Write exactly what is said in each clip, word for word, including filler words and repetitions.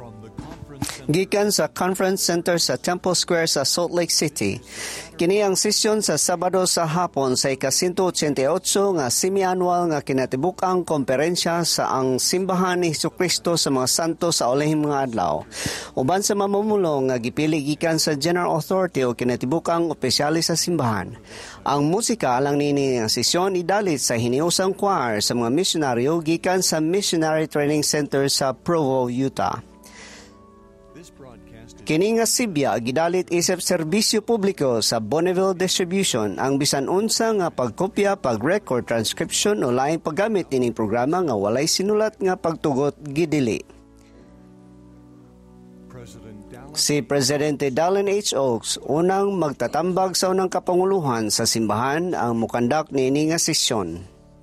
Gikan sa Conference Center sa Temple Square sa Salt Lake City. Kini ang sesyon sa Sabado sa hapon sa ika one eighty-eight nga semi-annual nga kinatibuk-ang komperensya sa ang simbahan ni Jesucristo sa mga santo sa ulihing mga adlaw. Uban sa mamumulong nga gipili gikan sa General Authority o kinatibuk-ang opisyalis sa simbahan. Ang musika alang nini nga sesyon idalit sa hiniusang choir sa mga misyonaryo gikan sa Missionary Training Center sa Provo, Utah. Kini nga sibya gidalit isip serbisyo publiko sa Bonneville Distribution ang bisan unsa nga pagkopya, pag-record, transcription o laing paggamit ining programa nga walay sinulat nga pagtugot gidili. Si Presidente Dallin H. Oaks unang magtatambag sa unang kapanguluhan sa simbahan ang mukandak niini nga sesyon.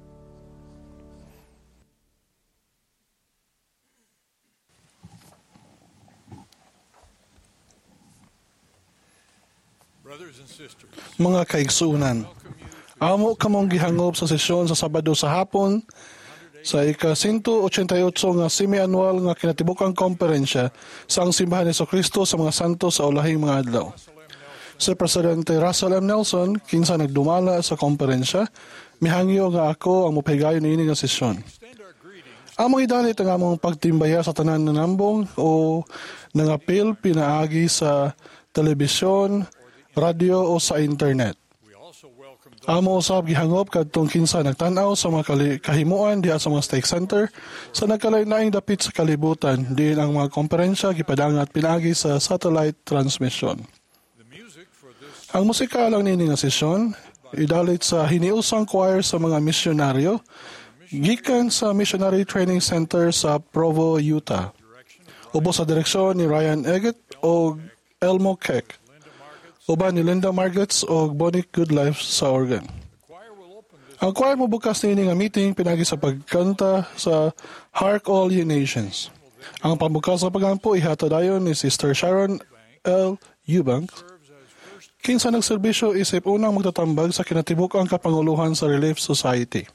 Mga kaigsuunan, amo kamong gihangop sa sesyon sa Sabado sa hapon sa ika one eighty-eight nga semi-annual nga kinatibukang komperensya sa ang simbahan ni Jesucristo sa mga santo sa ulahing mga adlaw. Si Presidente Russell M. Nelson kinsa nagdumala sa komperensya, mihangyo nga ako ang mopahigayon niini nga sesyon. Among idalit ang among pagtimbaya sa tanan ng nambong o nangapil pinaagi sa telebisyon, radyo o sa internet. Amo usab gihangop kadtong kinsa nagtan-aw sa mga kali- kahimuan diha sa mga stake center sa nagkalain-laing dapit sa kalibutan diin ang mga komperensya gipadangat pinaagi sa satellite transmission. Ang musika lang nini nga sesyon idalit sa hiniusang choir sa mga misyonaryo gikan sa Missionary Training Center sa Provo, Utah. Ubos sa direksyon ni Ryan Eggett o Elmo Keck. Uban ni Linda Margetts o Bonnie Goodlife sa organ. Ang choir mo bukas nini nga meeting pinagi sa pagkanta sa Hark All Ye Nations. Ang pambukas sa pagampo ihatod ayon ni Sister Sharon L. Eubanks. Kinsa nagserbisyo isip unang magtatambag sa kinatibuk ang kapanguluhan sa Relief Society.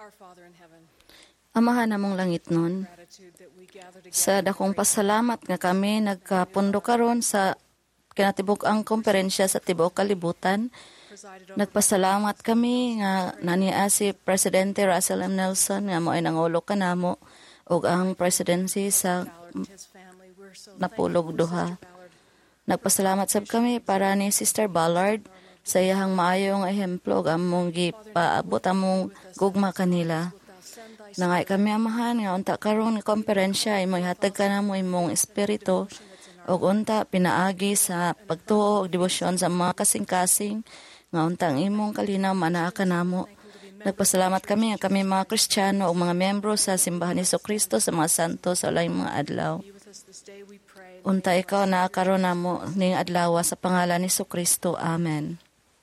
Amahan namong langit nun, sa dakong pasalamat nga kami nagkapundo karon sa kinatibuk-ang komperensya sa tibuok kalibutan. Nagpasalamat kami nga naniya si Presidente Russell M. Nelson nga mo ay nangulo kanamo ug ang presidency sa napulog duha. Nagpasalamat sab kami para ni Sister Ballard sa iyang maayong ehemplo ug among gipaabot among gugma kanila. Nangay kami amahan nga unta karon nga komperensya imong ihatag kanamo imong espiritu ug unta pinaagi sa pagtuo ug debosyon sa mga kasing-kasing nga untang imong kalinaw manaa kanamo. Nagpasalamat kami nga kami mga Kristiyano ug mga miyembro sa simbahan ni Jesucristo sa mga santo sa ulayng mga adlaw. Unta ikaw naa karon namo ning adlaw sa pangalan ni Jesucristo. Amen.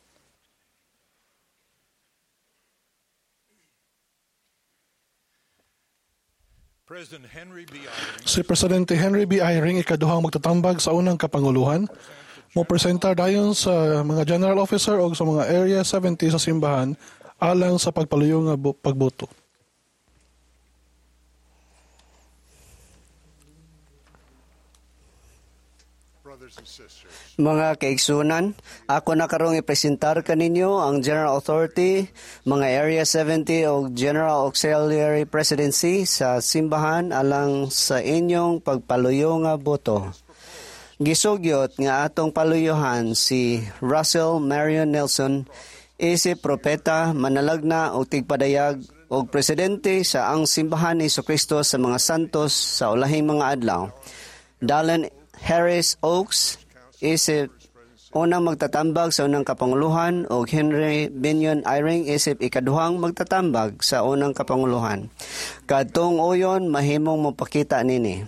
Si Presidente Henry B. Eyring ikaduhang magtatambag sa unang kapanguluhan. Mo presentar dayon sa mga general officer o sa mga Area seventy sa simbahan alang sa pagpaluyo nga pagboto. Mga kaigsunan, ako na karong ipresentar kaninyo ang General Authority, mga Area seventy o General Auxiliary Presidency sa simbahan alang sa inyong pagpaluyo nga boto. Gisugyot nga atong paluyuhan si Russell Marion Nelson, isip propeta, manalagna o tigpadayag o presidente sa ang simbahan ni Jesucristo sa mga santos sa ulahing mga adlaw. Dallin Harris Oaks, isip unang magtatambag sa unang kapanguluhan o Henry Binion Eyring isip ikaduhang magtatambag sa unang kapanguluhan. Kadtong uyon mahimong mapakita nini.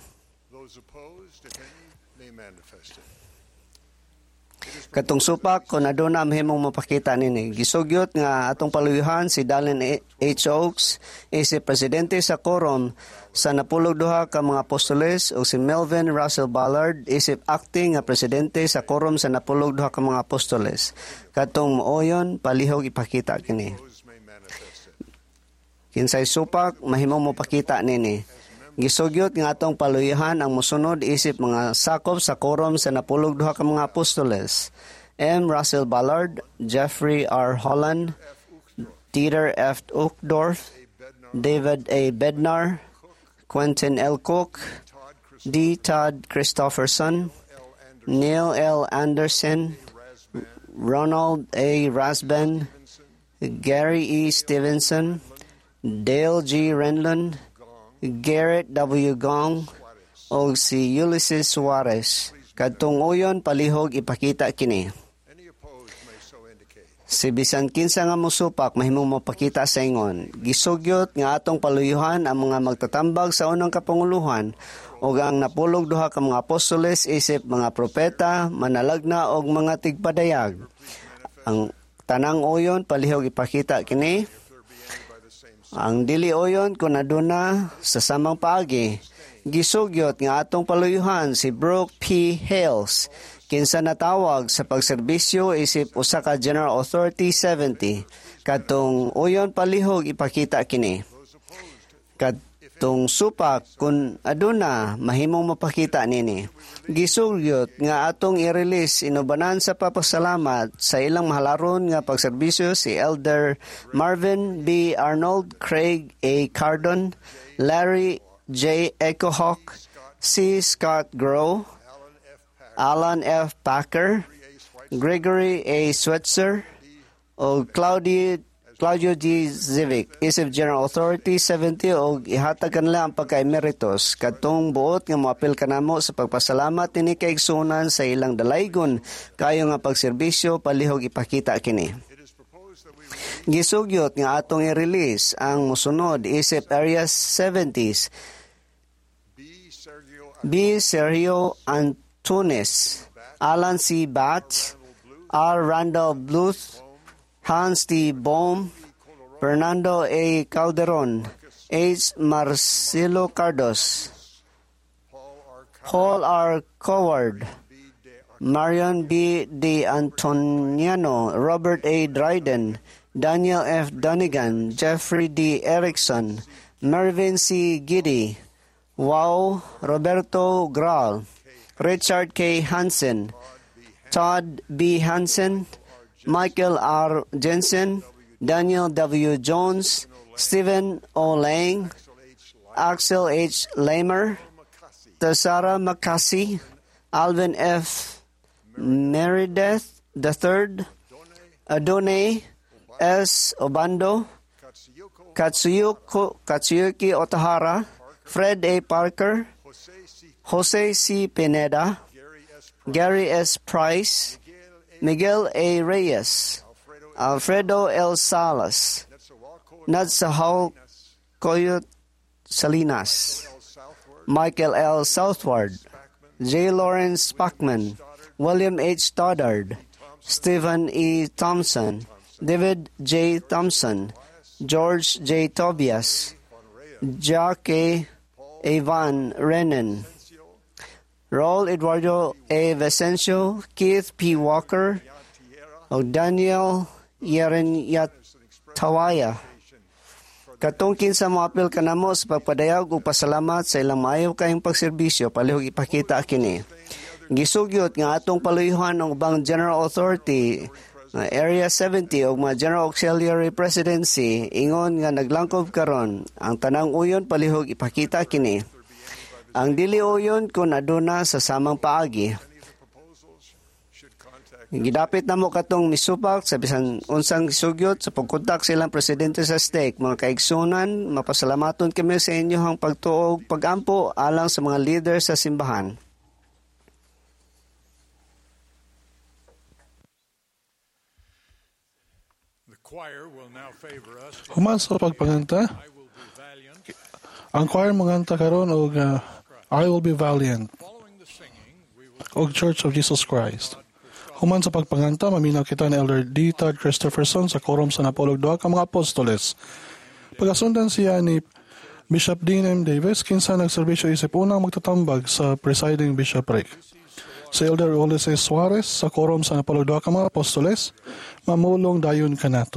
Katong supak kung aduna mahimong mapakita nini. Gisugyot nga atong paluyuhan si Dallin H. Oaks isip presidente sa quorum sa napulog duha ka mga apostoles o si Melvin Russell Ballard isip acting nga presidente sa quorum sa napulog duha ka mga apostoles. Katong mooyon palihog ipakita kini. Kinsay supak mahimong mapakita nini. Gisugyot nga atong paluyuhan ang mosunod isip mga sakop sa quorum sa napulog duha ka mga apostoles. M. Russell Ballard, Jeffrey R. Holland, Dieter F. Uchtdorf, David A. Bednar, Quentin L. Cook, D. Todd Christopherson, Neil L. Anderson, Ronald A. Rasben, Gary E. Stevenson, Dale G. Renlund, Garrett W. Gong, o si Ulysses Suarez. Kadtong uyon palihog ipakita kini. Si bisan kinsa nga mosupak mahimong mapakita sa ingon. Gisugyot nga atong paluyuhan ang mga magtatambag sa unang kapanguluhan ug ang napulog duha ka mga apostoles isip mga propeta, manalagna og mga tigpadayag. Ang tanang uyon palihog ipakita kini. Ang dili uyon kun aduna sa samang paagi. Gisugyot nga atong paluyuhan si Brooke P. Hales kinsa natawag sa pagserbisyo isip usa ka General Authority seventy. Kadtong uyon palihog ipakita kini. Kadtong supak kun aduna mahimong mapakita nini. Gisugyot nga atong i-release inubanan sa papasalamat sa ilang mahalaron nga pagserbisyo si Elder Marvin B. Arnold, Craig A. Cardon, Larry J. Echohawk, C. Scott Grow, Alan F. Packer, Gregory A. Switzer, o Claudio, Claudio D. Zivic, isip General Authority seventy o ihatag kanila ang pagka-emeritus. Katong buot nga moapil kanamo sa pagpasalamat ni kaigsunan sa ilang dalaygon kayo nga pagserbisyo palihog ipakita kini. Gisugyot nga atong i-release ang musunod isip Area seventies. B. Sergio Antunes, Alan C. Batts, R. Randall Bluth, Hans T. Bohm, Fernando A. Calderon, H. Marcelo Cardos, Paul R. Coward, Marion B. D. Antoniano, Robert A. Dryden, Daniel F. Dunigan, Jeffrey D. Erickson, Mervyn C. Giddy, Wow Roberto Graal, Richard K. Hansen, Todd B. Hansen, Michael R. Jensen, Daniel W. Jones, Stephen O. Lang, Axel H. Lamer, Tessara Makasi, Alvin F. Meredith the third, Adone S. Obando, Katsuyuko, Katsuyuki Otahara, Fred A. Parker, Jose C. Pineda, Gary S. Price, Miguel A. Reyes, Alfredo L. Salas, Nadsahal Coyot Salinas, Michael L. Southward, J. Lawrence Pacman, William H. Stoddard, Stephen E. Thompson, David J. Thompson, George J. Tobias, Jacques A. Van Rennen, Raul Eduardo A. Vicencio, Keith P. Walker, o Daniel Yeren Yatawaya. Katungkin sa mga apel kanamo sa pagpadayag o pasalamat sa ilang maayo kayong pagserbisyo, palihog ipakita kini. Gisugyot nga atong paluyuhan ng ubang General Authority, nga Area seventy o mga General Auxiliary Presidency, ingon nga naglangkob karon ang tanang uyon palihog ipakita kini. Ang dili uyon kung aduna sa samang paagi. Gidapit na mo katong misupak sa bisan unsang sugyot sa pagkontak silang presidente sa stake. Mga kaigsunan, mapasalamaton kami sa inyong pagtuog, pagampo alang sa mga leader sa simbahan. Human sa pagpanganta, ang choir manganta karon og uh, I Will Be Valiant og Church of Jesus Christ. Human sa pagpanganta, maminaw kita ni Elder D. Todd Christopherson sa Quorum sa Napolog Doha ka mga apostoles. Pagasundan siya ni Bishop Dean M. Davis, kinsa nagserbisyo isip unang magtatambag sa presiding bishopric. Si Elder Ulises Suarez sa Quorum sa Napolog Doha ka mga apostoles, mamulong dayon kanato.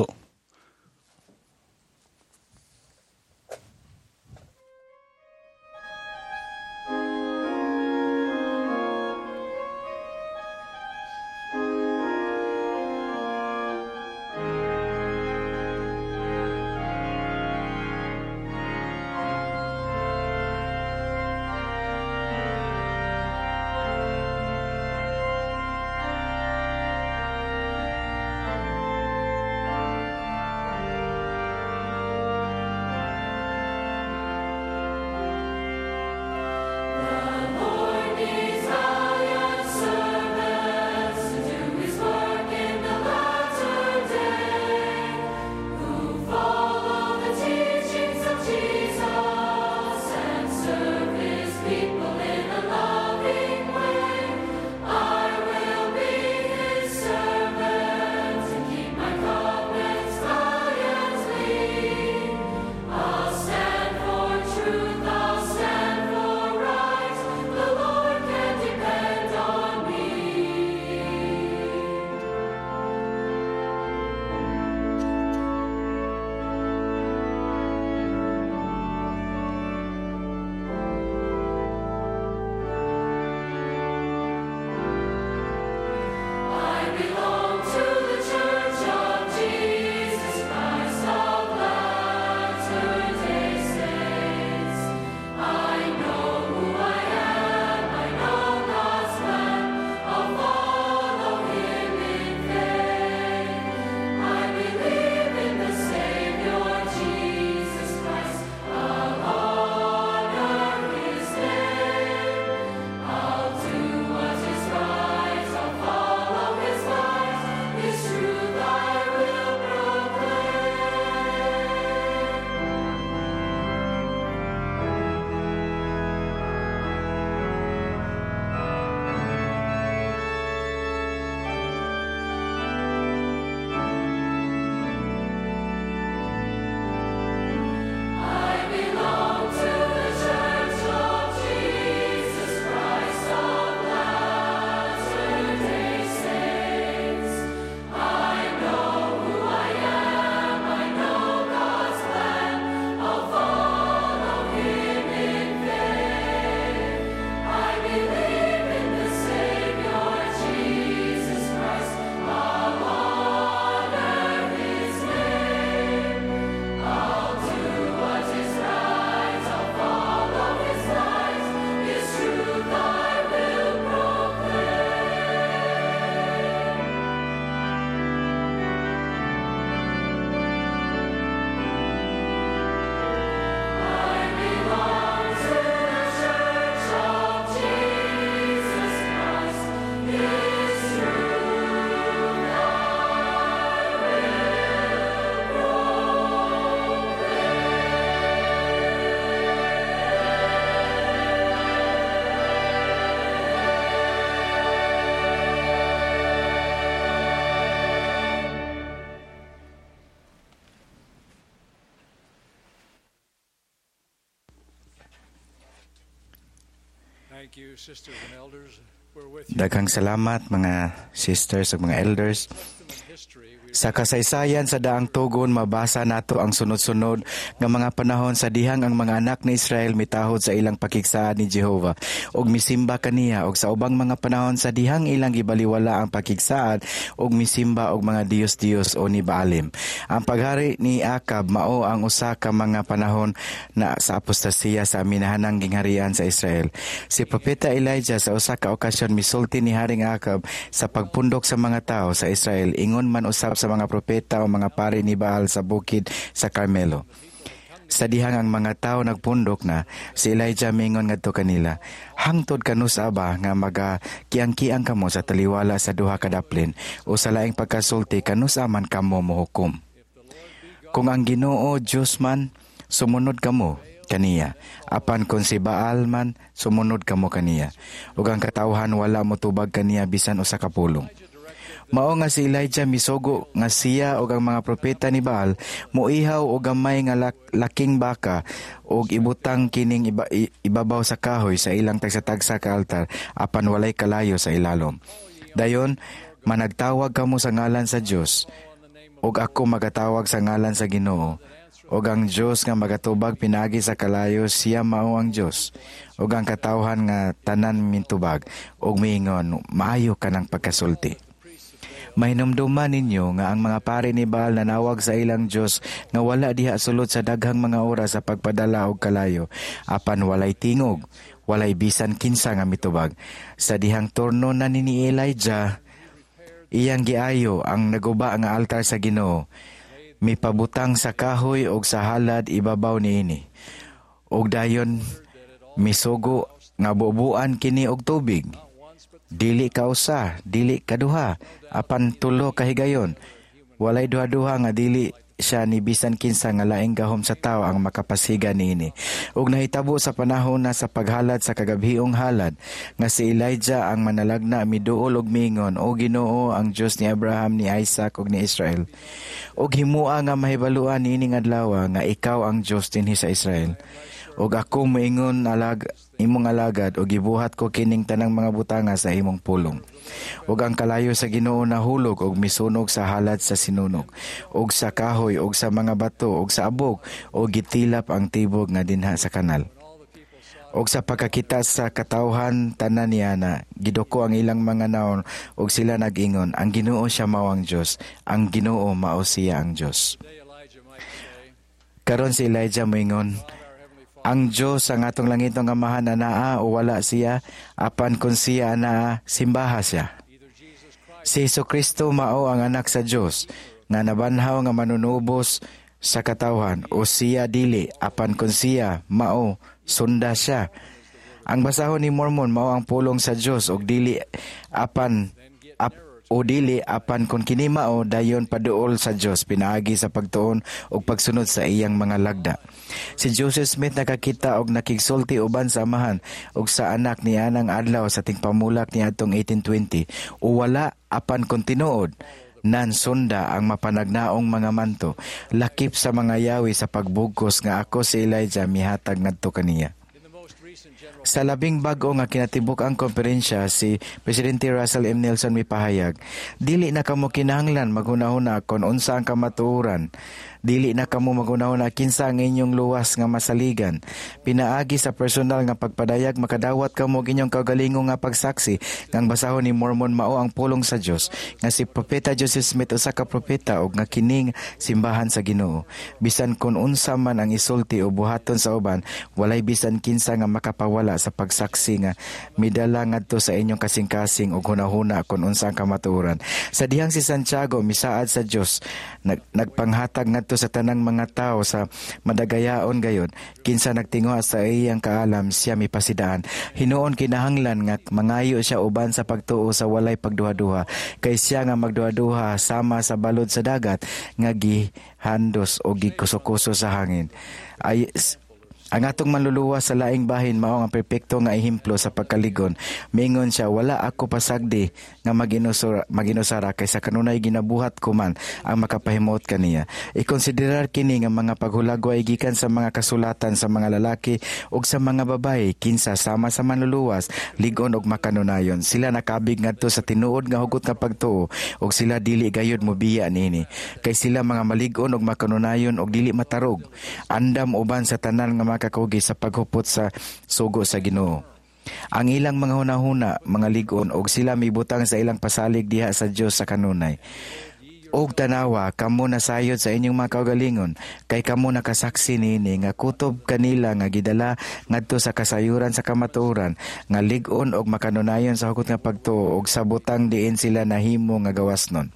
Daghang salamat mga sisters ug mga elders. Sa kasaysayan sa daang tugon, mabasa nato ang sunod-sunod nga mga panahon sa dihang ang mga anak ni Israel mitahod sa ilang pakigsaad ni Jehova ug misimba kaniya, ug sa ubang mga panahon sa dihang ilang gibaliwala ang pakigsaad ug misimba og mga diyos-diyos o ni Baalim. Ang paghari ni Akab mao ang usa ka mga panahon na sa apostasiya sa minahanang gingharian sa Israel. Si Propeta Elijah sa usa ka okasyon misulti ni Haring Akab sa pagpundok sa mga tao sa Israel, ingon man usab sa mga propeta o mga pari ni Baal sa bukid sa Carmelo. Sa dihang ang mga tao nagpundok na, si Elijah mingon ngadto kanila, hangtod kanus aba nga maga kiang-kiang kamo sa taliwala sa duha ka daplin o sa laing pagkasulti kanus aman kamo mohukom. Kung ang Ginoo Dios man, sumunod kamo kaniya, apan kung si Baal man, sumunod kamo kaniya, ug ang katawhan wala motubag kaniya bisan usa ka pulong. Mao nga si Elijah misugo nga siya ug ang mga propeta ni Baal muihaw og gamay nga lak- laking baka ug ibutang kining iba- ibabaw sa kahoy sa ilang tagsa-tagsa ka altar apan walay kalayo sa ilalom. Dayon managtawag kamo sa ngalan sa Dios ug ako magatawag sa ngalan sa Ginoo. ug ang Dios nga magatubag pinagi sa kalayo, siya mao ang Dios. Ug ang katawhan nga tanan mintubag ug miingon, maayo ka ng pagkasulti. Mahinumduman ninyo nga ang mga pari ni Baal nanawag sa ilang Dios nga wala diha sulod sa daghang mga oras sa pagpadala og kalayo, apan walay tingog, walay bisan kinsa nga mitubag. Sa dihang turno na ni Elijah, iyang giayo ang naguba nga altar sa Ginoo, mipabutang sa kahoy og sa halad ibabaw niini. Og dayon misugo nga bubuan kini og tubig. Dili ka usa, dili kaduha, apan tulo kahigayon. Walay duha-duha nga dili siya ni bisan kinsa nga laing gahom sa tawo ang makapasiga niini. Ug nahitabo sa panahon na sa paghalad sa kagabhiong halad nga si Elijah ang manalagna miduol og mingon, O Ginoo, ang Dios ni Abraham, ni Isaac ug ni Israel. Ug himua nga mahibaluan niining adlaw nga ikaw ang Dios dinhi sa Israel. Ug ako moingon alag imong alagad ug gibuhat ko kining tanang mga butanga sa imong pulong. Ug ang kalayo sa Ginoo nahulog ug misunog sa halad sa sinunog, ug sa kahoy ug sa mga bato ug sa abog, ug gitilap ang tibog nga dinha sa kanal. Ug sa pagkakita sa katawhan tanan niya na giduko ang ilang mga naon ug sila nag-ingon, ang Ginoo siya mao ang Dios, ang Ginoo mao siya ang Dios. Karon si Elijah moingon, ang Diyos ang atong langitong amahan anaa o wala siya, apan kung siya anaa, simbaha siya. Si Jesucristo mao ang anak sa Diyos, nga nabanhaw nga manunubos sa katawhan, o siya dili, apan kung siya mao, sunda siya. Ang basahon ni Mormon mao ang pulong sa Diyos, o dili, apan ap, o dili, apan kung kini mao, dayon paduol sa Diyos, pinaagi sa pagtuon o pagsunod sa iyang mga lagda. Si Joseph Smith nakakita og nakigsulti uban sa amahan og sa anak niya ng adlaw sa tingpamulak niya atong eighteen twenty. O wala apan kung tinuod, nan sunda ang mapanagnaong mga manto, lakip sa mga yawi sa pagbugkos nga ako si Elijah mihatag ngadto kaniya. Sa labing bag-o nga kinatibuk ang komperensya, si Presidente Russell M. Nelson mipahayag, dili na kamo kinahanglan maghunahuna kon unsa ang kamatuoran. Dili na kamo maghunahuna kinsa ang inyong luwas nga masaligan. Pinaagi sa personal nga pagpadayag makadawat kamo ginyong kaugalingon nga pagsaksi ngang basahon ni Mormon mao ang pulong sa Dios nga si Propeta Joseph Smith usa ka propeta og nga kining simbahan sa Ginoo. Bisan kon unsa man ang isulti o buhaton sa uban, walay bisan kinsa nga makapawala sa pagsaksi nga midala ngadto sa inyong kasing-kasing og hunahuna kon unsa ang kamatuoran. Sa dihang si Santiago misaad sa Dios, nag, nagpanghatag ngadto sa tanang mga tao sa madagayaon gayon, kinsa nagtinguha sa iyang kaalam siya mipasidaan. Hinuon kinahanglan nga mangayo siya uban sa pagtuo sa walay pagduha-duha, kay siya nga magduha-duha sama sa balod sa dagat nga gihandos o gikuso-kuso sa hangin. Ay Ang atong manluluwa sa laing bahin mao ang perpekto nga ehemplo sa pagkaligon. Mingon siya, wala ako pasagdi nga maginusara, maginusara kaysa kanunay ginabuhat ko man ang makapahimot kaniya. Ikonsiderar kini nga mga paghulagway gikan sa mga kasulatan sa mga lalaki ug sa mga babaye kinsa sama sa manluluwas, ligon ug makanunayon. Sila nakabig ngadto sa tinuod nga hugot nga pagtuo ug sila dili gayud mobiya niini. Kay sila mga malig-on ug makanunayon ug dili matarog. Andam uban sa tanan nga makakugi sa paghupot sa sugo sa Ginoo. Ang ilang mga hunahuna, mga ligon, og sila mibutang sa ilang pasalig diha sa Dios sa kanunay. Og tanawa, kamo nasayod sa inyong mga kaugalingon, kay kamo nakasaksi niini nga kutob kanila nga gidala ngadto sa kasayuran sa kamatuoran, nga ligon og makanunayon sa hugot nga pagtuo og sa butang diin sila nahimo nga gawasnon.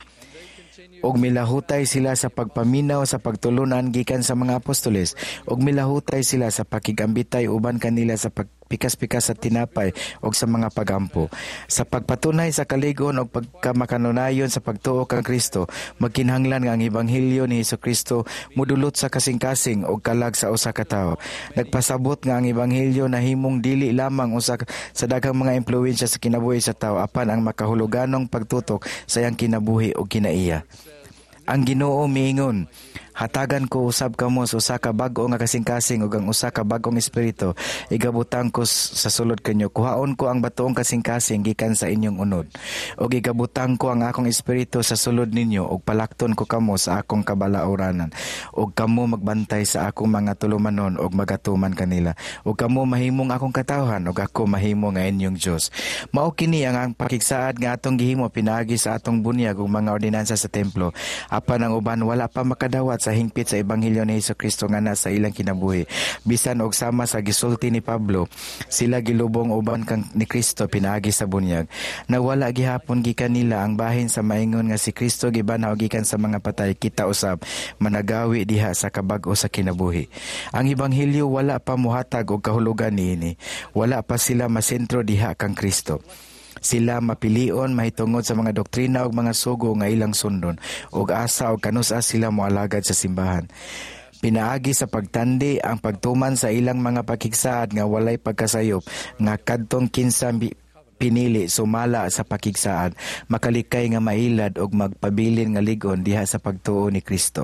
Og milahutay sila sa pagpaminaw sa pagtulunan gikan sa mga apostoles, og milahutay sila sa pakigambitay uban kanila sa pagpikas-pikas sa tinapay og sa mga pagampo. Sa pagpatunay sa kaligon og pagkamakanunayon sa pagtuo kang Kristo, magkinahanglan nga ang ebanghelyo ni Hesukristo mudulot sa kasing-kasing og kalag sa usa ka tawo. Nagpasabot nga ang ebanghelyo nahimong dili lamang usa sa daghang mga impluwensya sa kinabuhi sa tawo, apan ang makahuluganong pagtutok sa iyang kinabuhi og kinaiya. Ang Ginoo miingon, hatagan ko usab kamo sa usa ka bag-o nga kasing-kasing ug ang usa ka bag-ong espiritu igabutang ko sa sulod kanyo. Kuhaon ko ang batuong kasing-kasing gikan sa inyong unod ug igabutang ko ang akong espiritu sa sulod ninyo ug palakton ko kamo sa akong kabalaoranan ug kamo magbantay sa akong mga tulumanon ug magatuman kanila ug kamo mahimong akong katawhan ug ako mahimo nga inyong Dios. Mao kini ang, ang pakigsaad nga atong gihimo pinaagi sa atong bunyag ug mga ordinansa sa templo. Apan ang uban wala pa makadawat sa hingpit sa ebanghelyo ni Hesukristo nga nasa ilang kinabuhi. Bisan og sama sa gisulti ni Pablo, sila gilubong uban kang ni Kristo pinaagi sa bunyag. Nawala gihapon gikan nila ang bahin sa maingon nga si Kristo gibanhaw gikan sa mga patay, kita usab managawi diha sa kabag-o sa kinabuhi. Ang ebanghelyo wala pa mohatag og kahulugan niini. Wala pa sila masentro diha kang Kristo. Sila mapilion mahitungod sa mga doktrina ug mga sugo nga ilang sundon ug asa ug kanusa sila moalagad sa simbahan. Pinaagi sa pagtandi ang pagtuman sa ilang mga pakigsaad nga walay pagkasayop nga kadtong kinsa pinili sumala sa pakigsaad, makalikay nga mailad ug magpabilin nga ligon diha sa pagtuo ni Kristo.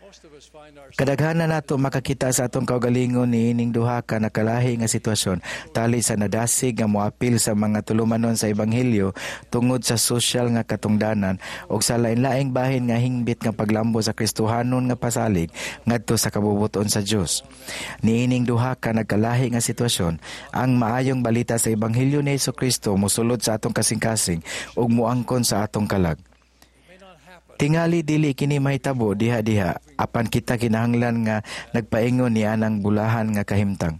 Kadaghanan nato makakita sa atong kaugalingon ni ining duha ka nakalahi nga sitwasyon tali sa nadasig nga moapil sa mga tulumanon sa ebanghelyo tungod sa sosyal nga katungdanan ug sa lain-laing bahin nga hingbit nga paglambo sa Kristohanon nga pasalig ngadto sa kabubuton sa Dios. Ni ining duha ka nagkalahi nga sitwasyon, ang maayong balita sa ebanghelyo ni Hesukristo mosulod sa atong kasing-kasing ug moangkon sa atong kalag. Tingali dili kini mahitabo diha-diha, apan kita kinahanglan nga nagpaingon ni anang bulahan nga kahimtang.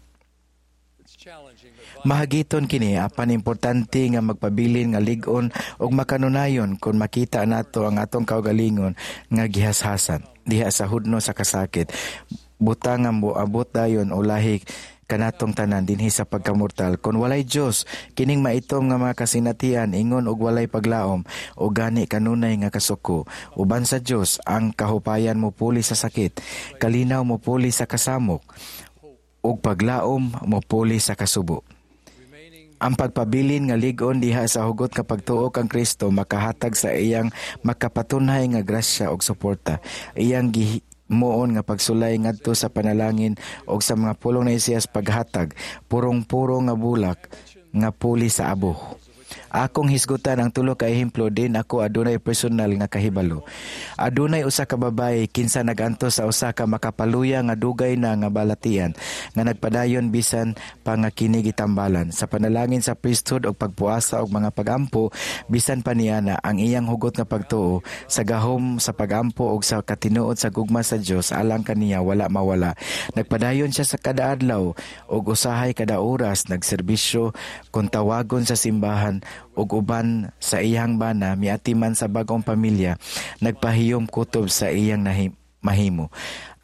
Mahagiton kini, apan importante nga magpabilin nga lig-on ug makanunayon kung makita nato ang atong kaugalingon nga gihashasan diha sa hudno sa kasakit. Butang ang buabot dayon o lahi kanatong tanan dinhi sa pagkamortal. Kung walay Dios, kining maitom nga mga kasinatian ingon og walay paglaom o gani kanunay nga kasuko. Uban sa Dios, ang kahupayan mo puli sa sakit, kalinaw mo puli sa kasamok, ug paglaom mo puli sa kasubo. Ang pagpabilin nga lig-on diha sa hugot nga pagtuo kang Kristo makahatag sa iyang makapatunhay nga grasya ug suporta. Iyang gihi moon nga pagsulay ngadto sa panalangin og sa mga pulong na Isayas paghatag purong-puro nga bulak nga puli sa abo. Akong hisgutan ang tulo ka ehemplo din ako adunay personal nga kahibalo. Adunay usa ka babae kinsa naganto sa usa ka makapaluya nga dugay na nga balatian nga nagpadayon bisan pa nga kini gitambalan sa panalangin sa priesthood og pagpuasa og mga pagampo bisan pa niana ang iyang hugot nga pagtuo sa gahom sa pagampo og sa katinuod sa gugma sa Dios alang kaniya wala mawala. Nagpadayon siya sa kada adlaw og usahay kada oras nagserbisyo kung tawagon sa simbahan ug uban sa iyang bana miatiman sa bagong pamilya nagpahiyom kutob sa iyang nahim- mahimo.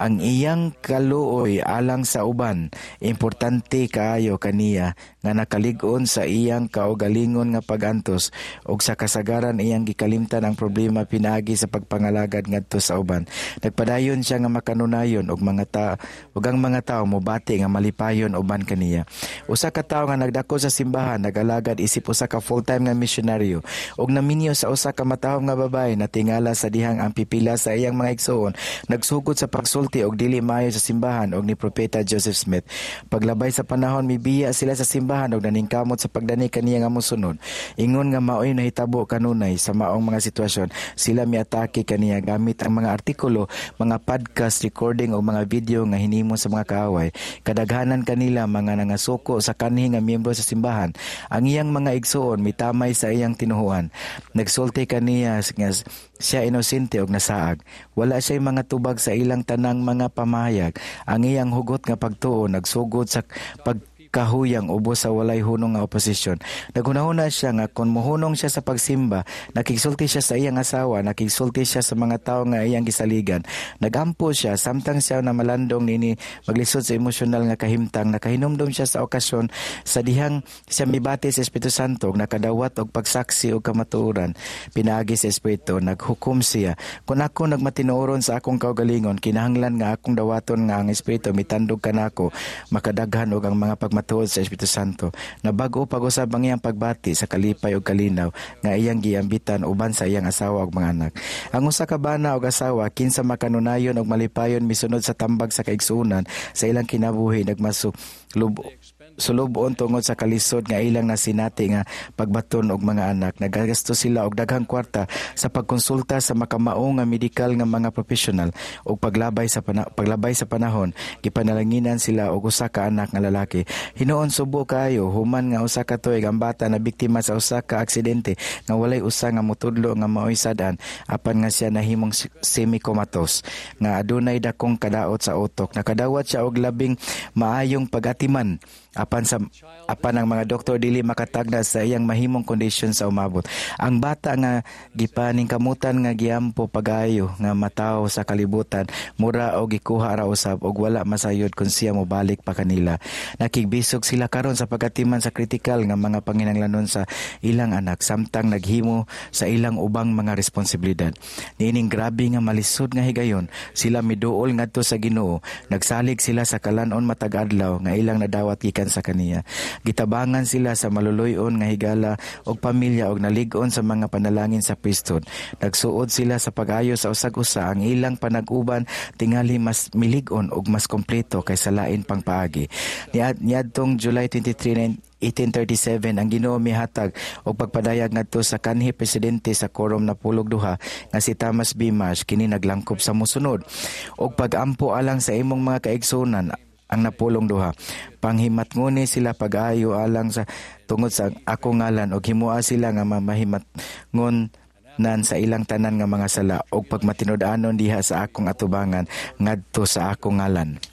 ang iyang kaluoy alang sa uban. Importante kaayo kaniya nga nakalig-on sa iyang kaugalingon nga pagantos ug sa kasagaran iyang gikalimtan ang problema pinaagi sa pagpangalagad ngadto sa uban. Nagpadayon siya nga makanunayon og mga ta ug ang mga tawo mobati nga malipayon uban kaniya. Usa ka tawo nga nagdako sa simbahan nagalagad isip usa ka full-time nga misyonaryo ug naminyo sa usa ka matawong nga babae na tingala sa dihang ang pipila sa iyang mga igsoon nagsugod sa pagsulti og dili maayo sa simbahan og ni Propeta Joseph Smith. Paglabay sa panahon mibiya sila sa simbahan og naningkamot sa pagdani kaniya nga mosunod. Ingon nga maoy nahitabo kanunay sa maong mga sitwasyon. Sila miatake kaniya gamit ang mga artikulo, mga podcast recording o mga video nga hinimo sa mga kaaway. Kadaghanan kanila mga nangasuko sa kanhi nga miyembro sa simbahan. Ang iyang mga igsoon mitamay sa iyang tinuhuan. Nagsulti kaniya nga siya inosente og nasaag. Wala siya mga tubag sa ilang tanang mga pamahayag. Ang iyang hugot nga pagtuo nagsugod sa pag kahuyang ubos sa walay hunong nga oposisyon. Naghunahuna siya nga kung muhunong siya sa pagsimba, nakigsulti siya sa iyang asawa, nakigsulti siya sa mga tao nga iyang gisaligan. Nagampo siya samtang siya na malandong nini maglisod sa emosyonal nga kahimtang, nakahinumdom siya sa okasyon sa dihang siya mibati sa Espiritu Santo, nakadawat og pagsaksi og kamatuoran. Pinaagi sa Espiritu, naghukom siya. Kung ako nagmatinuoron sa akong kaugalingon, kinahanglan nga akong dawaton nga ang Espiritu mitandog kanako, makadaghan og ang mga pagmatuoran tuod sa Espiritu Santo. Na bago pag-usab ang iyang pagbati sa kalipay ug kalinaw nga iyang giambitan uban sa iyang asawa ug mga anak. Ang usa ka bana ug asawa kinsa makanunayon ug malipayon misunod sa tambag sa kaigsuonan sa ilang kinabuhi nagmasu lub sulubon tungod sa kalisod nga ilang nasinati nga pagbaton og mga anak. Nagagasto sila og daghang kwarta sa pagkonsulta sa makamao nga medikal nga mga profesional ug paglabay sa pana- paglabay sa panahon gipanalanginan sila og usa ka anak nga lalaki. Hinuon subo kaayo human nga usa ka tuig ang bata na biktima sa usa ka aksidente nga walay usa nga motudlo nga maoy sad-an apan nga siya nahimong semi-comatose nga adunay dakong kadaot sa utok. Nakadawat siya og labing maayong pag-atiman apan sa apan ang mga doktor dili makatagna sa iyang mahimong kondisyon sa umabot. Ang bata nga gipaningkamutan nga giampo pagayo nga mataw sa kalibutan mura og gikuha ra usab og wala masayod kung siya mobalik pa kanila. Nakigbisog sila karon sa pagatiman sa kritikal nga mga panginahanglanon sa ilang anak samtang naghimo sa ilang ubang mga responsibilidad. Niining grabe nga malisod nga higayon, sila miduol ngadto sa Ginoo. Nagsalig sila sa kalanon matag adlaw nga ilang nadawat gikan sa kaniya. Gitabangan sila sa maluluyon nga higala og pamilya og nalig-on sa mga panalangin sa priesthood. Nagsuod sila sa pag-ayo sa usag-usa ang ilang panag-uban tingali mas milig-on og mas kompleto kaysa lain pang paagi. Niadtong July twenty-third, eighteen thirty-seven ang Ginoo mihatag og pagpadayag ngadto sa kanhi presidente sa Quorum na pulog duha nga si Thomas B. Marsh kini naglangkob sa mosunod og pag-ampo alang sa imong mga kaigsunan ang napulong duha. Panghimatnguni sila pag-ayo alang sa tungod sa akong ngalan og himua sila nga mamahimatngon nan sa ilang tanan nga mga sala og pagmatinud-anon diha sa akong atubangan ngadto sa akong ngalan.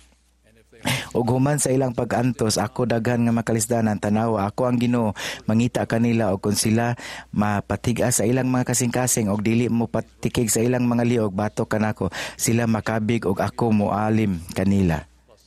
Og human sa ilang pag-antos ako daghan nga makalisdanan tanawa ako ang Ginoo mangita kanila og kung sila mapatig-a sa ilang mga kasing-kasing og dili mo patikig sa ilang mga liog batok kanako sila makabig og ako moalim kanila.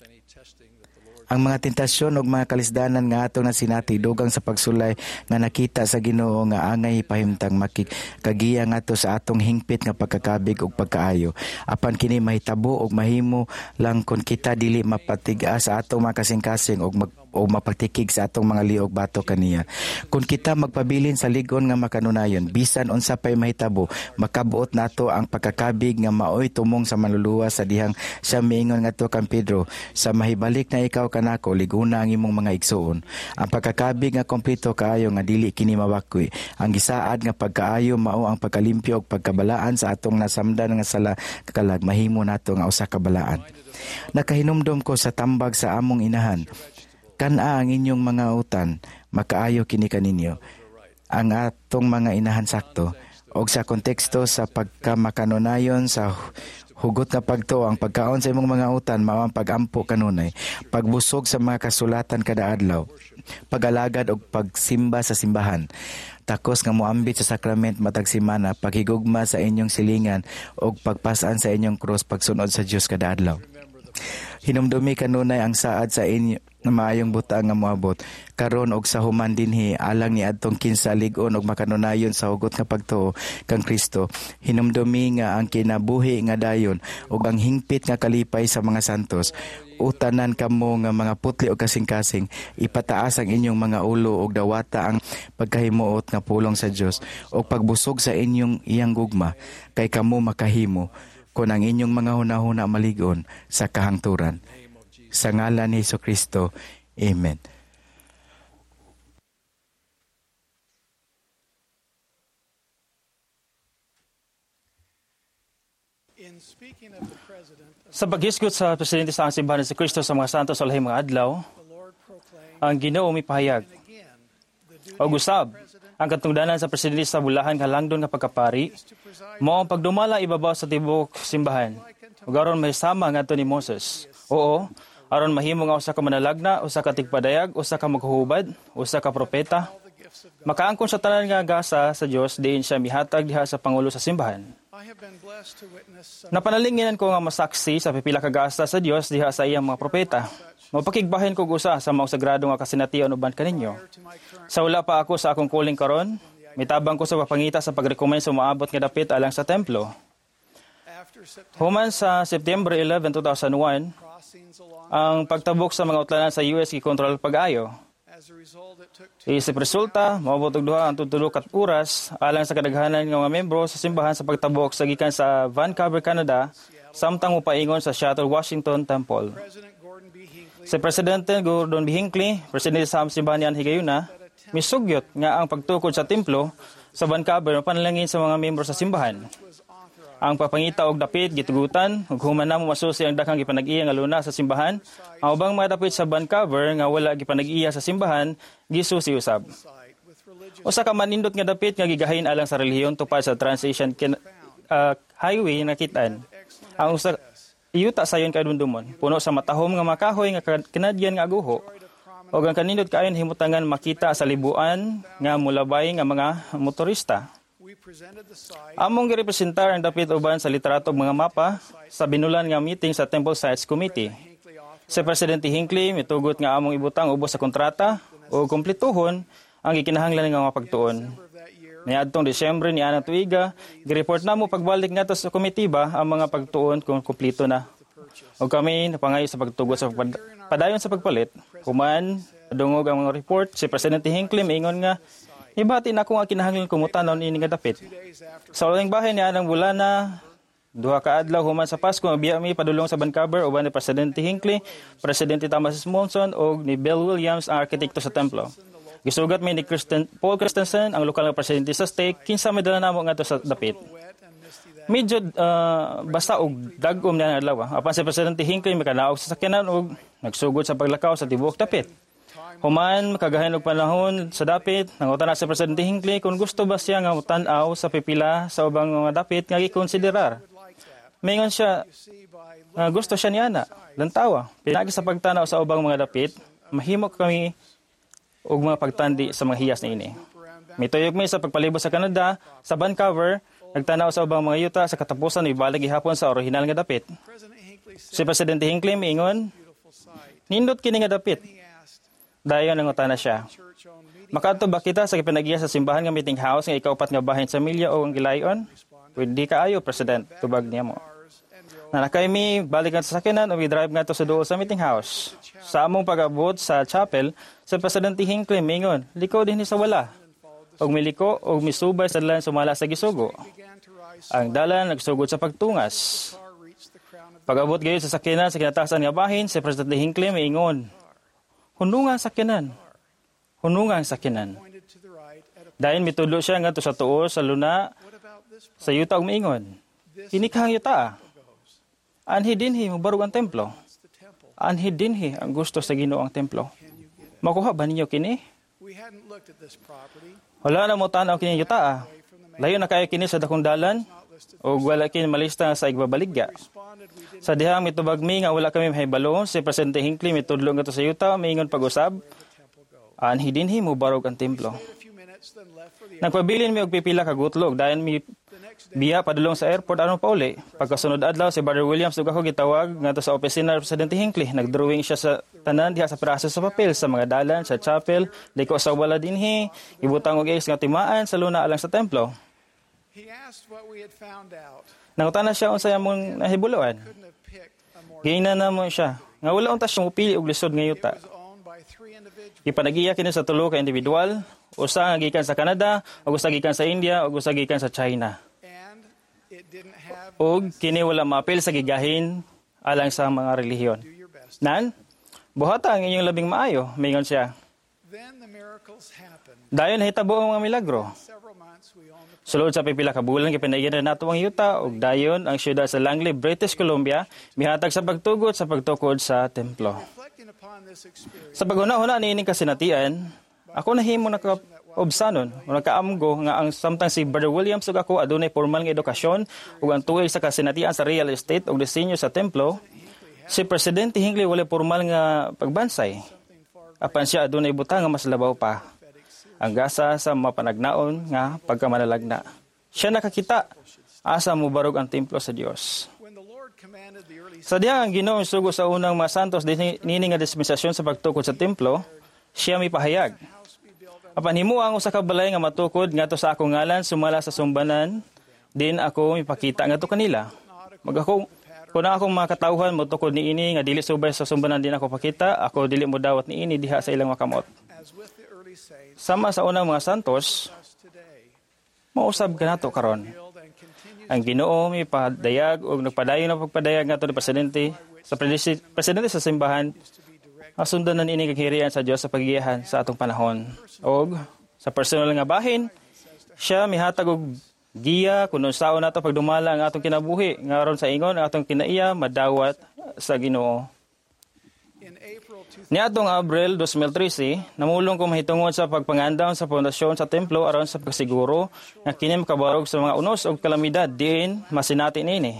Ang mga tentasyon ug mga kalisdanan nga atong nasinati dugang sa pagsulay nga nakita sa Ginoo nga angay pahimtang makikagiya ngadto sa atong hingpit nga pagkakabig ug pagkaayo. Apan kini mahitabo ug mahimo lang kun kita dili mapatig-a sa atong mga kasing-kasing ug mag o mapagtikig sa atong mga liog batok kaniya. Kung kita magpabilin sa ligon nga makanunayon, bisan unsa pay mahitabo, makabuot nato ang pagkakabig nga maoy tumong sa manluluwa sa dihang siya miingon ngadto kang Pedro, sa mahibalik na ikaw kanako liguna ang imong mga igsuon. Ang pagkakabig nga kompleto kaayo nga dili kini mabakoy. Ang gisaad nga pagkaayo mao ang pagkalimpyo ug pagkabalaan sa atong nasamdan nga sala kalag mahimo nato nga usa ka balaan. Nakahinumdom ko sa tambag sa among inahan. Kana ang inyong mga utan, makaayo kini kaninyo. Ang atong mga inahan sakto, og sa konteksto sa pagkamakanunayon sa hugot nga pagtuo, ang pagkaon sa imong mga utan, mao ang pagampo kanunay, pagbusog sa mga kasulatan kada adlaw, pagalagad og pagsimba sa simbahan, takos nga moambit sa sakrament matag semana, paghigugma sa inyong silingan og pagpasan sa inyong cross pagsunod sa Dios kada adlaw. Hinumdumi kanunay ang saad sa inyo na maayong buta nga moabot karon og sa human dinhi alang ni adtong kinsa lig-on og makanunayon sa hugot nga pagtuo kang Kristo. Hinumdumi nga ang kinabuhi nga dayon ug ang hingpit nga kalipay sa mga santos. Utanan kamo nga mga putli o kasing-kasing, ipataas ang inyong mga ulo ug dawata ang pagkahimuot nga pulong sa Dios ug pagbusog sa inyong iyang gugma kay kamo makahimo kon ang inyong mga hunahuna malig-on sa kahangturan. Sa ngalan ni Jesucristo. Amen. Sa paghisgot sa Presidente sa Simbahan ni Kristo sa mga santos sa lahing mga adlaw, ang Ginoo mipahayag. O gusab, ang katungdanan sa Presidente sa bulahan halangdon nga pagkapari, mao ang pagdumala ibabaw sa tibok simbahan. Ug aron mahisama ngadto ni Moses. Oo, aron mahimo nga usa ka manalagna, usa ka tigpadayag, usa ka maghuhubad, usa ka propeta. Makaangkon sa tanan nga gasa sa Dios diin siya mihatag diha sa pangulo sa simbahan. Napanalinginan ko nga masaksi sa pipila ka gasa sa Dios diha sa iyang mga propeta. Mapakigbahin ko usa sa mga sagrado nga kasinatian uban kaninyo. Sa wala pa ako sa akong kuling karon, mitabang ko sa papangita sa pagrekomend sa maabot nga dapit alang sa templo. Human sa September eleventh, two thousand one, ang pagtabok sa mga utlanan sa U S gikontrol pag-ayo. Isip resulta, maabot og duha ang tutulok kat oras alang sa kadaghanan nga mga membro sa simbahan sa pagtabok sa gikan sa Vancouver, Canada, samtang mopaingon sa Seattle, Washington Temple. Si Presidente Gordon B. Hinckley, Presidente sa simbahan niyan higayuna, misugyot nga ang pagtukod sa templo sa Vancouver panalangin sa mga membro sa simbahan. Ang papangita og dapit gitugutan ug human namo masusi ang daghang gipanag-iya nga luna sa simbahan. Ang ubang mga dapit sa Vancouver nga wala gipanag-iya sa simbahan gisusi usab. Usa ka manindot nga dapit nga gigahin alang sa relihiyon tupad sa Trans-Asian uh, Highway nakitaan. Ang usa iyuta sayon kadumdumon puno sa matahom nga makahoy nga Canadian nga aguho. Og ang kanindot kaayon himutangan makita sa libuan nga mulabay nga mga motorista. Among girepresentar ang dapit uban sa litrato mga mapa sa binulan nga meeting sa Temple Sites Committee. Si Presidente Hinckley mitugot nga among ibutang ubos sa kontrata o kumpletuhon ang gikinahanglan nga mga pagtuon. Niadtong Disyembre ni ana tuiga, gireport namo pagbalik ngadto sa komitiba ang mga pagtuon kung kumpleto na. O kami napangayo sa pagtugot sa padayon sa pagpalit. Human dungog ang mga report, si Presidente Hinckley maingon nga ibati na akong kinahanglan kumutan ini nga dapit. Sa uling bahay ni anang bulana, duha ka adlaw human sa Pasko, biya mi padulong sa Vancouver uban ni Presidente Hinckley, Presidente Thomas Monson o ni Bill Williams ang arkitekto sa templo. Gisugat mi ni Kristen, Paul Christensen ang lokal nga presidente sa stake kinsa may dala namo ngadto sa dapit. Medyo uh, basta og dagom na adlaw. Apan si Presidente Hinckley makanaog sa sakyanan og nagsugod sa paglakaw sa tibuok dapit. Human makagahin og panahon sa dapit, nangutan na si Presidente Hinckley kung gusto ba siya nga tan-aw sa pipila sa ubang mga dapit nga gikonsiderar. Maingon siya, uh, gusto siya niana, lantawa. Pinagi sa pagtanaw sa ubang mga dapit, mahimo kami og mga pagtandi sa mga hiyas na ini. Mituyog mi sa pagpalibot sa Canada, sa Vancouver, nagtanaw sa ubang mga yuta sa katapusan ni balag gihapon sa orihinal nga dapit. Si Presidente Hinckley maingon, nindot kini nga dapit. Dayon nangutana siya. Makadto ba kita sa gipanagiya sa simbahan nga meeting house nga ikaupat nga bahin sa milya o ang gilayon? Pwede kaayo, President, tubag niya mo. Nanakay mi balikan sa sakyanan o i-drive nga to sa duol sa meeting house. Sa among pag-abot sa chapel, sa Presidente Hinckley mingon, liko din ni sa wala. Og miliko og misubay sa dalan sumala sa gisugo. Ang dalan nagsugod sa pagtungas. Pag-abot gayon sa sakyanan sa kinatasan nga bahin, si Presidente Hinckley mingon, hunungan sakyanan. Hunungan sakyanan. Dahil mitudlo siya nga to sa tuo sa luna sa yuta og maingon. Kinikahang yuta. Anhi dinhi mubarog ang templo. Anhi dinhi ang gusto sa Ginoo ang templo. Makuha ba ninyo kini? Wala na mo tanaw kini yuta. Layo na kayo kini sa dakong dalan o wala kini malista sa igbabaligya. Sa dihang mitubag mi nga wala kami mahibalo, si Presidente Hinckley mitudlo nga to sa yuta, maingon pag-usab, anhi dinhi mo barog ang templo. Nagpabilin mi og pipila ka gutlog, dayon mi biya padulong sa airport aron pauli. Pagkasunod adlaw si Brother Williams ug ako gitawag ngadto sa opisina ni Presidente Hinckley. Nagdrawing siya sa tanan diha sa piraso sa papel sa mga dalan sa chapel, liko sa wala dinhi, ibutang og is nga timaan sa luna alang sa templo. Nangutana siya unsay among nahibuloan. Gina namon siya nga wala unta siya mupili og lisod nga yuta. Ipanagiya kini sa tulo ka individual, usa nga gikan sa Canada, ug usa gikan sa India, ug usa gikan sa China. Ug kini wala maapil sa gigahin alang sa mga relihiyon. Nan, buhata ang inyong labing maayo, mingon siya. Dayon nahitabo ang mga milagro. Sulod sa pipila ka bulan gipinagyan na nato ang yuta ug dayon ang siyudad sa Langley, British Columbia mihatag sa pagtugot sa pagtukod sa templo. Sa paguna-una niining kasinatian, ako nahimo naka-obsanon o nakaamgo nga ang samtang si Brother Williams ug ako adunay formal nga edukasyon ug ang tuig sa kasinatian sa real estate ug disenyo sa templo, si Presidente Hinckley wala formal nga pagbansay. Apan siya adunay butang nga mas labaw pa. Ang gasa sa mapanagnaon nga pagkamanalagna. Siya nakakita asa mubarog ang templo sa Dios. Sa diha ang Ginoo sugo sa unang mga santos nini nga dispensasyon sa pagtukod sa templo, siya mipahayag. Apan himuang usa ka balay nga matukod ngadto sa akong ngalan sumala sa sumbanan, din ako mipakita ngadto kanila. Magako kun akong makatawhan mo tukod niini nga dili subay sa sumbanan din ako pakita, ako dili mo dawat niini diha sa ilang makamot. Sama sa unang mga santos, mausab ka nato karon. Ang Ginoo may padayag o nagpadayon na pagpadayag nga ito ni Presidente sa Presidente sa simbahan, asundan na ini kaghirian sa Dios sa pagigihan sa atong panahon. O sa personal nga bahin, siya mihatag og giya kung unsaon nato pagdumala ang atong kinabuhi nga aron sa ingon ang atong kinaiya madawat sa Ginoo. Niadtong Abril twenty thirteen, namulong ko mahitungod sa pagpangandam sa pundasyon sa templo aron sa pagsiguro nga kini makabarog sa mga unos o kalamidad diin masinati nini.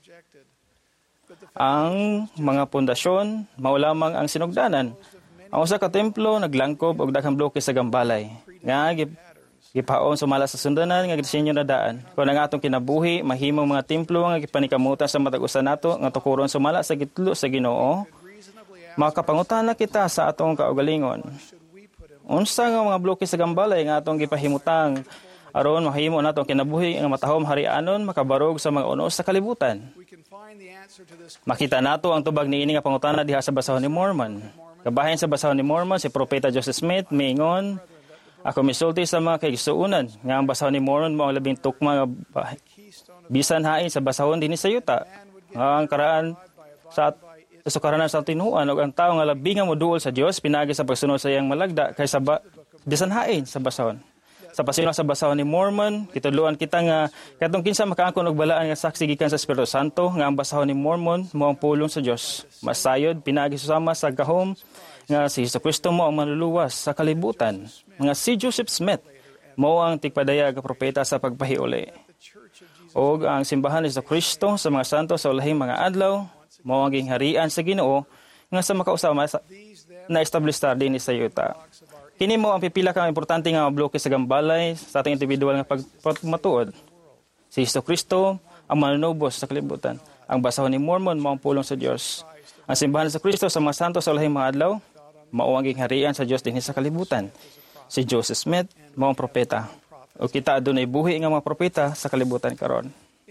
Ang mga pundasyon mao lamang ang sinugdanan. Ang usa ka templo naglangkob og daghang bloke sa gambalay nga gipaon sumala sa sundanan nga disenyo na daan. Kung ang atong kinabuhi mahimong mga templo nga gipanikamutan sa matag usa nato nga tukuron sumala sa gitlo sa Ginoo. Makapangutana kita sa atong kaugalingon. Unsa nga mga bloke sa gambalay nga atong gipahimutang aron mahimo natong kinabuhi nga matahom harianon makabarog sa mga unos sa kalibutan. Makita nato ang tubag niini nga pangutana diha sa basahon ni Mormon. Kabahin sa basahon ni Mormon si Propeta Joseph Smith miingon, ako misulti sa mga kaigsuunan nga ang basahon ni Mormon mo ang labing tukma nga bisan hain sa basahon dinhi sa yuta. Ang karaan sa sa sukaranan sa tinuan ug ang tawo nga labi nga moduol sa Dios pinagi sa pagsunod sa iyang malagda kaysa ba bisanhain sa basahon. Sa pasino sa basahon ni Mormon, kitudloan kita nga katong kinsa makaangkon og balaan nga saksi gikan sa Espiritu Santo nga ang basahon ni Mormon mao ang pulong sa Dios. Masayod pinagi susama sa gahom nga si Jesucristo mo ang manluluwas sa kalibutan. Nga si Joseph Smith mao ang tigpadayag nga propeta sa pagpahiuli. Og ang simbahan ni Jesucristo sa mga santo sa ulahing mga adlaw mao ang gingharian sa Ginoo nga sa makausama sa na-establistar din sa yuta. Kini mo ang pipila ka importante nga bloke sa gambalay sa ating individual nga pagmatuod. Si Jesucristo ang manunubos sa kalibutan. Ang basahon ni Mormon mao ang pulong sa Dios. Ang simbahan sa Kristo sa mga santo sa ulahing mga adlaw mao ang gingharian sa Dios dinhi sa kalibutan. Si Joseph Smith mao ang propeta. O kita adunay buhi nga mga propeta sa kalibutan karon.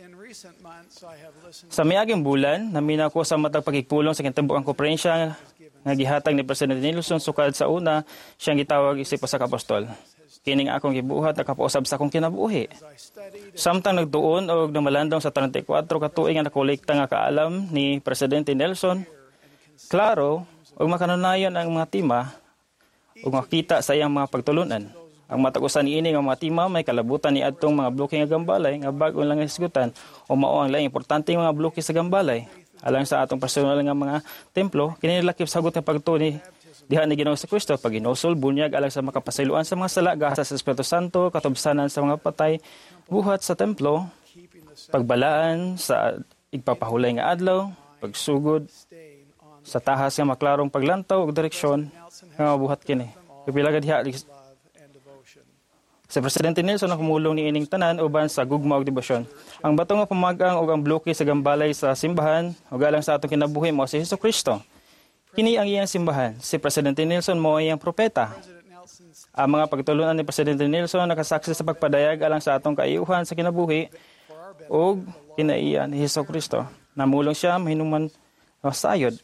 Sa miaging bulan, naminaw ko sa matag pagigpulong sa kintibukang konferensya nga gihatag ni Presidente Nelson sukad sa una siyang gitawag isip sa apostol. Kining akong gibuhat nakapausab sa akong kinabuhi. Samtang nagtuon og namalandong sa thirty-four ka tuig nga nakolekta nga kaalam ni Presidente Nelson, klaro og makanunayon ang mga tima ug makita sa iyang mga pagtulunan. Ang matag-usan niini nga mga tima may kalabutan ni adtong mga bloke nga gambalay nga bag-o lang hisgutan o mao ang laing importante mga bloke sa gambalay. Alang sa atong personal nga mga templo, kini lakip sagot nga pagtuni diha ni Ginoo sa Kristo pag ginosol bunyag alang sa makapasayloan sa mga sala gasa sa Espiritu Santo, katubsanan sa mga patay, buhat sa templo, pagbalaan sa igpapahulay nga adlaw, pagsugod sa tahas nga maklarong paglantaw ug direksyon nga mabuhat kini. Pipila ka diha Si Presidente Nelson ang kumulong ni ining tanan uban sa gugma ug debosyon. Ang bato nga pamagang ug ang bloke sa gambalay sa simbahan ug alang sa atong kinabuhi mao si Hesukristo. Kini ang iyang simbahan. Si Presidente Nelson mao iyang propeta. Ang mga pagtulunan ni Presidente Nelson nakasaksi sa pagpadayag alang sa atong kaayuhan sa kinabuhi ug kinaiya ni Hesukristo. Namulong siya mahinuman sayod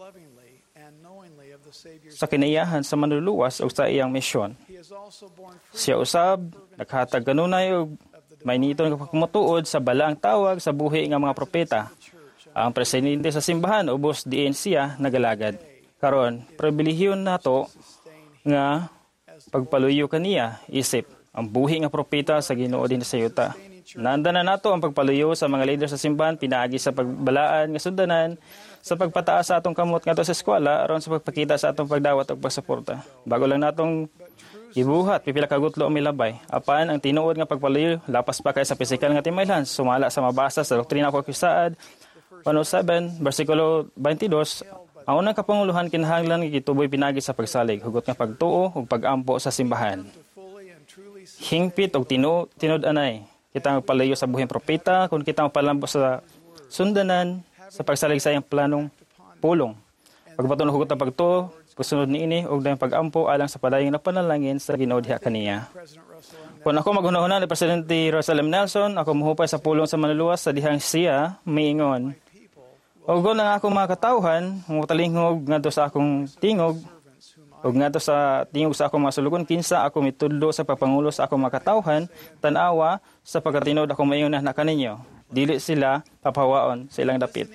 sa kinaiyahan sa manluluwas o sa iyang misyon. Siya usab, naghatag kanunay o may nito nagpakumutuod sa balaang tawag sa buhi ng mga propeta. Ang presidente sa simbahan, ubos diin siya nagalagad. Karon, pribilehyon nato nga pagpaluyo kaniya, isip, ang buhi nga propeta sa Ginoo din sa yuta. Nanda na nato ang pagpaluyo sa mga leader sa simbahan, pinaagi sa pagbalaan nga sundanan, sa pagpataas sa atong kamot ngadto sa eskwela aron sa pagpakita sa atong pagdawat ug pagsuporta. Bago lang natong ibuhat pipila ka gutlo ang milabay. Apan ang tinuod nga pagpaluyo lapas pa kay sa pisikal nga timaylan, sumala sa mabasa sa doktrina ko kisaad one oh seven bersikulo twenty-two. Ang unang kapanguluhan kinahanglan nga gituboy pinagi sa pagsalig, hugot nga pagtuo ug pagampo sa simbahan. Hingpit og tinu tinud-anay kita magpalayo sa buhing propeta kung kita magpalambo sa sundanan sa pagsalig sa iyang planong pulong. Pagbaton hugot ang pagtuo, pagsunod niini ug dayang pagampo alang sa padayong na panalangin sa Ginoo diha kaniya. Kung ako maghunahuna ni Presidente Russell M. Nelson, ako muhupay sa pulong sa manluluwas sa dihang siya miingon. Ug lang akong mga katawhan, mutalingog ngadto sa akong tingog ug ngadto sa tingog sa akong mga sulugon kinsa ako mitudlo sa pagpangulo sa akong mga katawhan, tan-awa sa pagkatinud ako maingona na kaninyo. Dili sila papawaon sa ilang dapit.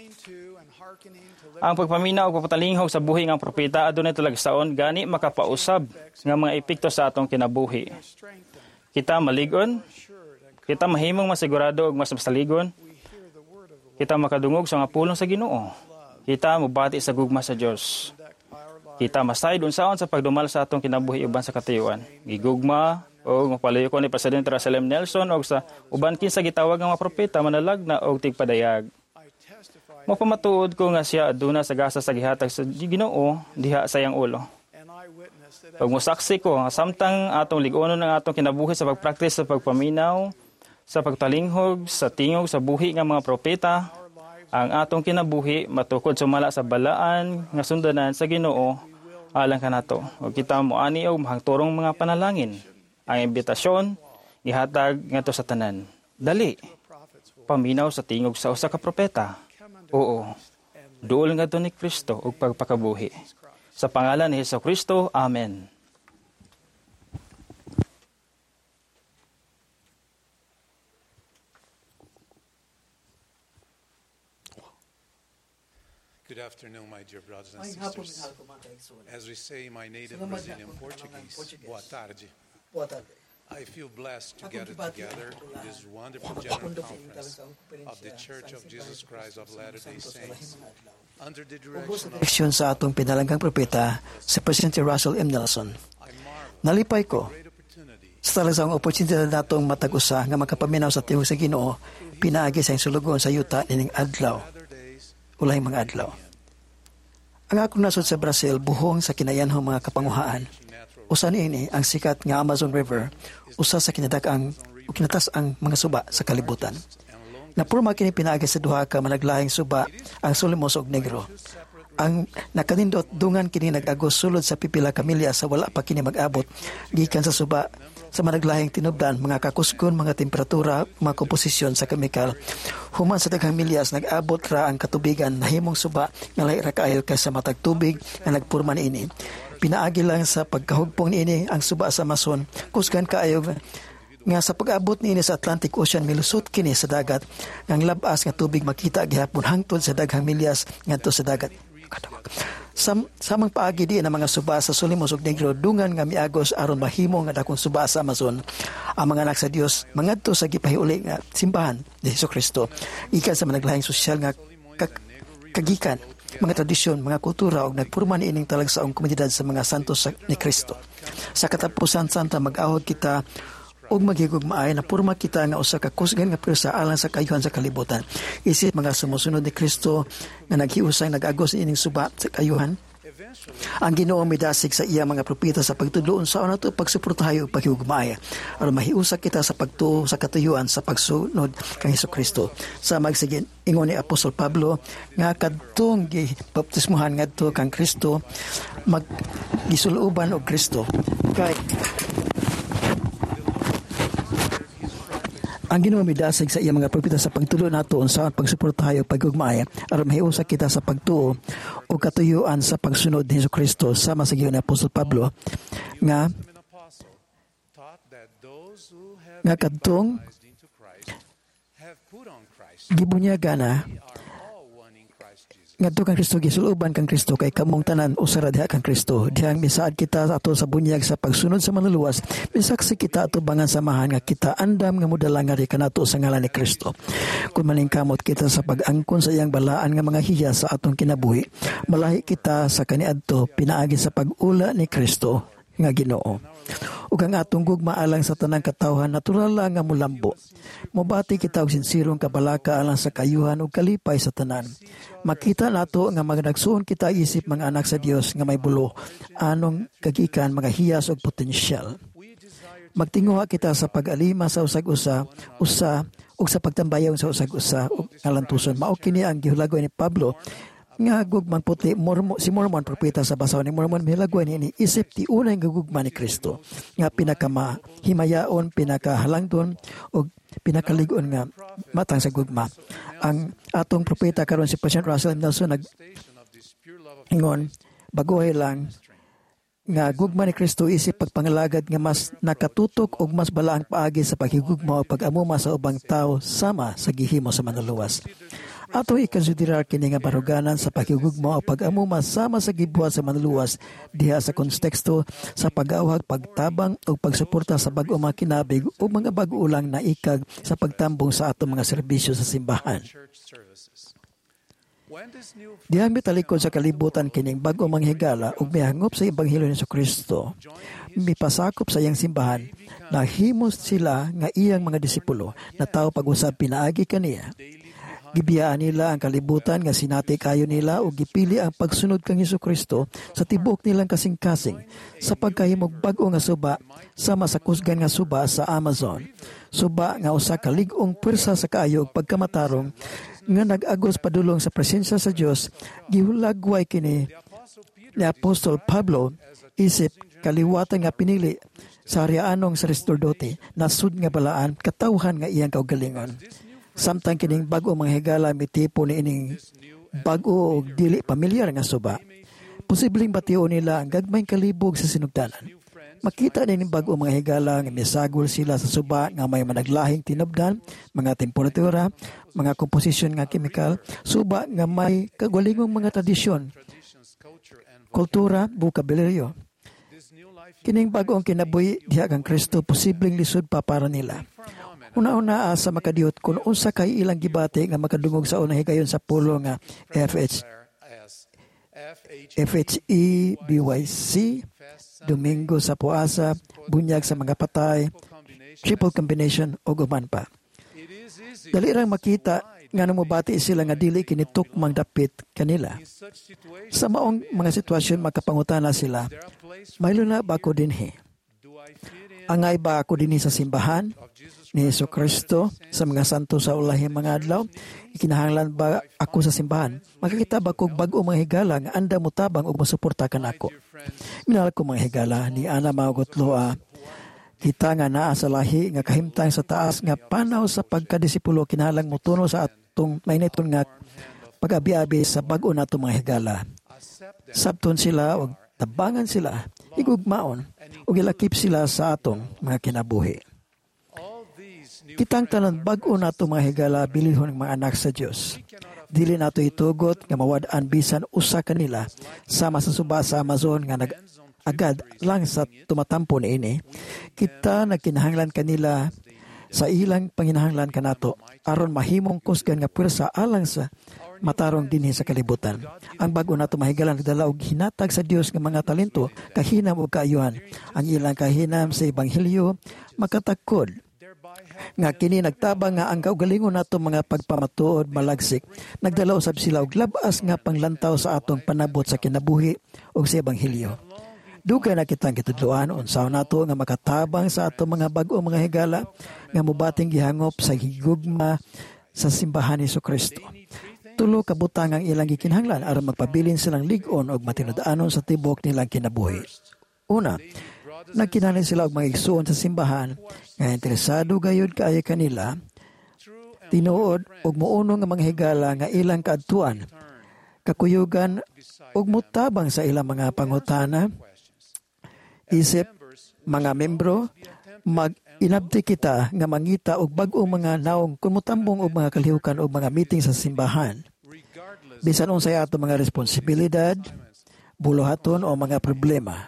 Ang pagpaminaw ug pagpatalingog sa buhi ng propeta adunay talagsaon gani makapausab nga mga epekto sa atong kinabuhi. Kita maligon, kita mahimong masigurado ug mas masaligon. Kita makadungog sa mga pulong sa Ginoo. Kita mubati sa gugma sa Dios. Kita masayod unsaon sa pagdumal sa atong kinabuhi uban sa katuyuan. Gigugma o mapalayo ko ni Presidente Russell M. Nelson o sa uban kinsa gitawag nga mga propeta manalagna o tigpadayag. Mapamatuod ko nga siya aduna sa gasa sa gihatag sa Ginoo diha sa iyang ulo. Pag musaksi ko nga samtang atong lig-onon ng atong kinabuhi sa pagpraktis sa pagpaminaw, sa pagtalinghog, sa tingog sa buhi nga mga propeta, ang atong kinabuhi matukod sumala sa balaan nga sundanan sa Ginoo alang kanato. O kita mo ani og mahangturong mga panalangin. Ang imbitasyon gihatag ngadto sa tanan. Dali. Paminaw sa tingog sa usa ka propeta. Oo. Duol ngadto ni Kristo ug pagpakabuhi. Sa pangalan ni Hesukristo. Amen. Good afternoon, my dear brothers and sisters. As we say in my native Brazilian Portuguese, boa tarde. I feel blessed to gather together in this wonderful general conference of the Church of Jesus Christ of Latter-day Saints under the direction of Aksyon sa atong pinalanggang propeta, si Presidente Russell M. Nelson. Nalipay ko sa talagang oportunidad natong matag-usa nga makapaminaw sa tingog sa Ginoo pinaagi sa sulugon sa yuta nining adlaw. Ulay mga adlaw. Ang akong nasod sa Brazil buhong sa kinayanhong mga kapanguhaan. Usa niini ang sikat nga Amazon River, usa sa kinadak-ang o kinatas ang mga suba sa kalibutan. Napurma kini pinaagi sa duha ka managlahing suba ang Solimos ug Negro. Ang nakanindot dungan kini nag-agos sulod sa pipila ka milya sa wala pa kini mag-abot gikan sa suba sa managlahing tinubdan, mga kakuskon, mga temperatura, mga komposisyon sa kemikal. Human sa daghang milyas, nag-abot ra ang katubigan na himong suba nga lahi ra kaayo kaysa matag tubig nga nagpurma niini. Pinaagi lang sa pagkahugpong niini ang suba sa Amazon, kusgan kaayo nga sa pag-abot niini sa Atlantic Ocean milusot kini sa dagat ang labas nga tubig makita gihapon hangtod sa daghang milyas ngadto sa dagat. Sam, samang paagi di na mga suba sa Solimos ug Negro dungan nga miagos aron mahimo nga dakong suba sa Amazon. Ang mga anak sa Dios mangadto sa gipahiuli nga simbahan ni Hesukristo ikan sa managlahing sosyal nga kag- kagikan, mga tradisyon, mga kultura ug nagpurma niining talagsaong komunidad sa mga santos ni Kristo. Sa katapusan santa mag-ahod kita ug maghigugmaay na purma kita nga usa ka kusgan nga pirsa alang sa kayuhan sa kalibutan. Isip mga sumusunod ni Kristo nga naghiusay nag-agos ining suba sa kayuhan Ang Ginoo midasig sa iya mga propeta sa pagtudloon sa nato pagsuportahay ug paghigugmaay aron mahiusa kita sa pagtuo sa katuyuan sa pagsunod kang Hesukristo. Sa magsige ingon ni Apostol Pablo nga kadtong gibaptismuhan ngadto kang Kristo maggisuluban og Kristo kay ang Ginoo midasig sa iya mga propeta sa pagtulo nato unsaon pagsuportahay ug paghigugmaay aron mahiusa kita sa pagtuo o katuyuan sa pagsunod ni Hesukristo. Sama sa giingon ni Apostol Pablo nga nga kadtong gibunyaga na ngadto kang Kristo gisuluban kang Kristo kay kamong tanan usara diha kang Kristo dihang misaad kita ato sa bunyag sa pagsunod sa manluluwas misaksi kita ato bangan samahan nga kita andam nga modalang nga kanato sa ngalan ni Kristo. Kung maningkamot kita sa pag-angkon sa iyang balaan nga mga hiya sa atong kinabuhi malahi kita sa kaniadto pinaagi sa pag-ula ni Kristo nga Ginoo. Ug ang atong gugma alang sa tanang katawhan natural lang nga mulambo. Mobati kita og sinsirong kabalaka alang sa kayuhan ug kalipay sa tanan. Makita nato nga magnagsuon kita isip mga anak sa Dios nga may bulo anong kagikan mga hiyas ug potensyal. Magtinguha kita sa pag-alima sa usag-usa, usa ug sa pagtambayaw sa usag-usa ug ngalantuson. Mao kini ang gihulagoy ni Pablo nga gugman puti mormo, si Mormon propeta sa basaw ni Mormon milagwan ni isip ti unay nga gugma ni Kristo nga pinakama himayaon pinakahalangdon o pinakaligon nga matang sa gugma. Ang atong propeta karon si President Russell M. Nelson nag ingon baguhay lang nga gugma ni Kristo isip pagpangalagad nga mas nakatutok og mas balaang paagi sa paghigugma o pag-amuma sa ubang tao sama sa gihimo sa manluluwas. Ato ikonsiderar kini nga baruganan sa paghigugma o pag-amuma sama sa gibuhat sa manluluwas diha sa konteksto sa pag-awhag, pagtabang o pagsuporta sa bag-o mga kinabig o mga bag-o ulang naikag sa pagtambong sa atong mga serbisyo sa simbahan. Dihang mitalikod sa kalibutan kining bag-o mga higala ug mihangop sa Ebanghelyo ni Jesucristo, mipasakop sa iyang simbahan, nahimos sila nga iyang mga disipulo na tao pag-usab pinaagi kaniya. Gibiyaan nila ang kalibutan nga sinati kayo nila o gipili ang pagsunod kang Hesukristo sa tibok nilang kasing-kasing sa pagkahimog bag-o nga suba sama sa kusgan nga suba sa Amazon. Suba nga usa ka lig-ong pwersa sa kaayo ug pagkamatarong nga nag-agos padulong sa presensya sa Dios gihulagway kini ni Apostol Pablo isip kaliwatan nga pinili sa arianong sa sacerdote nasud nga balaan katawhan nga iyang kaugalingon. Samtang kining bag-o mga higala mitipo ni ining bag-o og dili pamilyar nga suba. Posibleng batiyo nila ang gagmayng kalibog sa sinugdanan. Makita nining bag-o mga higala nga misagol sila sa suba nga may managlahing tinubdan, mga temperatura, mga komposisyon nga kemikal, suba nga may kagwalingong mga tradisyon, kultura, bukabularyo. Kining bag-o ang kinabuhi diha kang Kristo posibleng lisod pa para nila. Una-una sa makadiyot kung unsa kay ilang gibati nga makadungog sa unang higayon sa pulo nga F H F H E B Y C Domingo sa puasa, bunyag sa mga patay, triple combination o guman pa. Dali rang makita nga nang mabati sila nga dili kini tukmang dapit kanila. Sa maong mga sitwasyon makapangutana sila, maylo na ba ako dinhi? Angay ba ako dinhi sa simbahan ni Hesukristo sa mga santo sa ulahing mga adlaw? Ikinahanglan ba ako sa simbahan? Makakita ba kog bag-o mga higala nga anda mo tabang ug masuporta kanako? Minahal ko mga higala ni ana magotloa. Kita nga naa sa lahi nga kahimtang sa taas nga panaw sa pagkadisipulo kinahanglang motuno sa atong mayneton nga pag-abi-abi sa bag-o nato mga higala. Sabton sila og tabangan sila, igugmaon ug ilakip sila sa atong mga kinabuhi. Kitang tanan bag-o nato mga higala bilihon ng mga anak sa Dios. Dili nato itugot nga mawad-an bisan usa kanila sama sa suba sa Amazon nga nag-agad lang sa tumatampo niini. Kita nagkinahanglan kanila sa ilang panginahanglan kanato aron mahimong kusgan nga pwersa alang sa matarong dinhi sa kalibutan. Ang bag-o nato mahigalan nagdala og hinatag sa Dios nga mga talento, kahinam ug kaayuhan. Ang ilang kahinam sa ebanghelyo makatakod nga kini nagtabang nga ang kaugalingon nato mga pagpamatuod malagsik nagdala usab sila og labas nga panglantaw sa atong panabot sa kinabuhi ug sa ebanghelyo. Dugay na kitang kitudloan unsaon nato nga makatabang sa atong mga bag-o mga higala nga mobating gihangop sa higugma sa simbahan ni Jesucristo. Tulo ka butang ang ilang gikinahanglan aron magpabilin silang lig-on og matinud-anon sa tibok nilang kinabuhi. Una, nagkinahanglan sila og mga igsoon sa simbahan nga interesado gayud kaayo kanila tinuod og muuno nga mga higala nga ilang kaadtuan, kakuyugan ug mutabang sa ilang mga pangutana. Isip mga membro mag-inabti kita nga mangita og bag-ong mga naong kumutambong og mga kalihukan og mga meeting sa simbahan. Bisan unsay ato mga responsibilidad, buluhaton o mga problema.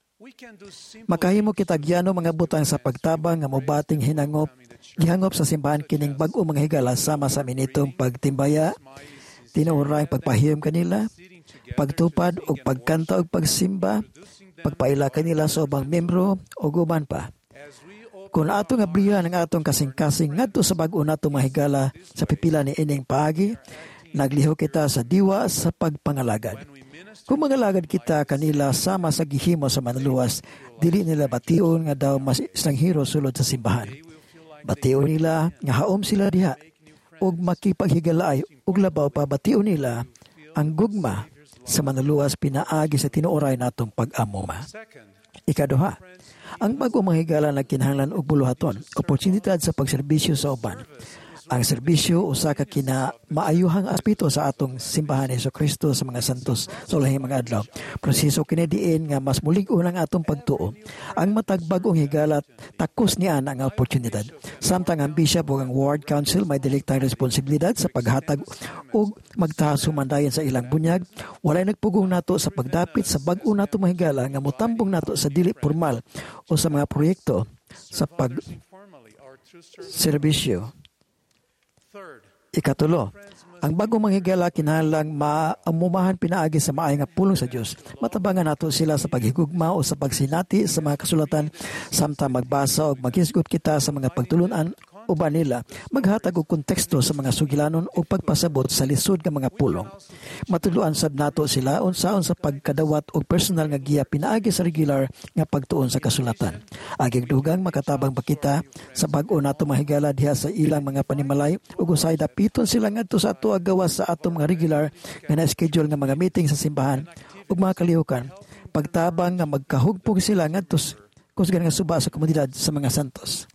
Makahimo kita gyano mga butang sa pagtabang nga mobating hinangop, gihangop sa simbahan kining bag-ong mga higala sama sa minitong pagtimbaya, tinuorang pagpahiyom kanila, pagtupad og pagkanta og pagsimba, pagpaila kanila sa ubang membro o guban pa. Kung ato nga brihan ang atong kasing-kasing ngadto sa bag-o nato mahigala sa pipila ni ining paagi, nagliho kita sa diwa sa pagpangalagad. Kung mangalagad kita kanila sama sa gihimo sa manluwas, dili nila bation nga daw mas estranghero sulod sa simbahan. Bation nila nga haom sila diha ug makipaghigalaay ug labaw pa bation nila ang gugma sa manluwas pinaagi sa tinuoray natong pag-amuma. Ikaduha, ang bago mga higala nagkinahanglan og buluhaton, oportunidad sa pagserbisyo sa uban. Ang serbisyo usa ka kina maayuhang aspeto sa atong simbahan ni Jesucristo sa mga santos sa ulahing mga adlaw. Proseso kini diin nga mas mulig-on ang atong pagtuo. Ang matag bagong higala takos niya ang oportunidad. Samtang ang bishop ug ang ward council may direktang responsibilidad sa paghatag ug magtahasumandayon sa ilang bunyag, walay nagpugong nato sa pagdapit sa bag-o nato mga higala nga motambong nato sa dili formal o sa mga proyekto sa pag serbisyo. Ikatulo, ang bagong mga higala kinahanglang maamumahan pinaagi sa maay nga pulong sa Dios. Matabangan nato sila sa paghigugma o sa pagsinati sa mga kasulatan samtang magbasa o maghisgot kita sa mga pagtulunan uban nila, maghatag og konteksto sa mga sugilanon o pagpasabot sa lisod nga mga pulong. Matuluan sab nato sila unsaon sa pagkadawat og personal nga giya pinaagi sa regular nga pagtuon sa kasulatan. Aging dugang makatabang pa kita sa bag-o nato mahigala diha sa ilang mga panimalay ug usay dapiton sila ngadto sa ato gawas sa atong mga regular nga na-schedule nga mga meeting sa simbahan ug mga kalihukan. Pagtabang nga magkahugpong sila ngadto kusgan nga suba sa komunidad sa mga santos.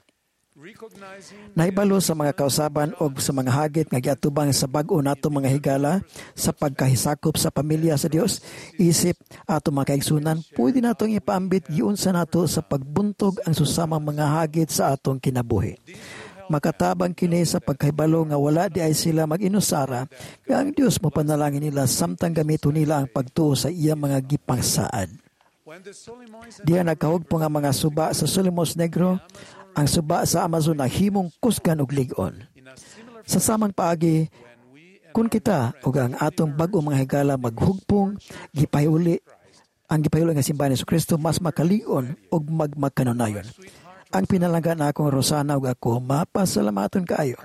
Nahibalo sa mga kausaban o sa mga hagit nga giatubang sa bag-o nato mga higala sa pagkahisakop sa pamilya sa Dios, isip ato mga kaigsunan, pwede natong ipaambit giun sa nato sa pagbuntog ang susamang mga hagit sa atong kinabuhi. Makatabang kini sa pagkahibalo nga wala di ay sila mag-inusara nga ang Dios mo panalangin nila samtang gamito nila ang pagtuo sa iyang mga gipangsaad. Diya nagkahugpo nga mga suba sa Solimos Negro, ang suba sa Amazon na himong kusgan og lig-on. Sa samang paagi, kung kita ug ang atong bag-o mga higala maghugpong, gipahuli, ang gipahuli nga simbahan ni Jesucristo mas makalig-on ug magmakanunayon. Ang pinalanggan na akong Rosana ug ako, mapasalamaton kaayo.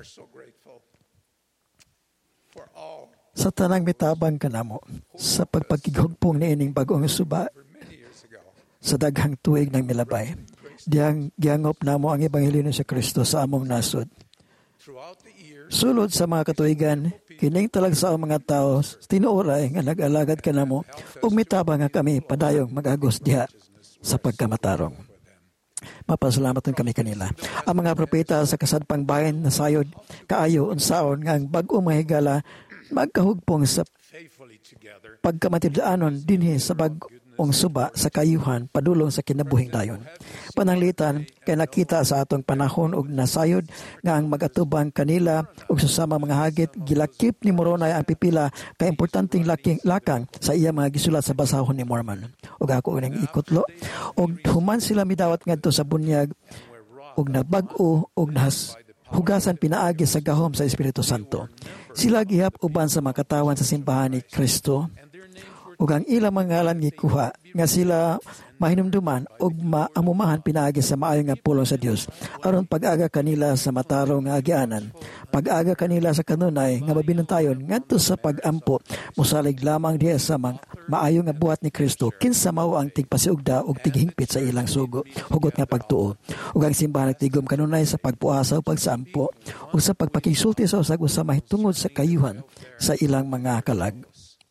Sa tanang mitabang kanamo, sa pagpagkighugpong ni ining bag-ong suba, sa daghang tuig ng milabay, diyang giangop namo ang ebanghelyo ni Kristo sa among nasod. Sulod sa mga katuigan, kining talagsa ang mga tao tinuoray nga nag-alagad kanamo ug mitabang nga kami padayong mag-agos diha sa pagkamatarong. Mapasalamat kami kanila. Ang mga propeta sa kasadpang bayan na sayod kaayo unsaon nga ang bag-o mga higala magkahugpong sa pagkamatibdaanon dinhi sa bag-ong suba sa kayuhan padulong sa kinabuhing dayon. Pananglitan kay nakita sa atong panahon og nasayod nga ang magatubang kanila ug susama mga hagit gilakip ni Moroni ang pipila kay importanteng laking lakang sa iya mga gisulat sa basahon ni Mormon. Ug ako ning ikutlo og human sila midawat ngadto sa bunyag ug nagbag-o ug nas hugasan pinaagi sa gahom sa Espiritu Santo. Sila gihap uban sa mga katawan sa simbahan ni Kristo ug ang ilang mga ngalan gikuha nga sila mahinumduman ug maamumahan pinaagi sa maayo nga pulong sa Dios aron pag-aga kanila sa matarong nga agianan, pag-aga kanila sa kanunay nga mabinantayon ngadto sa pag-ampo mosalig lamang diha sa mga maayo nga buhat ni Kristo kinsa mao ang tigpasiugda ug tighingpit sa ilang sugo hugot nga pagtuo ug ang simbahan nagtigom kanunay sa pagpuasa ug pagsaampo ug sa pagpakisulti sa usag usa mahitungod sa kayuhan sa ilang mga kalag.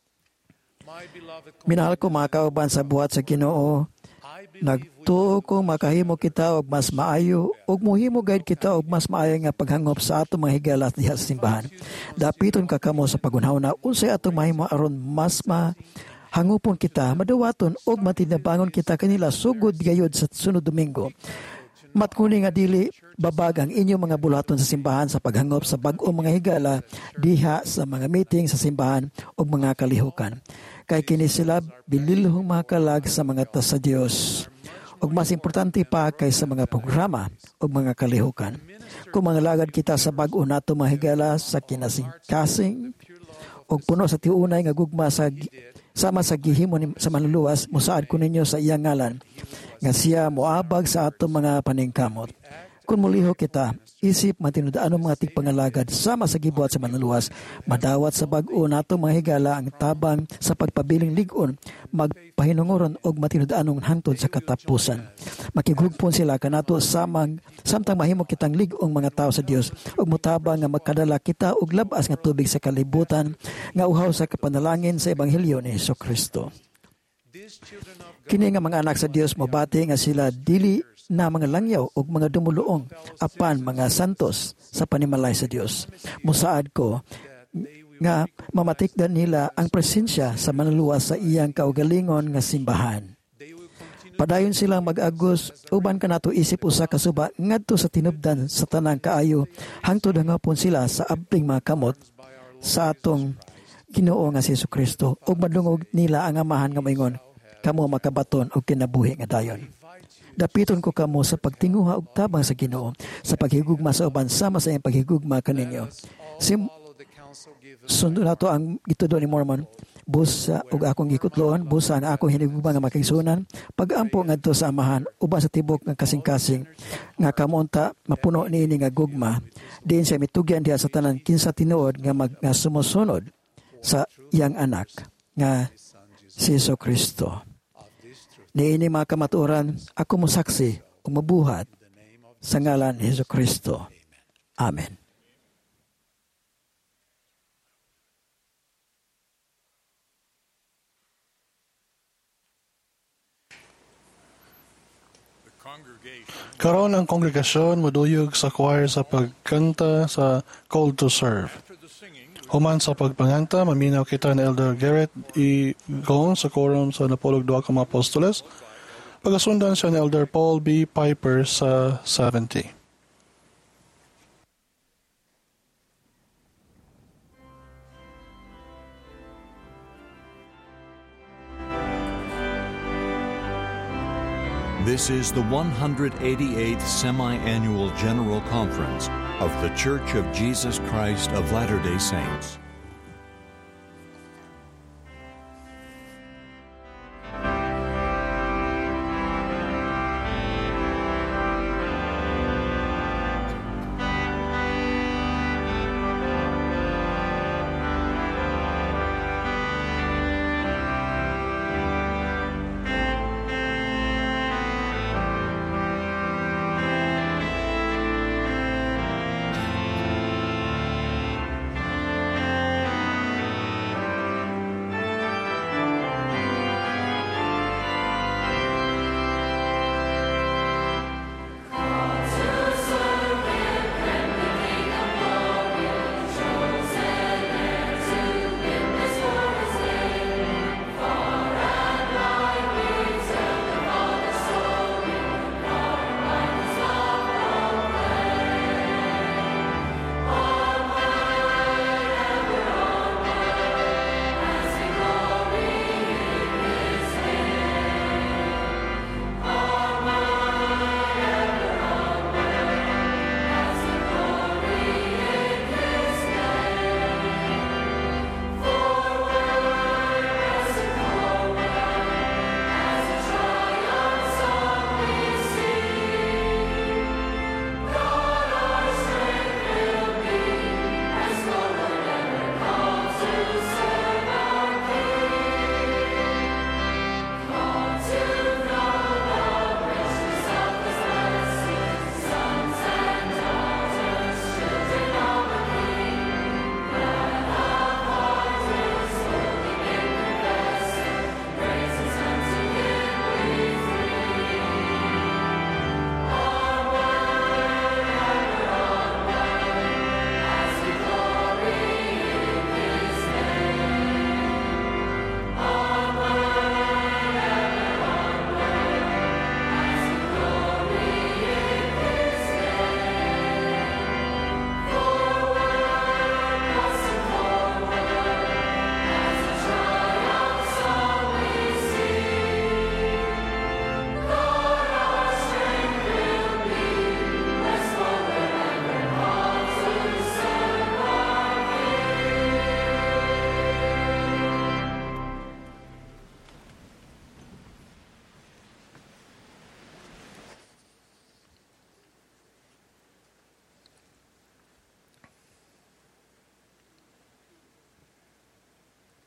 Minahal ko mga kauban sa buhat sa Ginoo, nagtuo ko makahimo kita og mas maayo ug mohimo gayud kita og mas maayo nga paghangop sa atong mga higala diha sa simbahan. Dapiton ka kamo sa pagunhawna unsay atong mahimo aron mas ma hangupon kita, madawaton og matinabangon kita kanila sugod gayud sa sunod Domingo. Matkuni nga dili babag ang inyong mga bulaton sa simbahan sa paghangop sa bag-o mga higala diha sa mga meeting sa simbahan o mga kalihukan. Kay kini sila bililhong mga kalag sa mga tas sa Dios. O mas importante pa kaysa mga programa o mga kalihukan. Kung mga lagad kita sa bag-o nato mga higala sa kinasing-kasing o puno sa tiunay nga gugma sa sama sa gihimo ni, sa manluluwas, musaad ko ninyo sa iyang ngalan nga siya moabag sa atong mga paningkamot. Kung muliho kita, isip matinudaan ang mga tigpangalagad sama sa gibuhat sa manluluwas, madawat sa bag-o natong mga higala ang tabang sa pagpabiling ligon, magpahinunguron og matinudaan ang hangtod sa katapusan. Makigugpon sila kanato samang samtang mahimo kitang ligong mga tao sa Dios ug mutabang nga magkadala kita og labas nga tubig sa kalibutan nga uhaw sa kapanalangin sa ebanghelyo ni Jesucristo. Kini nga mga anak sa Dios mobati nga sila dili na mga langyaw o mga dumuluong apan mga santos sa panimalay sa Dios. Musaad ko nga mamatikdan nila ang presensya sa manluluwas sa iyang kaugalingon nga simbahan. Padayon silang mag-agos uban kanato isip usa ka suba ngadto sa tinubdan sa tanang kaayo hangtod hangapon sila sa abting mga kamot sa atong Ginoo nga si Jesucristo ug madungog nila ang amahan nga moingon kamo makabaton og kinabuhi nga dayon. Dapiton ko kamo sa pagtinguha og tabang sa Ginoo sa paghigugma sa uban sama sa iyang paghigugma kaninyo. Sim sundo nato ang gitudo ni Mormon busa og akong gikutloon busa ang akong hinigugma nga makigsunan pag-ampo ngadto sa amahan uban sa tibok nga kasing-kasing nga kamonta mapuno niini nga gugma diin siya mitugyan diha sa tanan kinsa tinuod nga mag nga sumusunod sa iyang anak nga si Jesucristo. Niini mga kamatuoran, ako mo saksi o mabuhat sa ngalan ni Jesucristo. Amen. Karon ang kongregasyon moduyog sa choir sa pagkanta sa Call to Serve. Human sa pagpanganta, maminaw kita ni Elder Garrett E. Gong sa quorum sa Napolog Dua ka mga Apostoles. Pagasundan siya ni Elder Paul B. Piper sa seventy. This is the one hundred eighty-eighth Semi-Annual General Conference of The Church of Jesus Christ of Latter-day Saints.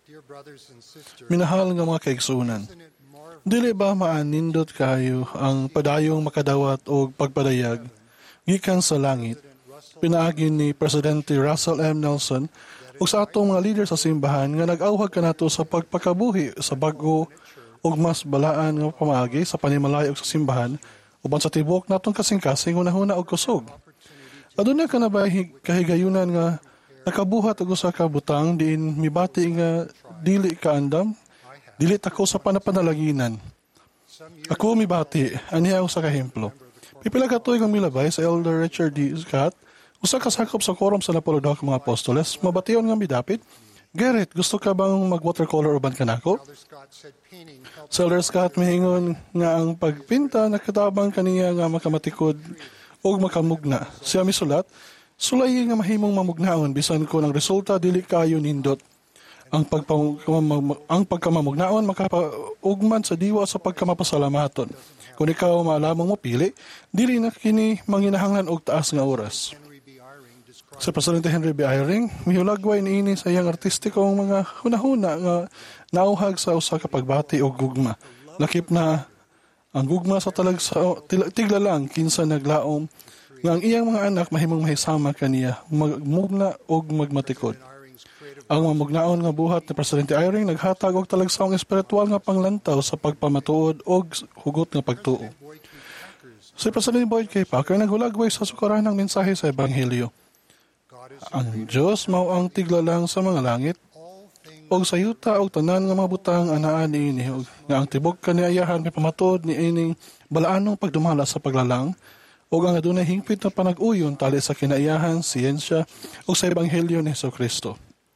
Minahal nga mga kaigsunan, dili ba maanindot kayo ang padayong makadawat o pagpadayag gikan sa langit pinaagi ni Presidente Russell M. Nelson ug sa atong mga leader sa simbahan nga nag-awhag kanato sa pagpakabuhi sa bag-o ug mas balaan nga pamaagi sa panimalay ug sa simbahan uban sa tibok natong kasing-kasing hunahuna og kusog. Aduna ka na ba kahigayunan nga nakabuhat og usa ka butang diin mibati nga dili kaandam, dili tako sa panapanalaginan. Ako mibati aniya usa ka ehemplo. Pipila ka tuig ang milabay sa Elder Richard D. Scott, usa ka sakop sa quorum sa napolo daw mga apostoles, mabation nga midapit. Garrett, gusto ka bang mag-watercolor uban ka nako? Sa Elder Scott mihingon nga ang pagpinta nakatabang kaniya nga makamatikod o makamugna. Siya misulat, sulay nga mahimong mamugnaon bisan ko ng resulta dili kayo nindot. Ang pagpam- ang pagkamamugnaon makapaugman sa diwa sa pagkamapasalamaton. Kung ikaw maalamang mo pili, dili na kini manginahanglan og taas nga oras. Sa Presidente Henry B. Eyring, mihulagway niini sa iyang artistikong mga hunahuna nga nauhag sa usa ka pagbati og gugma. Lakip na ang gugma sa talag sa tigla lang kinsa naglaom nga ang iyang mga anak mahimong mahisama kaniya magmugna og magmatikod. Ang mamugnaon nga buhat ni Presidente Eyring naghatag og talagsaong espiritual nga panglantaw sa pagpamatuod og hugot nga pagtuo. Si Presidente Boyd K. Packer naghulagway sa sukaran ng mensahe sa Ebanghelyo. Ang Diyos mao ang tiglalang sa mga langit og sa yuta og tanan nga mga butang anaan niini nga ang tibok kaniayahan may pamatuod ni ining balaanong pagdumala sa paglalang og ang adunay hingpit na panag-uyon tali sa kinaiyahan, siyensya ug sa Ebanghelyo ni Jesucristo.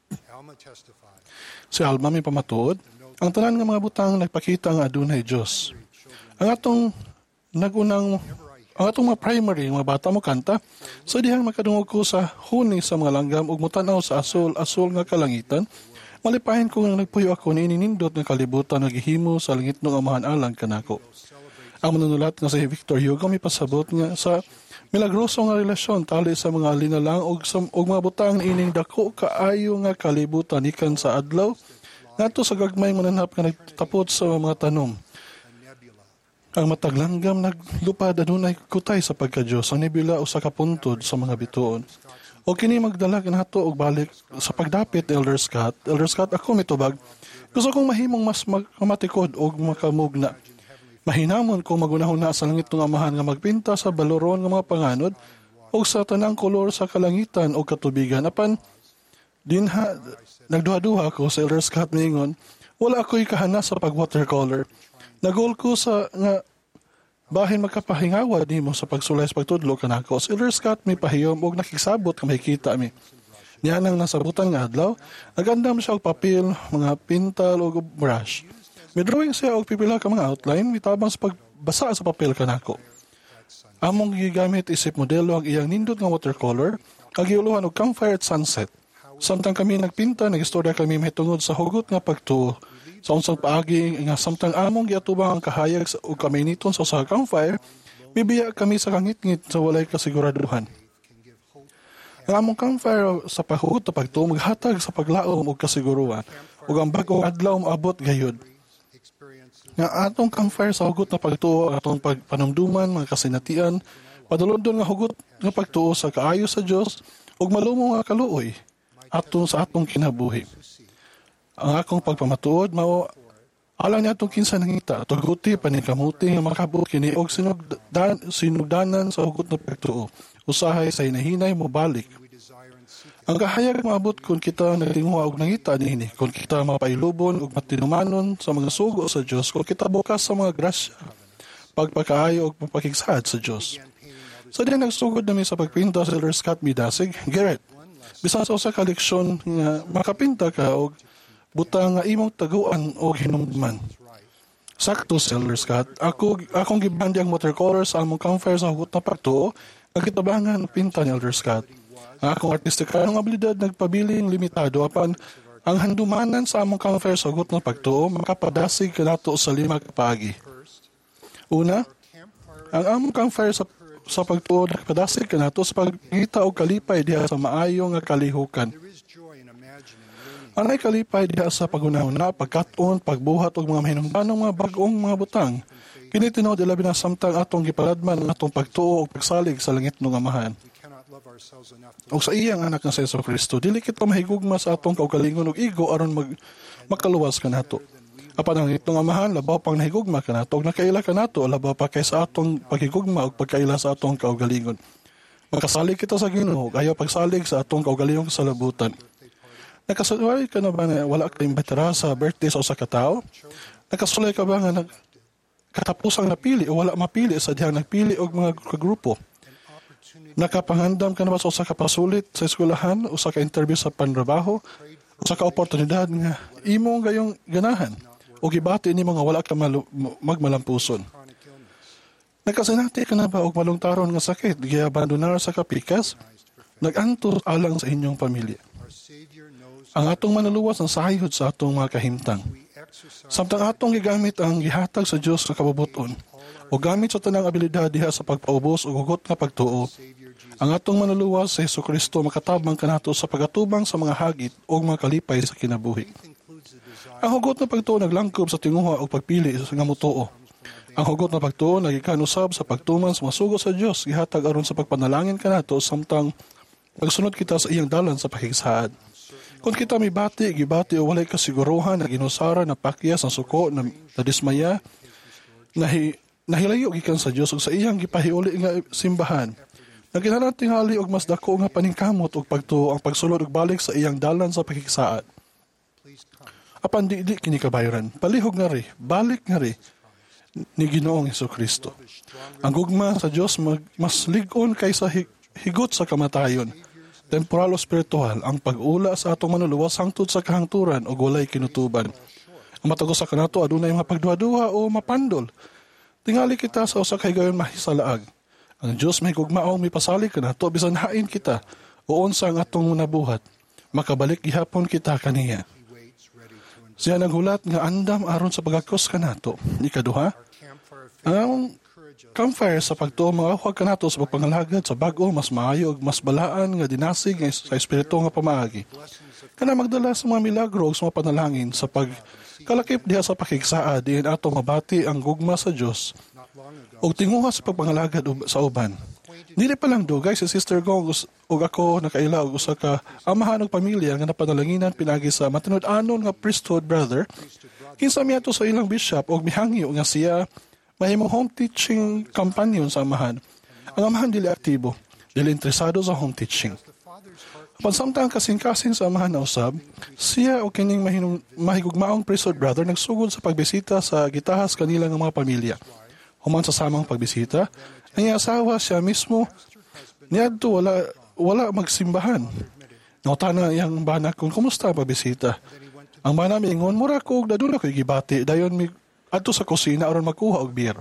Si Alma may pamatuod, ang tanan nga mga butang nagpakita nga adunay Dios. Ang atong nagunang ang atong mga primary mga bata mo kanta, so dihang makadungog ko sa huni sa mga langgam ug mutanaw sa asol-asol nga kalangitan, malipahin ko nga nagpuyo ako ni ininindot nga kalibutan nga gihimo sa langit ng amahan alang kanako. Ang manunulat nga si Victor Hugo may pasabot nga sa milagroso nga relasyon tali sa mga linalang og, og mga butang ining dako kaayo nga kalibutan ikan sa adlaw ngadto sa gagmay mananap nga nagtapot sa mga tanom. Ang mataglanggam naglupad adunay kutay sa pagka-Dios ang nebula usa ka puntod sa mga bituon. O kini magdala nato og balik sa pagdapit Elder Scott. Elder Scott ako mitubag. Gusto kong mahimong mas matikod og makamugna. Mahinamon kung magunahon na sa langit ng amahan nga magpinta sa baloron ng mga panganod o sa tanang kolor sa kalangitan o katubigan. Apan, dinha, nagduha-duha ko sa Elder Scott Mingon, wala ako'y kahana sa pag-watercolor. Nagol ko sa nga bahin magkapahingawa ni mo sa pagsulay sa pagtudlo kanako. Si Elder Scott may pahiyom o nakikisabot ka makikita mi. Niya nang nasabutan nga adlaw, nagandam siya og papel, mga pintal o brush. May drawing siya og pipila ka mga outline, mitabang sa pagbasa sa papel kanako. Among gigamit isip modelo ang iyang nindot nga watercolor, kag giuluhan og campfire at sunset. Samtang kami nagpinta, nagistorya kami mahitungod sa hugot nga pagtuo. Sa unsang paagi nga samtang among giatubang ang kahayag sa ug kami niton sa usa ka campfire, bibiya kami sa kangit-ngit sa walay kasiguraduhan. Ang among campfire sa pahugot na pagtuo maghatag sa paglaom ug kasiguruhan ug ang bag-o adlaw moabot gayud. Nga atong campfire sa hugot na pagtuo, atong pagpanumduman, mga kasinatian, padulundon nga hugot nga pagtuo sa kaayo sa Dios ug malumo nga kaluoy atong sa atong kinabuhi. Ang akong pagpamatuod mao alang ni atong kinsa nangita, tuguti panikamuti nga makabot kini og sinugdan sinugdanan sa hugot na pagtuo. Usahay sa hinahinay mo balik. Ang kahayag maabot kung kita nagtinguha og nangita niini, kung kita mapailubon og matinumanon sa mga sugo sa Dios, kung kita bukas sa mga grasya, pagpakaayo og pagpakigsad sa Dios. Sa diyan nagsugod nami sa pagpinta sa Elder Scott Midasig, Garrett, bisan sa usa ka leksyon nga makapinta ka og butang nga imong taguan o hinumduman. Sakto, Elder Scott, ako, akong gibandi ang watercolor sa among campfire sa hugot na pagtuo, nagkitabangan pinta ni Elder Scott. Ang akong artistika ng abilidad nagpabiling limitado apan ang handumanan sa among campfire sa hugot na pagtuo makapadasig kanato sa lima ka paagi. Una, ang among campfire sa sa pagtuo nakapadasig kanato sa pagkita og kalipay diha sa maayo nga kalihukan. Anay kalipay diha sa pagunahuna, pagkaton, pagbuhat og mga mahinungdanong mga bag-ong mga butang. Kini tinuod ilabi na samtang atong gipaladman ang atong pagtuo og pagsalig sa langit ng Amahan. Og sa iyang anak nga si Jesu Kristo, dili kita mahigugma sa atong kaugalingon og igo aron mag makaluwas kanato. Apan ang itong Amahan labaw pang nahigugma kanato og nakaila kanato labaw pa kaysa atong paghigugma og pagkaila sa atong kaugalingon. Makasalig kita sa Ginoo, ayaw pagsalig sa atong kaugalingong salabutan. Nakasulay ka na ba na wala ka imbitara sa birthday sa usa ka tawo? Nakasulay ka ba nga nag katapusang napili o wala mapili sa dihang nagpili og mga kagrupo? Nakapangandam ka na ba sa usa ka pasulit sa eskwelahan, usa ka interview sa panrabaho, usa ka oportunidad nga imong gayong ganahan o gibati nimo nga wala ka malu- magmalampuson? Nakasinati ka na ba og malungtaron nga sakit, giabandonar sa kapikas, naganto alang sa inyong pamilya? Ang atong manuluwas ang sahayod sa atong mga kahimtang. Samtang atong gigamit ang gihatag sa Dios sa kabubuton o gamit sa tanang abilidad diha sa pagpaubos o hugot nga pagtuo, ang atong manuluwas sa Hesus Kristo makatabang kanato sa pagatubang sa mga hagit o mga kalipay sa kinabuhi. Ang hugot nga pagtuo naglangkob sa tinguha o pagpili nga mutuo. Ang hugot nga pagtuo nagikan usab sa pagtuman sa masugo sa Dios gihatag aron sa pagpanalangin kanato samtang pagsunod kita sa iyang dalan sa pakigsaad. Kung kita may bati, gibati o walay kasiguruhan na ginusara na pakyas ang suko na nadismaya, nahi, nahilayo gikan sa Dios ug sa iyang gipahiuli nga simbahan. Naginhanan tingali og mas dako nga paningkamot ug pagtuo ang pagsulod ug balik sa iyang dalan sa pakigsaad. Apan di, di kini kabayran, palihog nga ri, balik nga ri ni Ginoong Jesucristo. Ang gugma sa Dios mag, mas lig-on kaysa higot sa kamatayon. Temporal o spiritual, ang pag-ula sa atong manuluwas hangtod sa kahangturan o walay kinutuban. Ang matagos sa kanato adunay mga pagduha-duha o mapandol. Tingali kita sa usa ka higayon mahisalaag. Ang Dios may gugmaong mipasalig kanato bisan hain kita o unsa ang atong nabuhat. Makabalik gihapon kita kaniya. Siya naghulat nga andam aron sa pagakos kanato. Ikaduha, ang campfire sa pagtuo mga huwag kanato sa pagpangalagad sa bag-o mas maayo ug mas balaan nga dinasig sa espiritu nga pamaagi. Kana magdala sa mga milagro ug sa mga panalangin sa pagkalakip diha sa pakigsaad diin ato mabati ang gugma sa Dios ug tinguha sa pagpangalagad sa uban. Dili pa lang dugay si Sister Gong ug ako nakaila og usa ka amahan ug pamilya nga napanalanginan pinagi sa matinud-anon nga priesthood brother. Kinsa miadto sa ilang bishop og mihangyo nga siya mahimong home teaching kampanyon sa amahan. Ang amahan dili aktibo, dili interesado sa home teaching. Pansamtang kasing-kasing sa amahan na usab, siya o kining mahinung, mahigugmaong priesthood brother nagsugod sa pagbisita sa gitahas kanila ng mga pamilya. Human sa samang pagbisita, ang iyang asawa siya mismo, niadto wala, wala magsimbahan. Nautana iyang bana kung kumusta ang pagbisita. Ang bana miingon, mura ko, dadula ko'y gibati, dayon mi adto sa kusina aron magkuha og beer.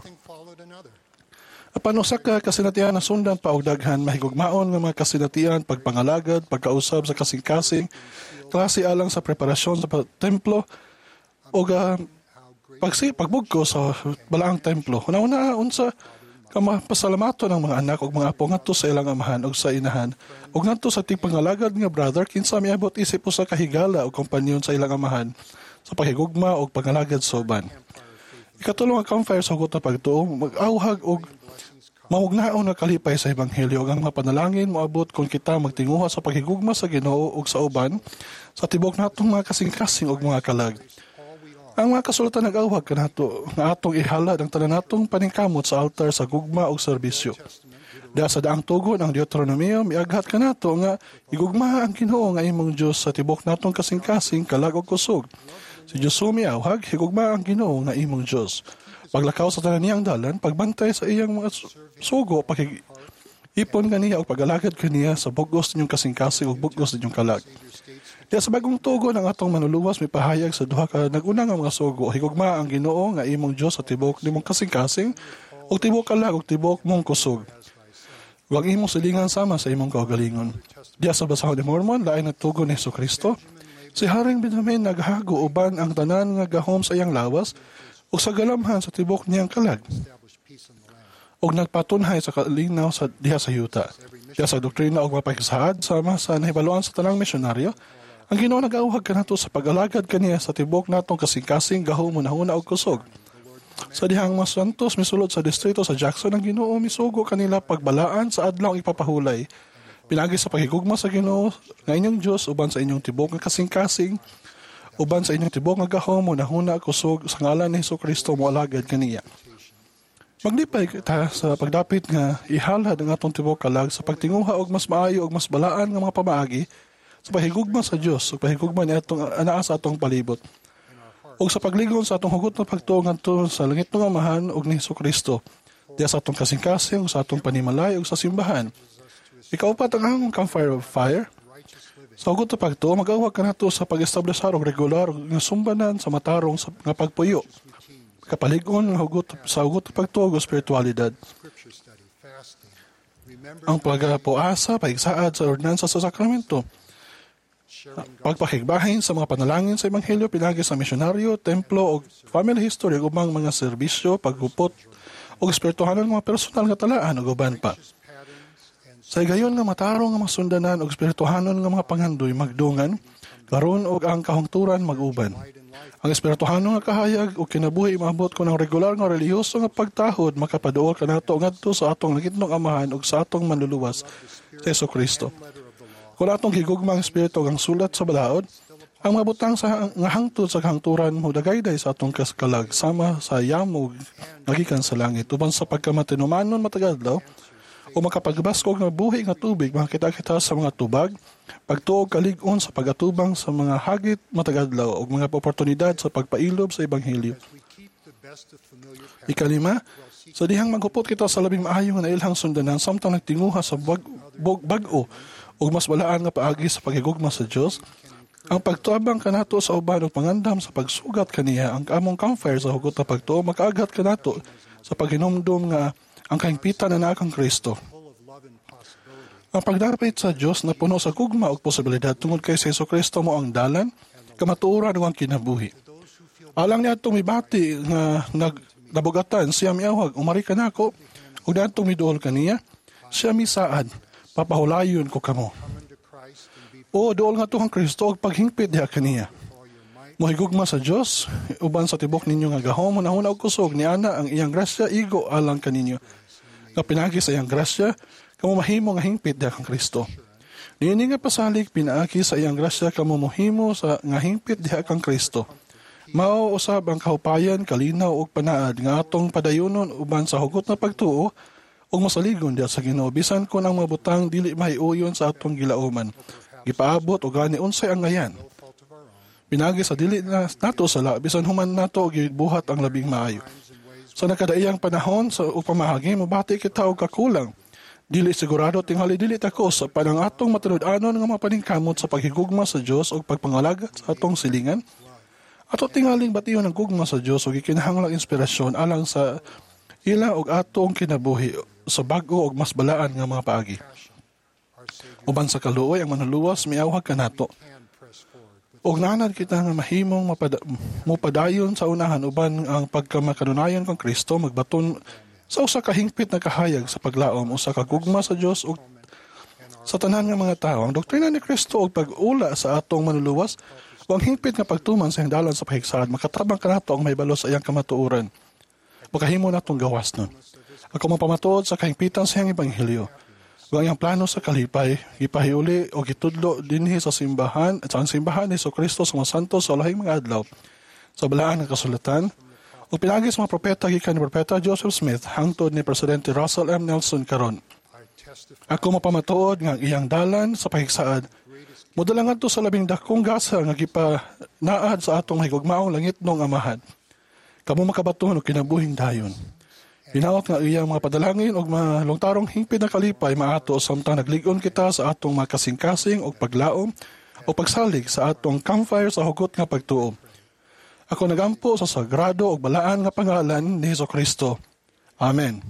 Apan usa ka kasinatian na sundan pa og daghan mahigugmaon nga mga kasinatian pagpangalagad, pagkausab sa kasing-kasing, klase alang sa preparasyon sa templo o uh, pagsi pagbugko sa balaang templo. Una-una unsa ka mapasalamato ng mga anak ug mga apo ngadto sa ilang amahan ug sa inahan ug ngadto sa tigpangalagad nga brother kinsa miabot isip usa ka higala o kompanyon sa ilang amahan sa paghigugma ug pangalagad sa uban. Ikatulong ang campfire sa hugot na pagtuo, mag-auhag o mamugnaon na kalipay sa Ebanghelyo. Ang mga panalangin moabot kung kita magtinguha sa paghigugma sa Ginoo o sa uban, sa tibok natong mga kasing-kasing o mga kalag. Ang mga kasulatan nag-auhag ka nato, nga atong ihalad ang tanan natong paningkamot sa altar sa gugma o serbisyo. Dahil sa daang tugon ang Deuteronomio, miaghat ka nato nga igugma ang Ginoo nga imong Diyos sa tibok natong kasing-kasing kalag o kusog. Si Diyos sumiawhag, higugma ang Ginoo nga imong Diyos. Paglakaw sa tanan niyang dalan, pagbantay sa iyang mga sugo, pag-ipon kaniya o pag-alagad kaniya sa bugos ninyong kasing-kasing o bugos ninyong kalag. Kaya sa bagong tugon ang atong manuluwas, may pahayag sa duha ka nag-unang ang mga sugo, higugma ang Ginoo nga imong Diyos sa tibok nimong kasing-kasing o tibok kalag o tibok mong kusog. Huwag imong silingan sama sa imong kaugalingon. Diya sa basahon ni Mormon, lain at tugon ni Jesucristo, si Haring Benjamin naghago uban ang tanan nga gahom sa iyang lawas o sa galamhan sa tibok niyang kalag. O nagpatunhay sa kalinaw sa diha sa yuta. Diya sa doktrina o mapagsaad sama sa nahibaluan sa tanang misyonaryo, Ang Ginoo nag-auhag kanato sa pag-alagad kaniya sa tibok natong kasing-kasing gahom hunahuna og kusog. Sa dihang mas santos misulod sa distrito sa Jackson, ang Ginoo misugo kanila pagbalaan sa adlaw ipapahulay. Pinagi sa paghigugma sa Ginoo nga inyong Dios uban sa inyong tibok nga kasing-kasing, uban sa inyong tibok nga gahom hunahuna kusog sa ngalan ni Hesukristo mo alagad kaniya. Maglipay kita sa pagdapit nga ihalad ang atong tibok kalag sa pagtinguha og mas maayo og mas balaan nga mga pamaagi sa pahigugma sa Dios ug pahigugma ni atong anaa sa atong palibot. Ug sa pagligon sa atong hugot na pagtuo ngadto sa langit nga Amahan ug ni Hesukristo diya sa atong kasing-kasing ug sa atong panimalay ug sa simbahan. Ikaupat ang among campfire of fire. Sa hugot na pagtuo mag-awag kanato sa pag-establishar og regular nga sumbanan sa matarong sa, nga pagpuyo. Kapaligon ng hugot sa hugot ng pagtuog o spiritualidad. Ang pagpuasa, pagsaad sa ordinansa sa sakramento. Pagpakigbahin sa mga panalangin sa Ebanghelyo, pinagi sa misyonaryo, templo o family history ug ubang mga serbisyo, paghupot o espirituhanan ng mga personal nga talaan ug uban pa. Sa gayon nga matarong nga masundanan og espirituhanon nga mga panghandoy magdungan, karon og ang kahungturan mag-uban. Ang espirituhano nga kahayag o kinabuhi maabot ko ng regular nga relihiyoso nga pagtahod makapaduol kanato ngadto sa atong langitnong Amahan ug sa atong manluluwas sa Hesukristo. Kung atong higugmang espiritu ang sulat sa balaod, ang mga butang sa nga hangtod sa kahangturan mo dagayday sa atong kaskalag sama sa yamog nagikan sa langit uban sa pagkamatinumanon matagadlaw o makapagbaskog nga buhi nga tubig makakita-kita sa mga tubag, pagtuog kalig-on sa pagatubang sa mga hagit matagadlaw o mga oportunidad sa pagpailob sa Ebanghelyo. Ikalima, sa dihang maghupot kita sa labing maayo nga nailhang sundanan samtang nagtinguha sa bag, bag, bag-o o mas balaan nga paagi sa paghigugma sa Dios, ang pagtuabang kanato sa uban o pangandam sa pagsugat kaniya ang among campfire sa hugot na pagtuo makaagat kanato sa paghinumdum nga ang kahingpitan na nakang Kristo. Ang pagdapit sa Diyos na puno sa gugma o posibilidad tungod kay sa Hesukristo mo ang dalan, kamatuoran o ang kinabuhi. Alang niya itong mibati nga nabugatan, siya miawag, umari ka na ako, o na itong miduol kaniya, siya misaad, papahulayon ko kamo. O dool nga itong Kristo o paghingpit diha kaniya. Mohigugma sa Diyos, uban sa tibok ninyo nga gahom, hunahuna og kusog ni ana ang iyang grasya, igo alang kaninyo. Nga pinagi sa iyang grasya, kamo mahimo nga hingpit diha kang Kristo. Niini nga pasalig pinaagi sa iyang grasya kamo mohimo sa nga hingpit diha kang Kristo. Mao usab ang kahupayan, kalinaw ug panaad nga atong padayonon uban sa hugot na pagtuo ug masaligon diha sa Ginoo bisan kon ang mga butang dili mahiuyon sa atong gilauman. Gipaabot og gani unsay ang ngayan. Pinagi sa dili na nato sala bisan human nato gibuhat ang labing maayo. Sa nakadaiyang panahon sa upamahagi mobati kita og kakulang. Dili sigurado tingali dili tako sa panang atong matunud-anon nga mga paningkamot sa paghigugma sa Dios ug pagpangalagat sa atong silingan. Ato tingaling bation ang gugma sa Dios ug gikinahanglang inspirasyon alang sa ila ug atong kinabuhi sa bag-o ug mas balaan nga mga paagi. Uban sa kaluoy ang manluluwas miawhag kanato. Og nanad kita nga mahimong mapada, mupadayon sa unahan uban ang pagkamakanunayon kang Kristo magbaton sa usa ka hingpit na kahayag sa paglaom usa ka gugma sa Dios ug sa tanan nga mga tawo. Ang doktrina ni Kristo og pag-ula sa atong manluluwas ug ang hingpit nga pagtuman sa hindalan sa pahigsad makatabang kanato ang mahibalo sa iyang kamatuoran. Makahimo natong gawas nun. Ako mapamatuod sa kahingpitan sa iyang Ebanghelyo. Ug ang plano sa kalipay, gipahiuli o gitudlo dinhi sa simbahan at sa simbahan ni Hesukristo sa mga santos sa lahing mga adlaw sa balaan ng kasulatan o pinagi sa mga propeta gikan ni Propeta Joseph Smith hangtod ni Presidente Russell M. Nelson karon. Ako mapamatuod nga iyang dalan sa pahigsaad modulang ngadto sa labing dakong gasa nga gipanaad sa atong higugmaong langitnong Amahan. Kamo makabaton og kinabuhing dayon. Hinaot nga iyang mga padalangin o mga lungtarong hingpid na kalipay maato samtang nagligon kita sa atong mga kasing-kasing o paglaom o pagsalig sa atong campfire sa hugot nga pagtuo. Ako nagampo sa sagrado o balaan nga pangalan ni Hesukristo. Amen.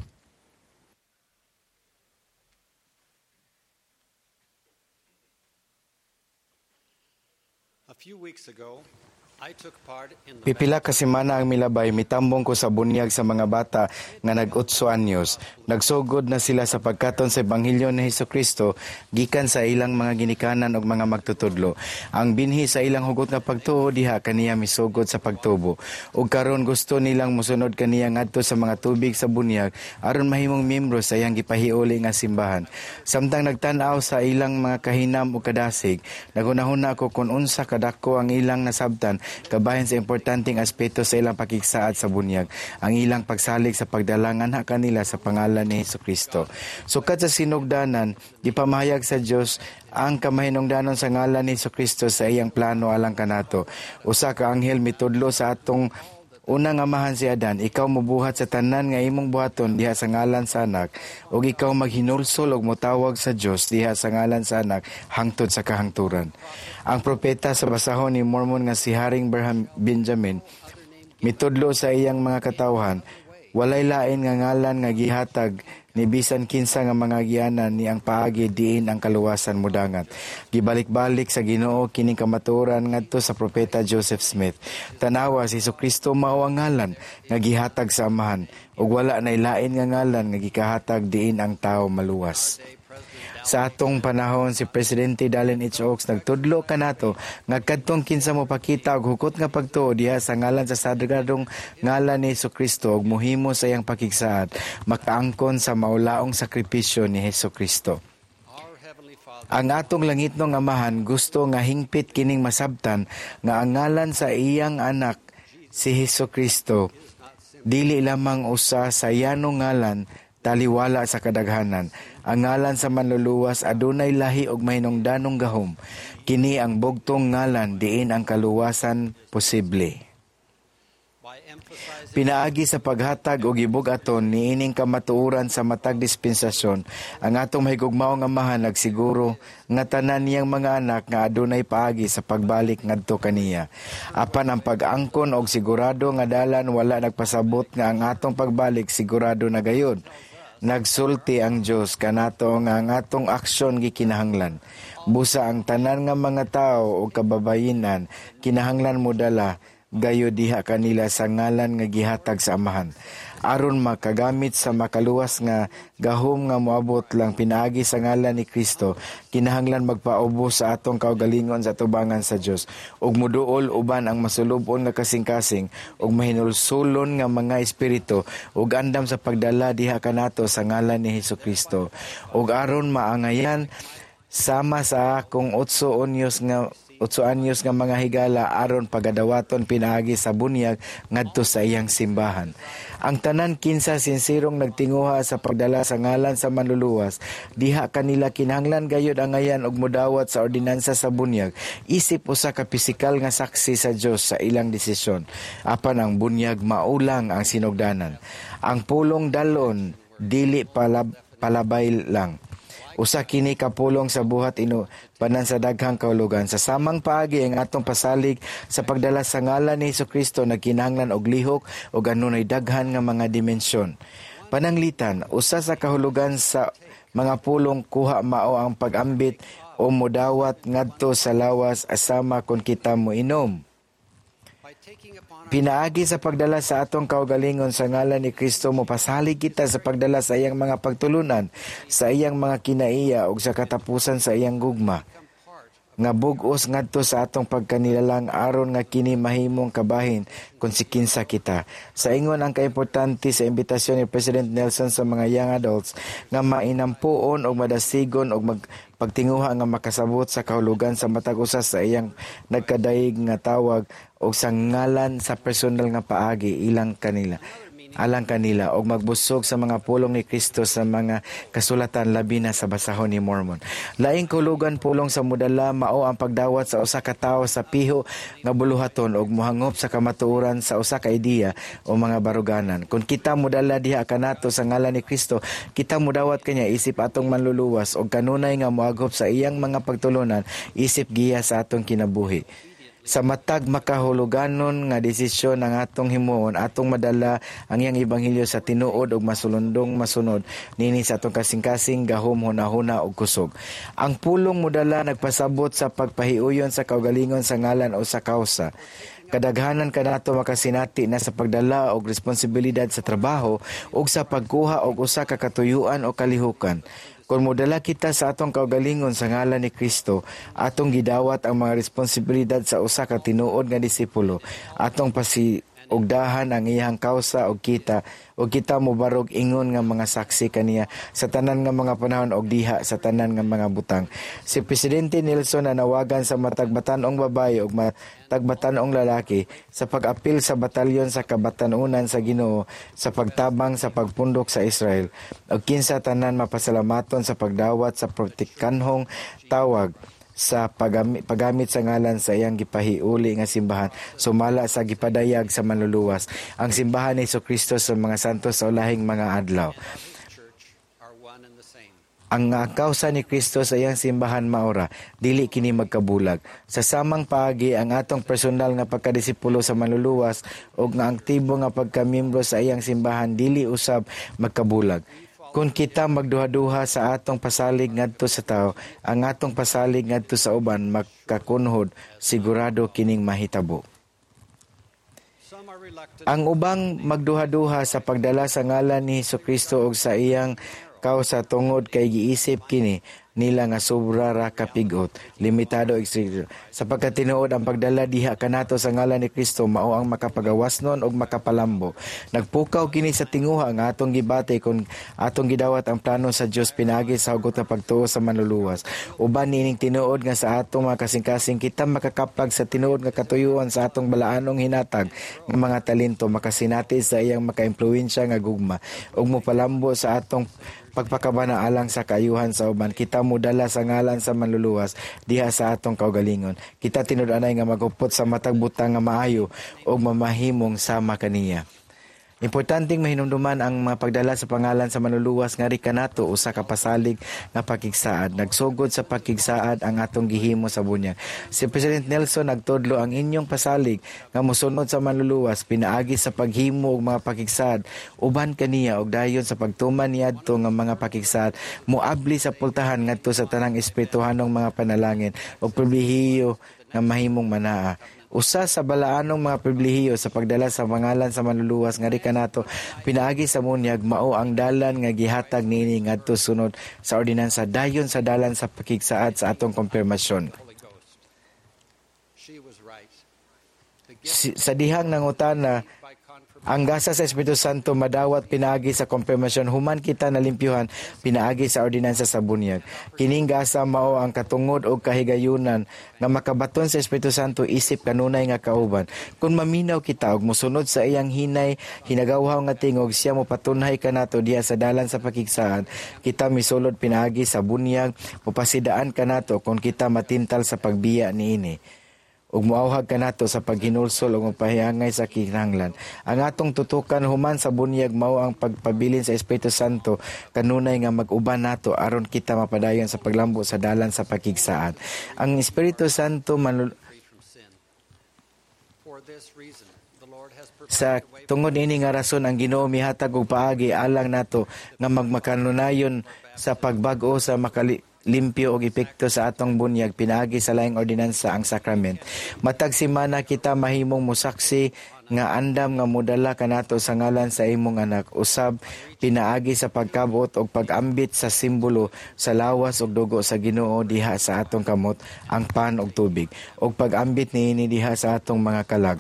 A few weeks ago, Pipila ka semana ang milabay, mitambong ko sa bunyag sa mga bata nga nag-utso anyos. Nagsugod na sila sa pagkaton sa Ebanghelyo ni Hesukristo gikan sa ilang mga ginikanan ug mga magtutudlo. Ang binhi sa ilang hugot nga pagtuo diha kaniya misugod sa pagtubo. Ug karon gusto nilang mosunod kaniya ngadto sa mga tubig sa bunyag aron mahimong miyembro sa iyang gipahiuli nga simbahan. Samtang nagtan-aw sa ilang mga kahinam ug kadasig, nagunahuna ako kung unsa kadako ang ilang nasabtan kabahin sa importanteng aspeto sa ilang pakigsaad sa bunyag, ang ilang pagsalig sa pagdalangan ha kanila sa pangalan ni Hesukristo. Sukat sa sinugdanan, ipamahayag sa Dios ang kamahinungdanon sa ngalan ni Hesukristo sa iyang plano alang kanato. Usa ka anghel mitudlo sa atong unang amahan si Adan, ikaw mobuhat sa tanan nga imong buhaton diha sa ngalan sa anak, ug ikaw maghinulsol ug motawag sa Dios diha sa ngalan sa anak hangtod sa kahangturan. Ang propeta sa basahon ni Mormon nga si Haring Brigham Benjamin mitudlo sa iyang mga katawhan, walay lain nga ngalan nga gihatag ni bisan kinsa nga mga gianan ni ang paagi diin ang kaluwasan modangat. Gibalik-balik sa Ginoo kining kamatuoran ngadto sa propeta Joseph Smith. Tanawa si Hesukristo mao ang ngalan nga gihatag sa amahan ug wala nay lain nga ngalan nga gikahatag diin ang tawo maluwas. Sa atong panahon, si Presidente Dallin H. Oaks nagtudlo kanato nga kadtong kinsa mo pakita og hukot nga pagtuo diha sa ngalan sa sagradong ngalan ni Hesukristo ug mohimo sa iyang pakigsaad, makaangkon sa maulaong sakripisyo ni Hesukristo. Ang atong langitnong amahan gusto nga hingpit kining masabtan nga ang ngalan sa iyang anak si Hesukristo dili lamang usa sa yanong ngalan taliwala sa kadaghanan. Ang ngalan sa manluluwas adunay lahi og mahinungdanong gahom. Kini ang bugtong ngalan diin ang kaluwasan posible. Pinaagi sa paghatag og ibug-aton niining kamatuoran sa matag dispensasyon, ang atong mahigugmaong amahan nagsiguro nga tanan niyang mga anak nga adunay paagi sa pagbalik ngadto kaniya. Apan ang pag-angkon og sigurado nga dalan wala nagpasabot nga ang atong pagbalik sigurado na gayud. Nagsulti ang Dios kanato nga ang atong aksyon gikinahanglan. Busa ang tanan nga mga tawo o kababayinan kinahanglan mo dala gayo diha kanila sa ngalan nga gihatag sa amahan. Aron makagamit sa makaluwas nga gahom nga moabot lang pinaagi sa ngalan ni Kristo, kinahanglan magpaubos sa atong kaugalingon sa tubangan sa Dios ug moduol uban ang masulubon nga kasing-kasing ug mahinulsulon nga mga espiritu ug andam sa pagdala diha kanato sa ngalan ni Hesukristo. Ug aron maangayan sama sa akong otso onyos nga Otso anyos nga mga higala aron pagadawaton pinaagi sa bunyag ngadto sa iyang simbahan. Ang tanan kinsa sinsirong nagtinguha sa pagdala sa ngalan sa manluluwas, diha kanila kinahanglan gayud angayan og modawat sa ordinansa sa bunyag, isip usa ka pisikal nga saksi sa Dios sa ilang desisyon. Apan ang bunyag maulang ang sinugdanan. Ang pulong dalon dili palab, palabay lang. Usa kini kapulong sa buhat ino panan sa daghang kahulugan. Sa samang paagi ang atong pasalig sa pagdala sa ngalan ni Hesukristo nagkinahanglan og lihok ug anunay daghan nga mga dimensyon. Pananglitan, usa sa kahulugan sa mga pulong kuha mao ang pag-ambit o modawat ngadto sa lawas asama kon kita mo inom. Pinaagi sa pagdala sa atong kaugalingon sa ngalan ni Kristo mo pasalig kita sa pagdala sa iyang mga pagtulunan, sa iyang mga kinaiya ug sa katapusan sa iyang gugma. Nga bug-os ngadto sa atong pagkanilalang aron nga kini mahimong kabahin kung si kinsa kita. Sa ingon ang kaimportante sa imbitasyon ni President Nelson sa mga young adults nga mainampuon og madasigon og magpagtinguha nga makasabot sa kahulugan sa matag usa sa iyang nagkadaig nga tawag og sa ngalan sa personal nga paagi ilang kanila. alang kanila og magbusog sa mga pulong ni Kristo sa mga kasulatan labi na sa basahon ni Mormon. Laing kulugan pulong sa mudala mao ang pagdawat sa usa ka tawo sa piho nga buluhaton og mohangop sa kamatuoran sa usa ka ideya o mga baruganan. Kung kita mudala diha kanato sa ngalan ni Kristo, kita mudawat kanya isip atong manluluwas og kanunay nga moagop sa iyang mga pagtulunan, isip giya sa atong kinabuhi. Sa matag makahuluganon nga desisyon ang atong himuon, atong madala ang iyang ebanghelyo sa tinuod ug masulundong masunod nini sa atong kasing-kasing gahom hunahuna ug kusog. Ang pulong modala nagpasabot sa pagpahiuyon sa kaugalingon sa ngalan o sa kausa. Kadaghanan kanato makasinati na sa pagdala og responsibilidad sa trabaho ug sa pagkuha og usa ka katuyuan o kalihukan. Kung modala kita sa atong kaugalingon sa ngalan ni Kristo, atong gidawat ang mga responsibilidad sa usa ka tinuod nga disipulo. Atong pasi ugdahan ang iyang kausa og kita og kita mobarog ingon nga mga saksi kaniya sa tanan nga mga panahon og diha sa tanan nga mga butang. Si Presidente Nelson nanawagan sa matagbatanong babaye ug matagbatanong lalaki sa pag-apil sa batalyon sa kabatanunan sa Ginoo sa pagtabang sa pagpundok sa Israel ug kinsa tanan mapasalamaton sa pagdawat sa protekanhong tawag sa paggamit, paggamit sa ngalan sa iyang gipahiuli nga simbahan sumala sa gipadayag sa manluluwas ang simbahan ni Jesucristo sa mga santos sa ulahing mga adlaw. Ang kausa ni Kristo sa iyang simbahan maora dili kini magkabulag. Sa samang paagi ang atong personal nga pagkadisipulo sa manluluwas ug nga aktibo nga pagkamiyembro sa iyang simbahan dili usab magkabulag. Kung kita magduha-duha sa atong pasalig ngadto sa tao, ang atong pasalig ngadto sa uban magkakunhod, sigurado kining mahitabo. Ang ubang magduha-duha sa pagdala sa ngalan ni Jesucristo ug sa iyang kausa tungod kay giisip kini nila nga sobra ra kapigot, limitado ekstrikto. Sapagkat tinuod ang pagdala diha kanato sa ngalan ni Kristo mao ang makapagawasnon og makapalambo. Nagpukaw kini sa tinguha nga atong gibati kung atong gidawat ang plano sa Dios pinagi sa hugot nga pagtuo sa manluluwas. Uban nining tinuod nga sa atong mga kasing-kasing kita makakapag sa tinuod nga katuyuan sa atong balaanong hinatag nga mga talento makasinati sa iyang makaimpluwensya nga gugma ug mopalambo sa atong pagpakabana alang sa kaayuhan sa uban. Kita modala sa ngalan sa manluluwas diha sa atong kaugalingon. Kita tinud-anay nga magupot sa matag butang nga maayo ug mamahimong sama kaniya. Importanteng mahinumduman ang mga pagdala sa pangalan sa manluluwas nga kanato usa ka pasalig nga pakigsaad. Nagsugod sa pakigsaad ang atong gihimo sa bunyag. Si President Nelson nagtudlo ang inyong pasalig nga mosunod sa manluluwas pinaagi sa paghimo og mga pakigsaad uban kaniya og dayon sa pagtuman niadto nga mga pakigsaad moabli sa pultahan ngadto sa tanang espirituhanong mga panalangin ug pribilehiyo nga mahimong manaa. Usa sa balaanong mga pribilehiyo sa pagdala sa pangalan sa manluluwas nga kanato pinaagi sa bunyag mao ang dalan nga gihatag niini ngadto sunod sa ordinansa dayon sa dalan sa pakigsaad sa atong konfirmasyon. Si, sa dihang nangutana ang gasa sa Espiritu Santo madawat pinaagi sa konfirmasyon human kita nalimpyuhan pinaagi sa ordinansa sa bunyag. Kining gasa mao ang katungod og kahigayunan nga makabaton sa Espiritu Santo isip kanunay nga kauban. Kung maminaw kita og mosunod sa iyang hinay hinagawhaw nga tingog siya mo patunhay kanato diha sa dalan sa pakigsaan kita misulod pinaagi sa bunyag mopasidaan kanato kung kita matintal sa pagbiya niini. Ug moawhag kanato sa paghinulsol ug mapahiyangay sa kinahanglan. Ang atong tutukan human sa bunyag mao ang pagpabilin sa Espiritu Santo kanunay nga mag-uban nato aron kita mapadayon sa paglambo sa dalan sa pakigsaad. Ang Espiritu Santo manul- sa tungod ini nga rason ang Ginoo mihatag og paagi alang nato nga magmakanunayon sa pagbag-o sa makali limpyo og epekto sa atong bunyag pinaagi sa laing ordinansa ang sakrament. Matag semana kita mahimong musaksi nga andam nga modala kanato sa ngalan sa imong anak usab pinaagi sa pagkabot og pag-ambit sa simbolo sa lawas ug dugo sa Ginoo diha sa atong kamot ang pan ug tubig ug pag-ambit niini diha sa atong mga kalag.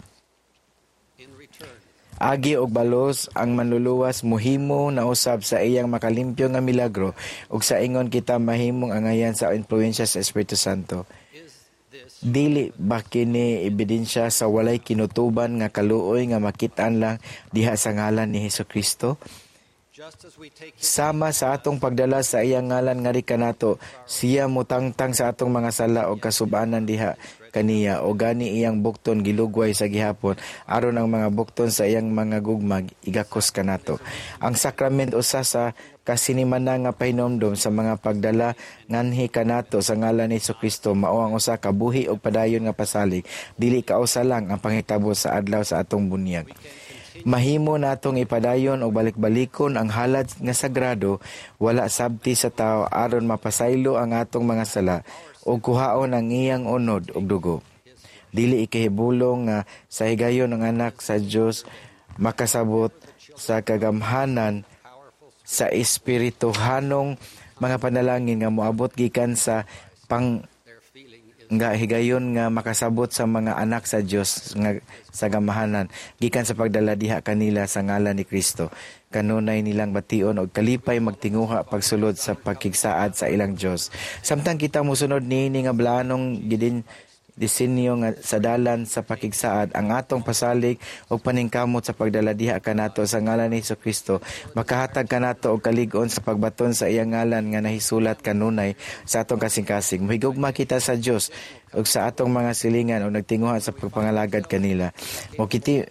Agi og balos ang manluluwas mohimo na usab sa iyang makalimpyo nga milagro ug sa ingon kita mahimong angayan sa influensya sa Espiritu Santo. Dili ba kini ebidensya sa walay kinutuban nga kaluoy nga makitaan lang diha sa ngalan ni Jesucristo? Sama sa atong pagdala sa iyang ngalan nga kanato siya mutangtang sa atong mga sala og kasubanan diha kaniya o gani iyang bukton gilugway sa gihapon aron ang mga bukton sa iyang mga gugmag igakos kanato. Ang sakrament usa sa kasinimana nga pahinomdom sa mga pagdala nganhi kanato sa ngalan ni Jesucristo mao ang usa ka buhi og padayon nga pasalig dili kausa lang ang panghitabo sa adlaw sa atong bunyag. Mahimo natong ipadayon o balik-balikon ang halad nga sagrado wala sabti sa tao aron mapasaylo ang atong mga sala o kuhaon ang iyang unod ug dugo. dili ikahibulong nga sa higayon ng anak sa Dios makasabot sa kagamhanan sa espirituhanong mga panalangin nga moabot gikan sa pang nga higayon nga makasabot sa mga anak sa Dios nga sa gamahanan gikan sa pagdala diha kanila sa ngalan ni Kristo. Kanunay nilang bation og kalipay magtinguha pagsulod sa pagkigsaad sa ilang Dios. Samtang kita mosunod niini nga blanong gidin disenyo nga sa dalan sa pakigsaad, ang atong pasalig o paningkamot sa pagdala diha kanato sa ngalan ni Jesucristo, makahatag kanato og kalig-on sa pagbaton sa iyang ngalan nga nahisulat kanunay sa atong kasing-kasing. Mahigugma kita sa Dios ug sa atong mga silingan o nagtinguha sa pagpangalagad kanila. Mo kiti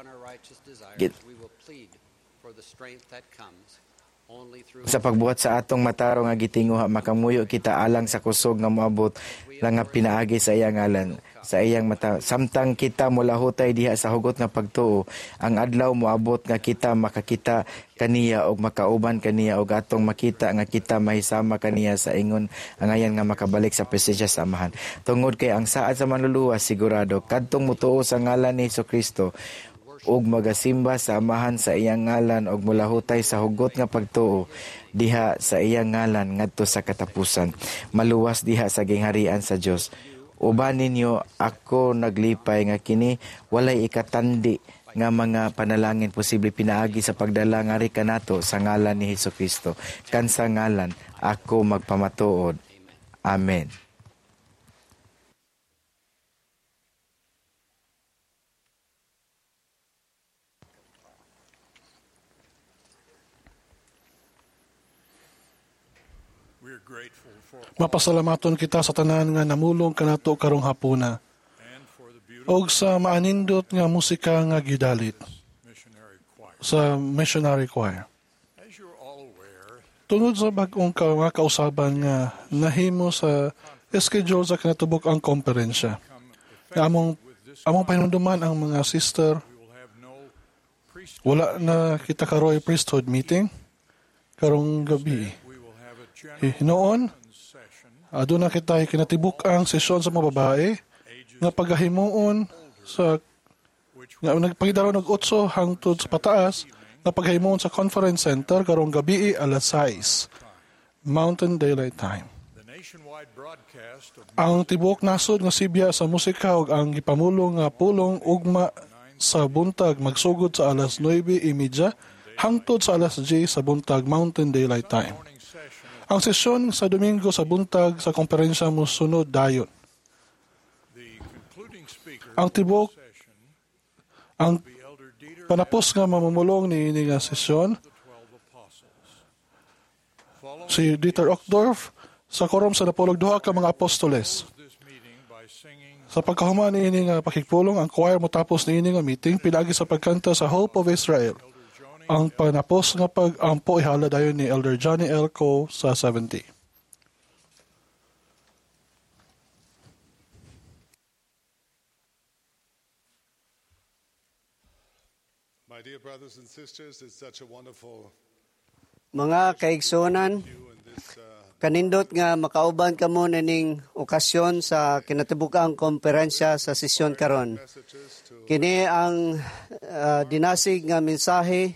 sa pagbuhat sa atong mataro nga gitinguha, makamuyo kita alang sa kusog nga moabot lang nga pinaagi sa iyang ngalan, sa iyang mata. Samtang kita molahutay diha sa hugot nga pagtuo, ang adlaw moabot nga kita makakita kaniya og makauban kaniya og atong makita nga kita mahisama kaniya sa ingon ang ayan nga makabalik sa presensya sa Amahan. Tungod kay ang saad sa manluluwas sigurado kadtong mutuo sa ngalan ni Jesucristo ug magasimba sa Amahan sa iyang ngalan og mulahutay sa hugot nga pagtuo diha sa iyang ngalan ngadto sa katapusan, maluwas diha sa gingharian sa Dios. Uban ninyo ako naglipay nga kini walay ikatandi nga mga panalangin posible pinaagi sa pagdala ngari kanato sa ngalan ni Jesucristo. Kan sa ngalan ako magpamatuod. Amen. Mapasalamaton kita sa tanan nga namulong kanato karong hapuna og sa maanindot nga musika nga gidalit sa missionary choir. Tungod sa bag-ong ka, mga kausaban nga nahimo sa schedule sa kinatubok ang komperensya. Among among pahinumduman ang mga sister, wala na kita karoy priesthood meeting karong gabi. Eh, noon, aduna kita kinatibuk ang sesyon sa mga babae nga paghahimuon sa nga nagpangidaro ng otso hangtod sa pataas nga paghahimuon sa conference center karong gabi alas sais Mountain Daylight Time. Ang tibok nasod nga sibya sa musika ug ang gipamulong nga pulong ugma sa buntag magsugod sa alas nuwebe trenta hangtod sa alas diyes sa buntag Mountain Daylight Time. Ang sesyon sa Domingo sa buntag sa komperensya mo sunod dayon. Ang tibok, ang panapos nga mamumulong ni ini nga sesyon, si Dieter Uchtdorf, sa korom sa napulog duha ka mga apostoles. Sa pagkahuman ni ini nga pakigpulong, ang choir mo tapos ni ini nga meeting, pinagi sa pagkanta sa Hope of Israel. Ang panapos nga pag-ampo ihala dayon ni Elder Johnny Elko sa seventy. My dear brothers and sisters, it's such a wonderful Mga kaigsunan, kanindot nga makauban kamo ning okasyon sa kinatibuk-ang komperensya sa sesyon karon. Kini ang uh, dinasig nga mensahe.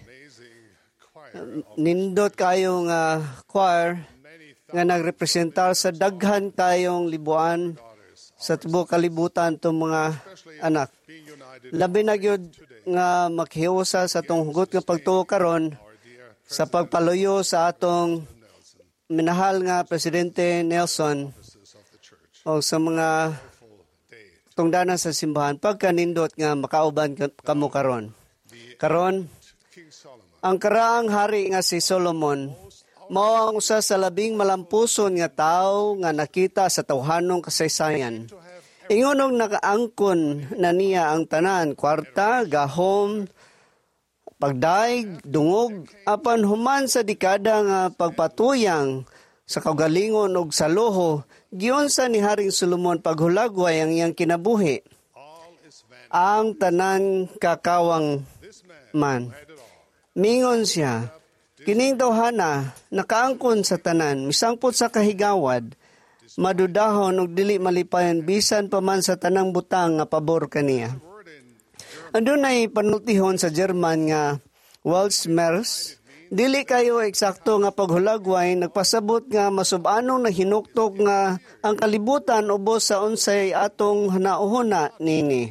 Nindot kayong uh, choir nga nagrepresentar sa daghan kayong libuan sa tibok kalibutan itong mga anak. Labi na gyud nga makhiusa sa itong hugot nga pagtuo karon sa pagpaluyo sa atong minahal nga Presidente Nelson o sa mga tungdanan sa simbahan pagkanindot nga makauban kamo karon. Karon, ang karaang hari nga si Solomon mao ang usa sa labing malampuson nga tawo nga nakita sa tawhanong kasaysayan. Ingon nakaangkon na niya ang tanan, kwarta, gahom, pagdaig, dungog, apan human sa dekada nga pagpatuyang sa kaugalingon ug sa loho, giunsa ni Haring Solomon paghulagway ang iyang kinabuhi. Ang tanan kakawang man. Mingon siya, kining tawhana nakaangkon sa tanan, misangpot sa kahigawad, madudahon ug dili malipayon bisan pa man sa tanang butang nga pabor kaniya. Andunay panultihon sa German nga Weltschmerz, dili kayo eksakto nga paghulagway, nagpasabot nga masub-anong nahinuktok nga ang kalibutan ubos sa unsay atong hanauhona nini.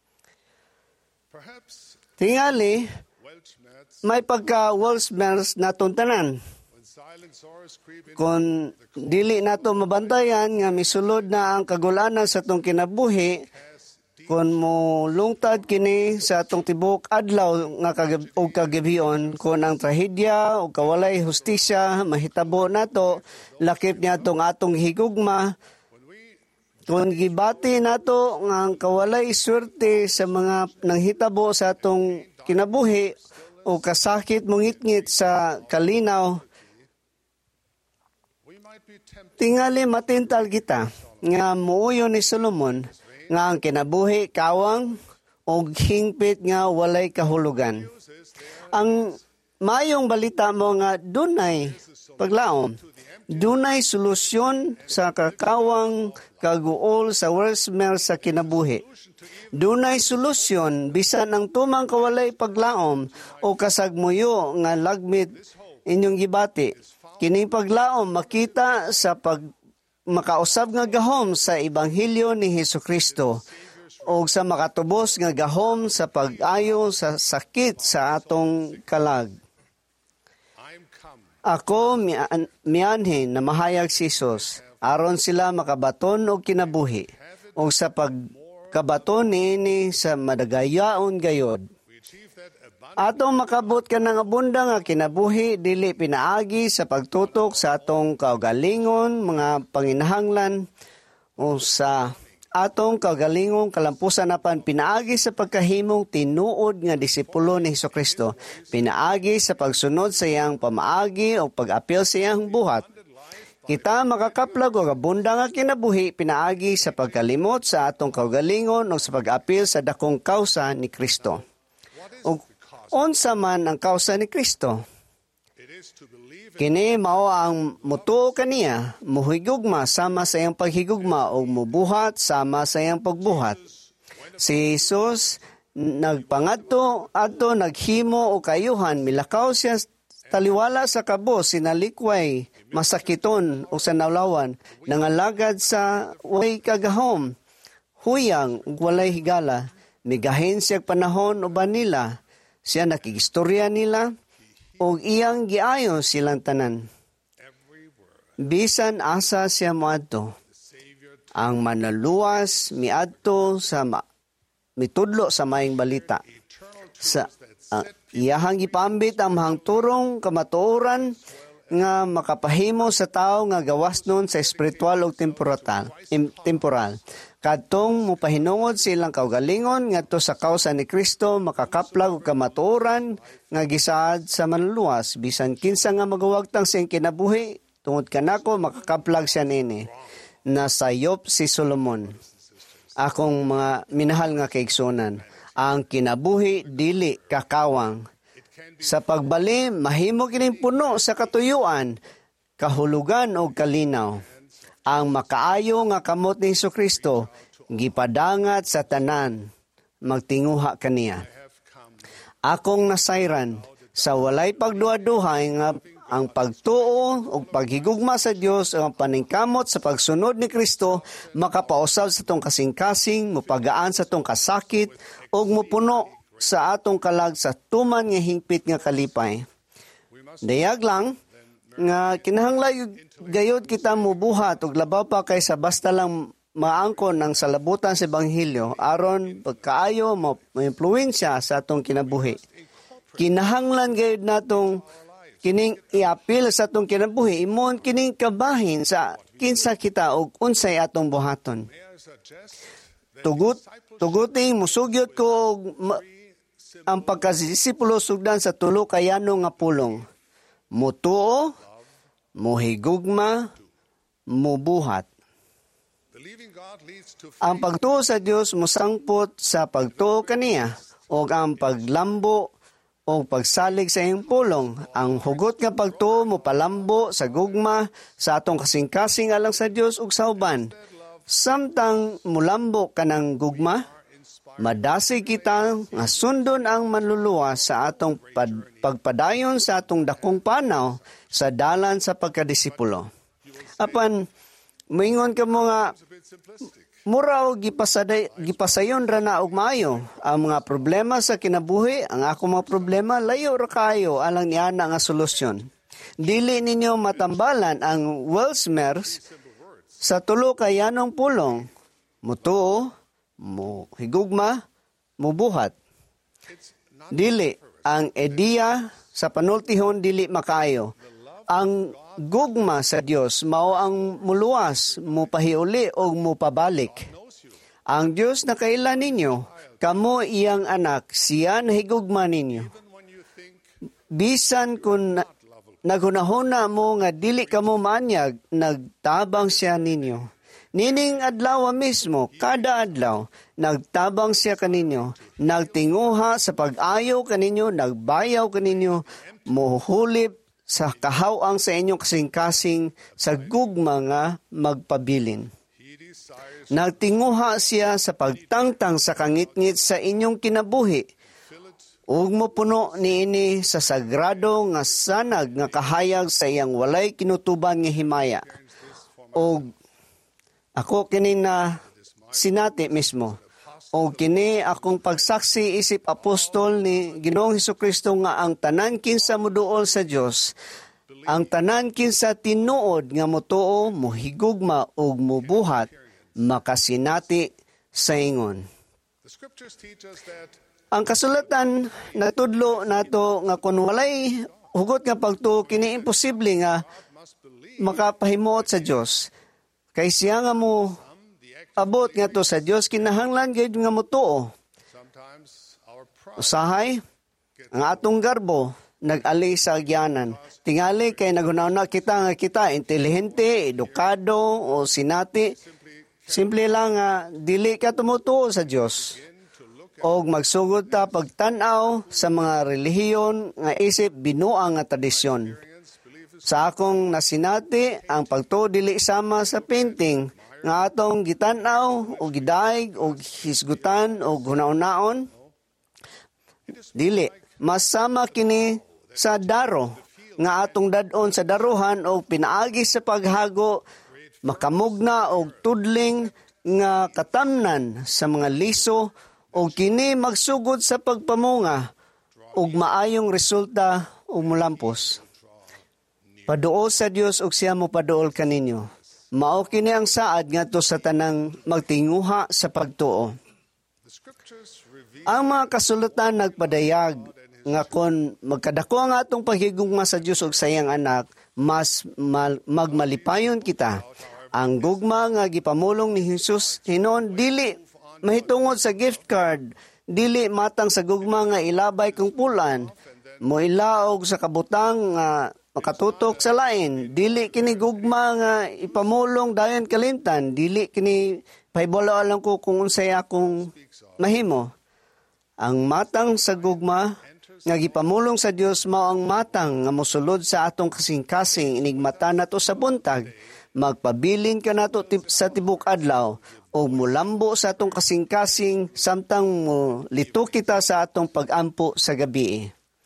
Tingali, may pagka-Weltschmerz natong tanan. Kung dili nato mabantayan nga misulod na ang kagulanan sa atong kinabuhi, kung mo lungtad kini sa atong tibok adlaw nga kagab og kagabion, kung ang trahedya o kawalay hustisya mahitabo nato, lakip niya atong atong higugma, kung gibati nato nga ang kawalay swerte sa mga nanghitabo sa atong kinabuhi o kasakit mongitngit sa kalinaw, tingali matintal kita nga muuyo ni Solomon nga ang kinabuhi kawang og hingpit nga walay kahulugan. Ang mayong balita mo nga dunay paglaom, dunay solusyon sa kakawang kaguol sa Weltschmerz sa kinabuhi. Dunay solusyon bisan ang tumang kawalay paglaom o kasagmuyo nga lagmit inyong gibati. Kining paglaom makita sa pag makausab nga gahom sa Ebanghelyo ni Hesukristo o sa makatubos nga gahom sa pag-ayo sa sakit sa atong kalag. Ako mian, mianhin na mahayag si Jesus aron sila makabaton og kinabuhi o sa pagkabaton niini sa madagayaon gayod. Atong makabot ka ng abunda nga kinabuhi, dili pinaagi sa pagtutok sa atong kaugalingon, mga panginahanglan, o sa atong kaugalingon kalampusan napan pinaagi sa pagkahimong tinuod nga disipulo ni Hesukristo, pinaagi sa pagsunod sa iyang pamaagi o pag-apil sa iyang buhat. Kita makakaplag o abunda nga kinabuhi, pinaagi sa pagkalimot sa atong kaugalingon o sa pag-apil sa dakong kausa ni Kristo. O unsa man ang kausa ni Kristo? Kini mao ang mutuo kaniya, muhigugma sama sa iyang paghigugma o mubuhat sama sa iyang pagbuhat. Si Jesus nagpangadto adto naghimo o kayuhan, milakaw siya taliwala sa kabos, sinalikway, masakiton o sa nawlawan, nangalagad sa way kagahom, huyang ug walay higala, migahin siya panahon uban nila. Siya nakigistorya nila o iyang giayon silang tanan. Bisan asa siya moadto, ang manaluwas miadto sa ma, mitudlo sa maayong balita. Sa uh, iyahang gipambit ang mahang turong kamatuoran nga makapahimo sa tao nga gawas nun sa espiritual o temporal. temporal. Kadtong mupahinungod silang kaugalingon ngadto sa kausa ni Kristo, makakaplag og kamatuoran nga gisaad sa manluwas bisan kinsa nga magawagtang siyang kinabuhi tungod kanako makakaplag siya nini. Nasayop si Solomon. Akong mga minahal nga kaigsunan, ang kinabuhi dili kakawang. Sa pagbali mahimo kining puno sa katuyuan, kahulugan o kalinaw. Ang makaayo nga kamot ni Hesukristo gipadangat sa tanan, magtinguha kaniya. Akong nasayran sa walay pagduha-duhay nga ang pagtuo o paghigugma sa Dios o ang paningkamot sa pagsunod ni Kristo makapausab sa tong kasing-kasing, mupagaan sa tong kasakit o mupuno sa atong kalag sa tuman nga hingpit nga kalipay. Dayag lang nga kinahanglan gayod kita mubuhat og labaw pa kaysa basta lang maangkon ng salabutan sa Ebanghelyo aron pagkaayo mo influensya sa atong kinabuhi. Kinahanglan gayud natong kining iapil sa atong kinabuhi, imon kining kabahin sa kinsa kita og unsay atong buhaton. Tugot tuguting musugyot ko og ma, ang pagkadisipulo sugdan sa tulo ka yano nga pulong. Mutuo, muhigugma, mubuhat. Ang pagtuo sa Dios musangpot sa pagtuo kaniya o ang paglambo o o pagsalig sa iyong pulong. Ang hugot nga pagtuo mo palambo sa gugma sa atong kasing-kasing alang sa Dios ug sa uban. Samtang mulambo ka ng gugma, madasig kita nga sundon ang manluluwas sa atong pad- pagpadayon sa atong dakong panaw sa dalan sa pagkadisipulo. Apan, moingon ka mo nga, muraw gipasaday gipasayon ra na og maayo ang mga problema sa kinabuhi. Ang ako mga problema layo ra kayo alang niana nga solusyon. Dili ninyo matambalan ang Welsmers sa tulo ka yanong pulong. Mutuo, mo higugma, mubuhat. Dili ang ideya sa panultihon dili makayo. Ang gugma sa Dios mao ang muluwas, mupahiuli o mupabalik. Ang Dios na kailan ninyo, kamo iyang anak, siya na higugma ninyo. Bisan kung na, naghunahuna mo nga dili kamo manyag, nagtabang siya ninyo. Nining adlaw mismo, kada adlaw, nagtabang siya kaninyo, nagtinguha sa pag-ayaw kaninyo, nagbayaw kaninyo, muhulip sa kahawang sa inyong kasing-kasing sa gugma nga magpabilin. Nagtinguha siya sa pagtangtang sa kangit-ngit sa inyong kinabuhi, ug mopuno niini sa sagrado nga sanag nga kahayag sa iyang walay kinutuban nga himaya. Og ako kini na sinati mismo, o kini akong pagsaksi isip apostol ni Ginoong Hesukristo nga ang tanan kinsa moduol sa Dios, ang tanan kinsa tinuod nga motuo, mohigugma ug mobuhat, makasinati sa ingon. Ang kasulatan natudlo nato nga kun walay hugot nga pagtuo kini imposible nga makapahimuot sa Dios. Kay siya nga mo abot nga to sa Dios, kinahanglan gayud nga motuo. Usahay, ang atong garbo nag-ali sa agyanan. Tingali kay naghunahuna kita nga kita intelihente, edukado o sinati. Simple lang nga dili ka tumutuo sa Dios. Og magsugod ta pagtan-aw sa mga relihiyon nga isip binuang nga tradisyon. Sa akong nasinati, ang pagtuo dili sama sa painting nga atong gitan-aw o gidaig o hisgutan o hunaon-naon. Dili, masama kini sa daro nga atong dadon sa daruhan o pinaagi sa paghago, makamugna o tudling nga katamnan sa mga liso o kini magsugod sa pagpamunga ug maayong resulta o mulampos. Paduol sa Dios ug siya mo paduol kaninyo. Mao kini ang saad ngadto sa tanang magtinguha sa pagtuo. Ang mga kasulatan nagpadayag nga kon magkadako ang atong paghigugma sa Dios ug sa iyang anak, mas mal- magmalipayon kita. Ang gugma nga gipamulong ni Jesus hinon dili mahitungod sa gift card, dili matang sa gugma nga ilabay kung pulan, mo ilaog sa kabutang nga uh, makatutok sa lain, dili kini gugma nga ipamulong dayon kalimtan, dili kini pahibalo alam ko kung unsay akong mahimo. Ang matang sa gugma nga gipamulong sa Dios mao ang matang nga mosulod sa atong kasing-kasing inigmata nato sa buntag, magpabilin ka nato tip, sa tibok adlaw o mulambo sa atong kasing-kasing samtang mo lito kita sa atong pag-ampo sa gabi.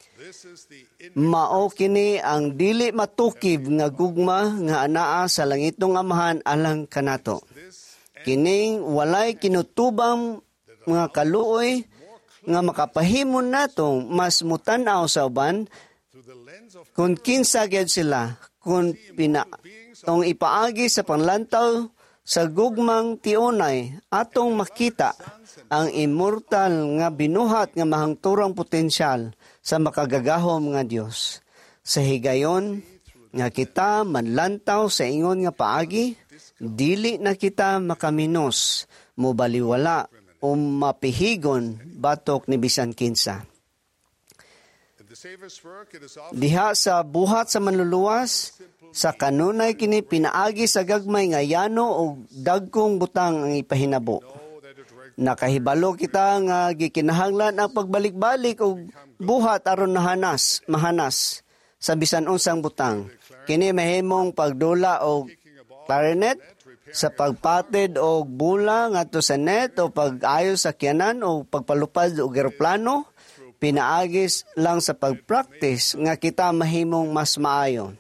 Mao kini ang dili matukib nga gugma nga anaa sa langitong amahan alang kanato. Kining walay kinutubang mga kaluoy nga makapahimon nato mas mutan-aw sa uban kung kinsa gyud sila, kung pina tong ipaagi sa panlantaw sa gugmang tionay atong makita ang immortal nga binuhat nga mahangturang potensyal sa makagagahom nga Dios. Sa higayon nga kita manlantaw sa ingon nga paagi, dili na kita makaminos, mubaliwala o mapihigon batok ni bisan kinsa. Diha sa buhat sa manluluwas, sa kanunay kini pinaagi sa gagmay nga yano o dagkong butang ang ipahinabo. Nakahibalo kita nga gikinahanglan ang pagbalik-balik og buhat aron nahanas, mahanas sa bisan unsang butang. Kini mahimong pagdula og clarinet sa pagpatid og bula ngadto sa net o pag-ayos sa kyanan o pagpalupad og eroplano. Pinaagis lang sa pagpractice nga kita mahimong mas maayo.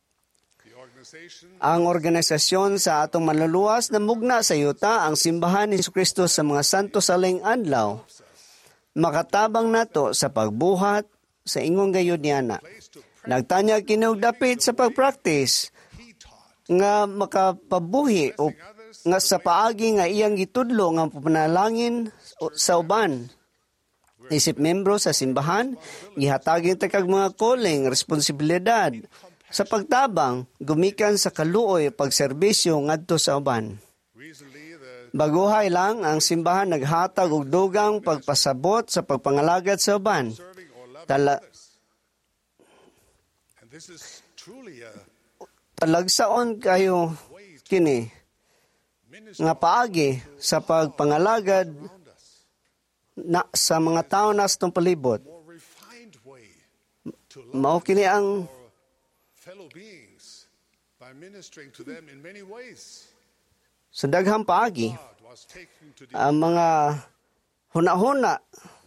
Ang organisasyon sa atong manluluwas na mugna sa yuta ang simbahan ni Jesucristo sa mga santo saling adlaw. Makatabang nato sa pagbuhat sa ingong gayud niana. Nagtanyag kini og dapit sa pagpractice nga makapabuhi o nga sa paagi nga iyang gitudlo nga panalangin sa uban. Isip membro sa simbahan, gihatagin ta kag mga calling, responsibilidad sa pagtabang, gumikan sa kaluoy pagserbisyo ngadto sa uban. Baguhay lang ang simbahan naghatag og dugang pagpasabot sa pagpangalagad sa uban. Tala Talagsaon kayo kini nga paagi sa pagpangalagad na sa mga tao na sa itong palibot. Mao kini ang sa daghang paagi ang mga huna-huna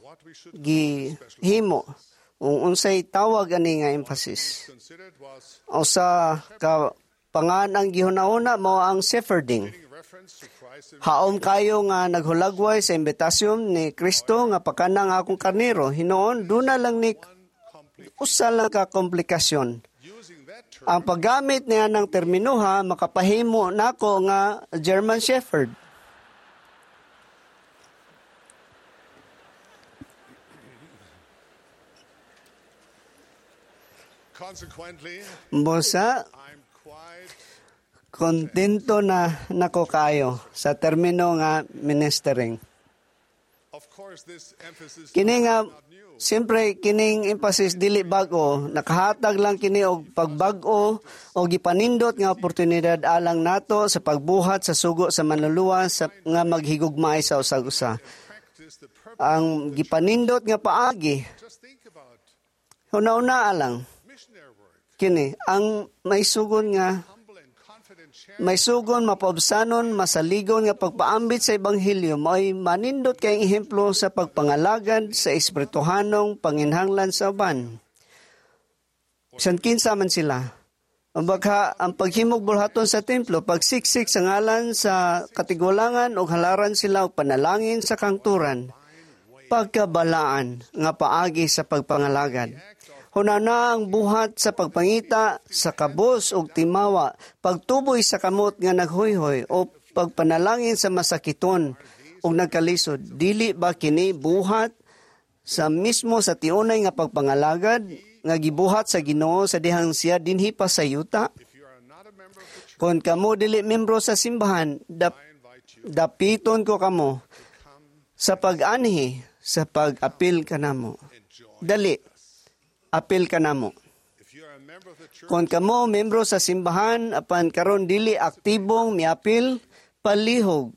gihimo ung unsay tawag ani nga emphasis. O sa ka pangan ang gihuna-huna mao ang shepherding. Haom kayo nga naghulagway sa imbitasyon ni Kristo nga pakanang akong karnero. Hinoon, duna lang ni usa lang ka komplikasyon. Ang paggamit niya ng terminuha, makapahimo nako nga German Shepherd. Busa, kontento na nako kayo sa termino nga ministering. Kini nga, siyempre, kining emphasis dili bago, nakahatag lang kini og pagbag-o o gipanindot nga oportunidad alang nato sa pagbuhat sa sugo sa manluluwa sa nga maghigugmay sa usag-usa. Ang gipanindot nga paagi, una-una lang, kini, ang may sugon nga May sugon, mapaubsanon, masaligon nga pagpaambit sa Ebanghelyo, may manindot kayong ehemplo sa pagpangalagad sa espirituhanong panginhanglan sa uban. San kinsa man sila. Ang bagha, ang paghimog bulhaton sa templo, pagsiksik sa ngalan sa katigulangan o halaran sila o panalangin sa kangturan, pagkabalaan nga paagi sa pagpangalagad. Hunana ang buhat sa pagpangita sa kabos o timawa, pagtuboy sa kamot nga naghuyhoy o pagpanalangin sa masakiton o nagkalisod. Dili ba kini buhat sa mismo sa tiunay nga pagpangalagad nga gibuhat sa Ginoo sa dihang siya dinhi pa sa yuta? Kung kamo dili membro sa simbahan, dap, dapiton ko kamo sa pag-anhi, sa pag-apil kanamo. Dali. Apil ka namo. Kung kamo membro sa simbahan, apan karon dili aktibong miapil, palihog.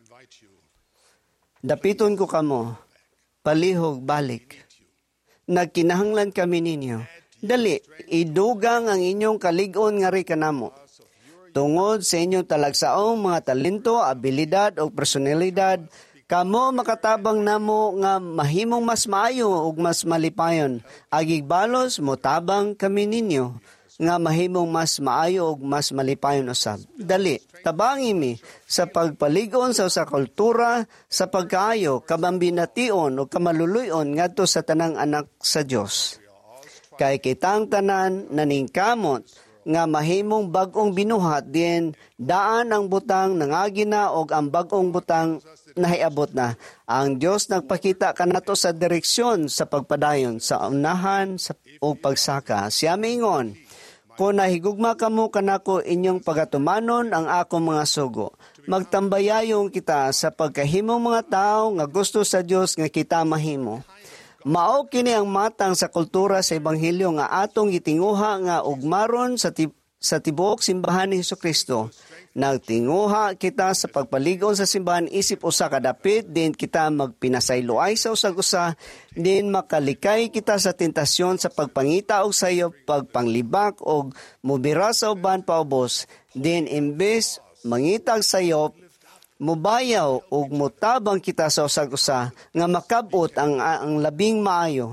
Dapiton ko kamo, palihog balik. Nagkinahanglan kami ninyo. Dali, idugang ang inyong kalig-on nga ri kanamo. Tungod sa inyong talagsaong mga talento, abilidad o personalidad, kamo makatabang namo nga mahimong mas maayo ug mas malipayon. Agig balos motabang kami ninyo nga mahimong mas maayo ug mas malipayon usab. Dali, tabangi mi sa pagpaligon sa usa ka kultura, sa pagkaayo, kamambination ug kamaluluyon ngadto sa tanang anak sa Dios. Kay kitang tanan naningkamot nga mahimong bag-ong binuhat din daan ang butang nangagi na og ang bag-ong butang nahiabot na. Ang Diyos nagpakita kanato sa direksyon sa pagpadayon, sa unahan sa, o pagsaka. Siya mingon, kung nahigugma kamo kanako inyong pagatumanon ang akong mga sugo, magtambayayong kita sa pagkahimong mga tao nga gusto sa Diyos nga kita mahimo. Mao kini ang matang sa kultura sa Ebanghelyo nga atong gitinguha nga ugmaron sa, tib- sa tibuok simbahan ni Jesucristo Nagtinguha kita sa pagpaligon sa simbahan isip usa ka dapit, din kita magpinasayloay sa usag usa, din makalikay kita sa tentasyon sa pagpangita og sayo, pagpanglibak og mubira sa uban paubos, din imbes mangitag sayo, mubayaw ug mutabang kita sa usag usa nga makabot ang ang labing maayo.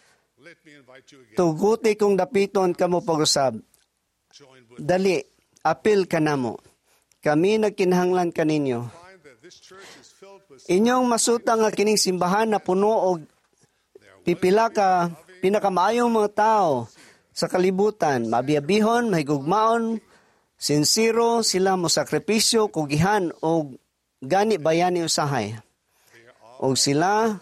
Tuguti kong dapiton kamo pag-usab. Dali, apil ka namo. Kami nagkinahanglan kaninyo. Inyong masuta nga kining simbahan na puno og pipila ka pinakamaayong mga tao sa kalibutan, mabiyabihon, mahigugmaon, sincero sila mo sakripisyo, kugihan og gani bayani usahay. Og sila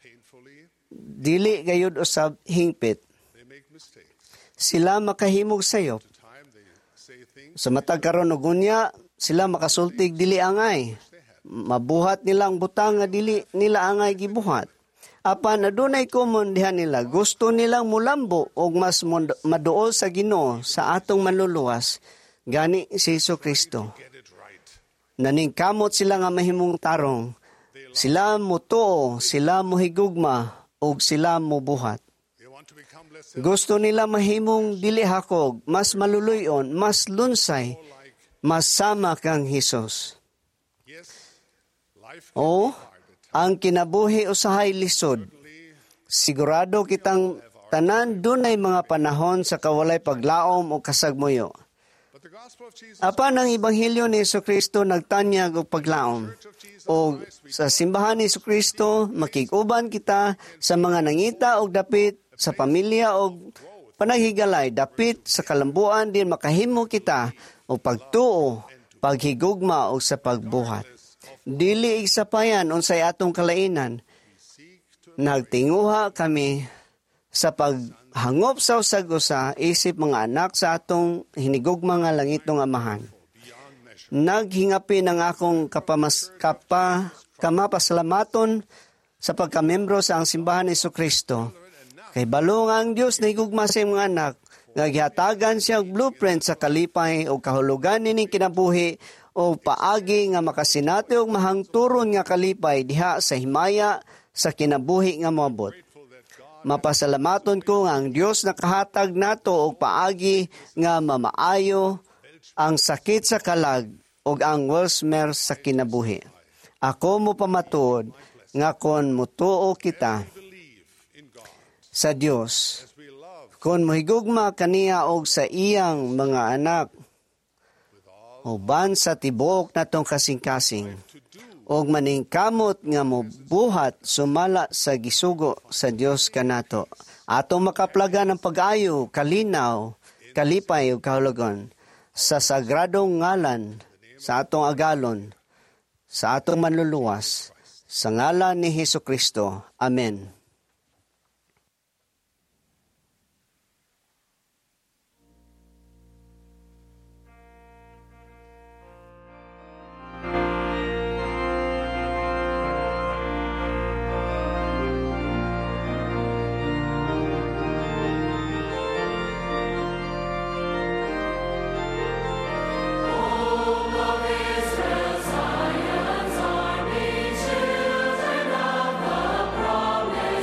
dili gayud usab hingpit. Sila makahimog sayop. Sa matag karon og unya, sila makasultig dili angay. Mabuhat nilang butang nga dili nila angay gibuhat. Apan adunay common diha nila, gusto nilang mulambo og mas maduol sa Ginoo sa atong manluluwas, gani si Jesucristo. Naningkamot sila nga mahimong tarong. Sila mutuo, sila mohigugma og sila mobuhat. Gusto nila mahimong dili hakog, mas maluluyon, mas lunsay, mas sama kang Hesus. O, ang kinabuhi usahay lisod. Sigurado kitang tanan dunay mga panahon sa kawalay paglaom o kasagmuyo. Apan ang Ebanghelyo ni Jesucristo nagtanyag og paglaom. O sa simbahan ni Jesucristo, makig-uban kita sa mga nangita og dapit sa pamilya og panaghigalay, dapit sa kalambuan din makahimo kita o pagtuo, paghigugma o sa pagbuhat. Dili igsapayan unsay atong kalainan. Nagtinguha kami sa paghangop sa usag usa isip mga anak sa atong hinigugma nga langitong Amahan. Naghingapi ng akong kapamas, kapa, kamapasalamaton sa pagkamembro sa ang simbahan ni Jesucristo. Kay balong ang Dios na higugma sa mga anak, nga gihatagan siya og blueprint sa kalipay o kahulugan nining kinabuhi o paagi nga makasinati og mahangturon nga kalipay diha sa himaya sa kinabuhi nga moabot. Mapasalamaton ko nga ang Dios nakahatag nato og paagi nga mamaayo ang sakit sa kalag ug ang Alzheimer sa kinabuhi. Ako mo pamatuod nga kon mutuo kita sa Dios, kon mohigugma kaniya og sa iyang mga anak, uban sa tibuok natong kasing-kasing, og maningkamot nga mobuhat sumala sa gisugo sa Dios kanato. Atong makaplaga ng pag-ayo, kalinaw, kalipay ug kahulugan sa sagradong ngalan sa atong agalon, sa atong manluluwas, sa ngalan ni Jesucristo. Amen. Israel's Zion's army, children of the promise.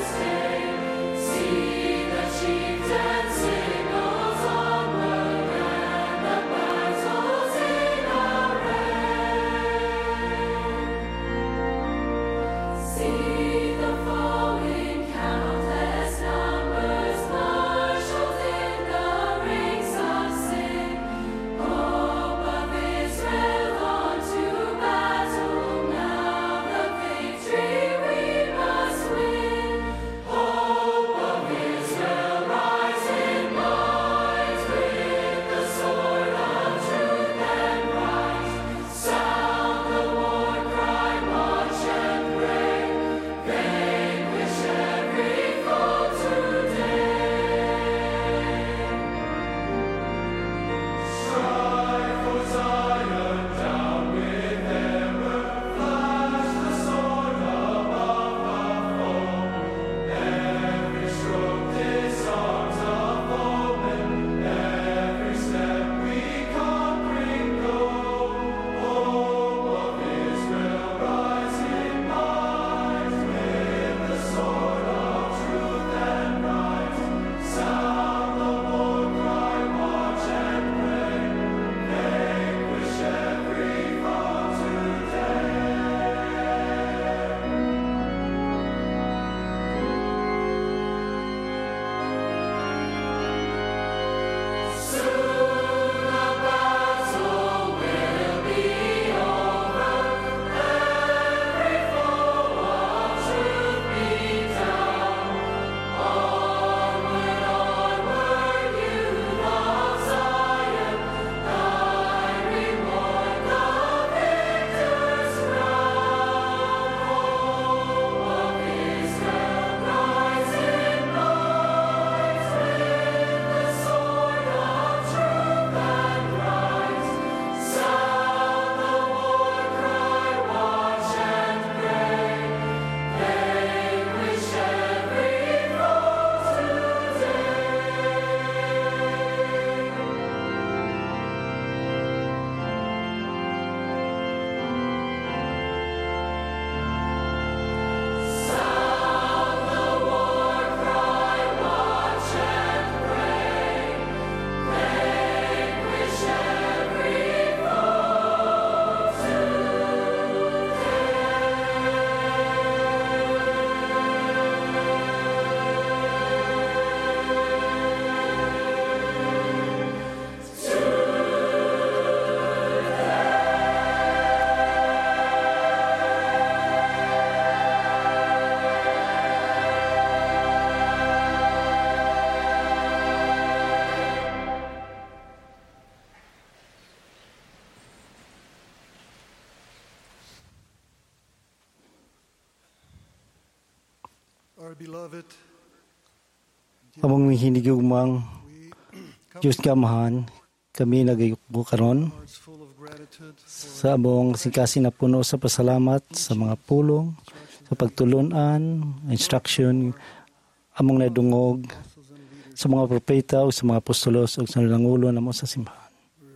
Among hinigugmang Diyos kamahan, kami nagayukbo karon sa among singkasi na puno sa pasalamat sa mga pulong, sa pagtulunan, instruction, among nadungog sa mga propeta o sa mga apostolos o sa nangulo na mo sa simbahan.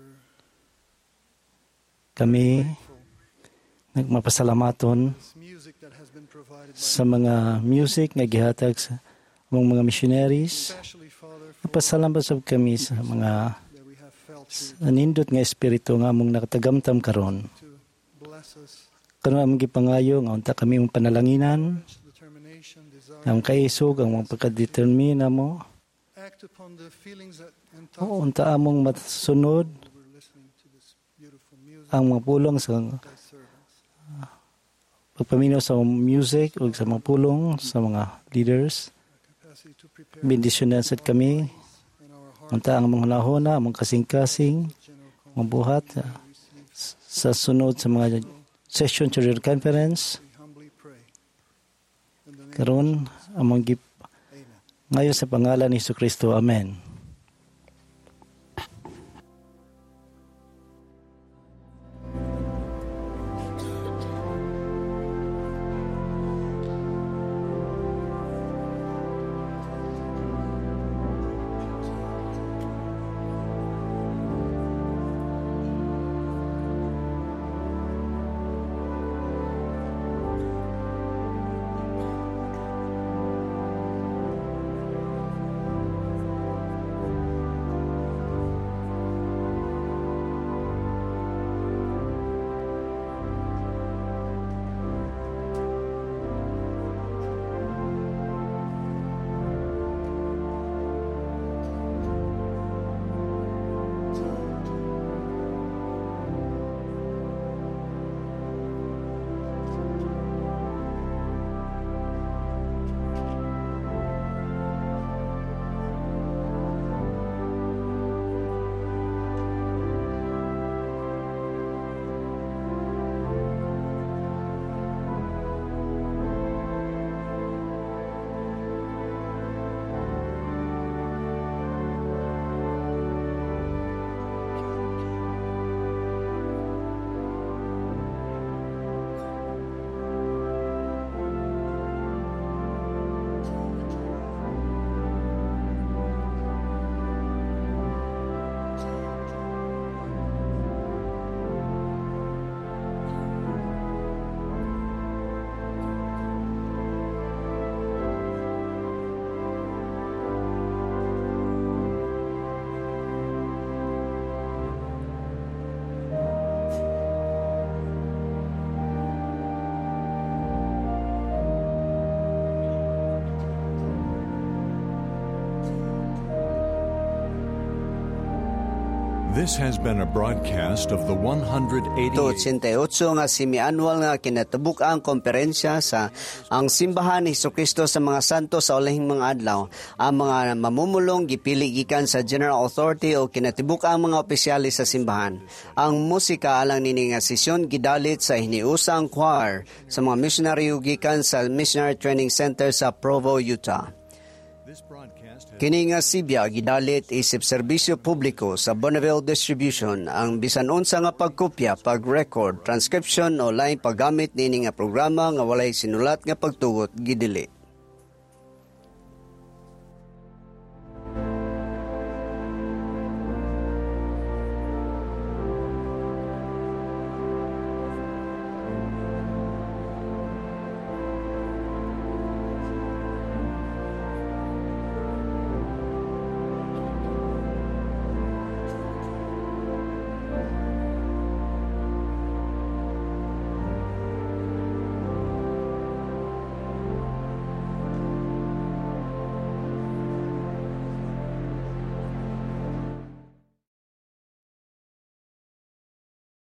Kami nagmapasalamaton sa mga music na gihatag sa among mga missionaries. Nagpasalamat sa kami sa mga anindot nga espiritu nga among nakatagamtam karon. Karon among gipangayo nga unta kami mong panalanginan, ang kaisog, ang mga pagkadetermina mo, o unta among masunod ang mga pulong sa uh, pagpaminaw sa music o sa mga pulong sa mga leaders. Bendisyonan sa kami unta ang mga hunahuna, ang mga kasing-kasing, mga buhat uh, sa sunod sa mga session church conference. Karon among gip ngayon sa pangalan ni Jesucristo. Amen. This has been a broadcast of the one hundred eighty-eighth eighty-eight nga semi-annual nga kinatibuk-ang komperensya sa ang simbahan ni Jesucristo sa mga santo sa ulahing mga adlaw. Ang mga mamumulong gipili gikan sa General Authority o kinatibuk-ang mga opisyalis sa simbahan. Ang musika alang nini nga sesyon gidalit sa hiniusang choir sa mga missionary gikan sa Missionary Training Center sa Provo, Utah. Kini nga sibya gidalit isip serbisyo publiko sa Bonneville Distribution ang bisan unsa nga pagkopya, pag-record, transcription o laing paggamit nini nga programa nga walay sinulat nga pagtugot gidili.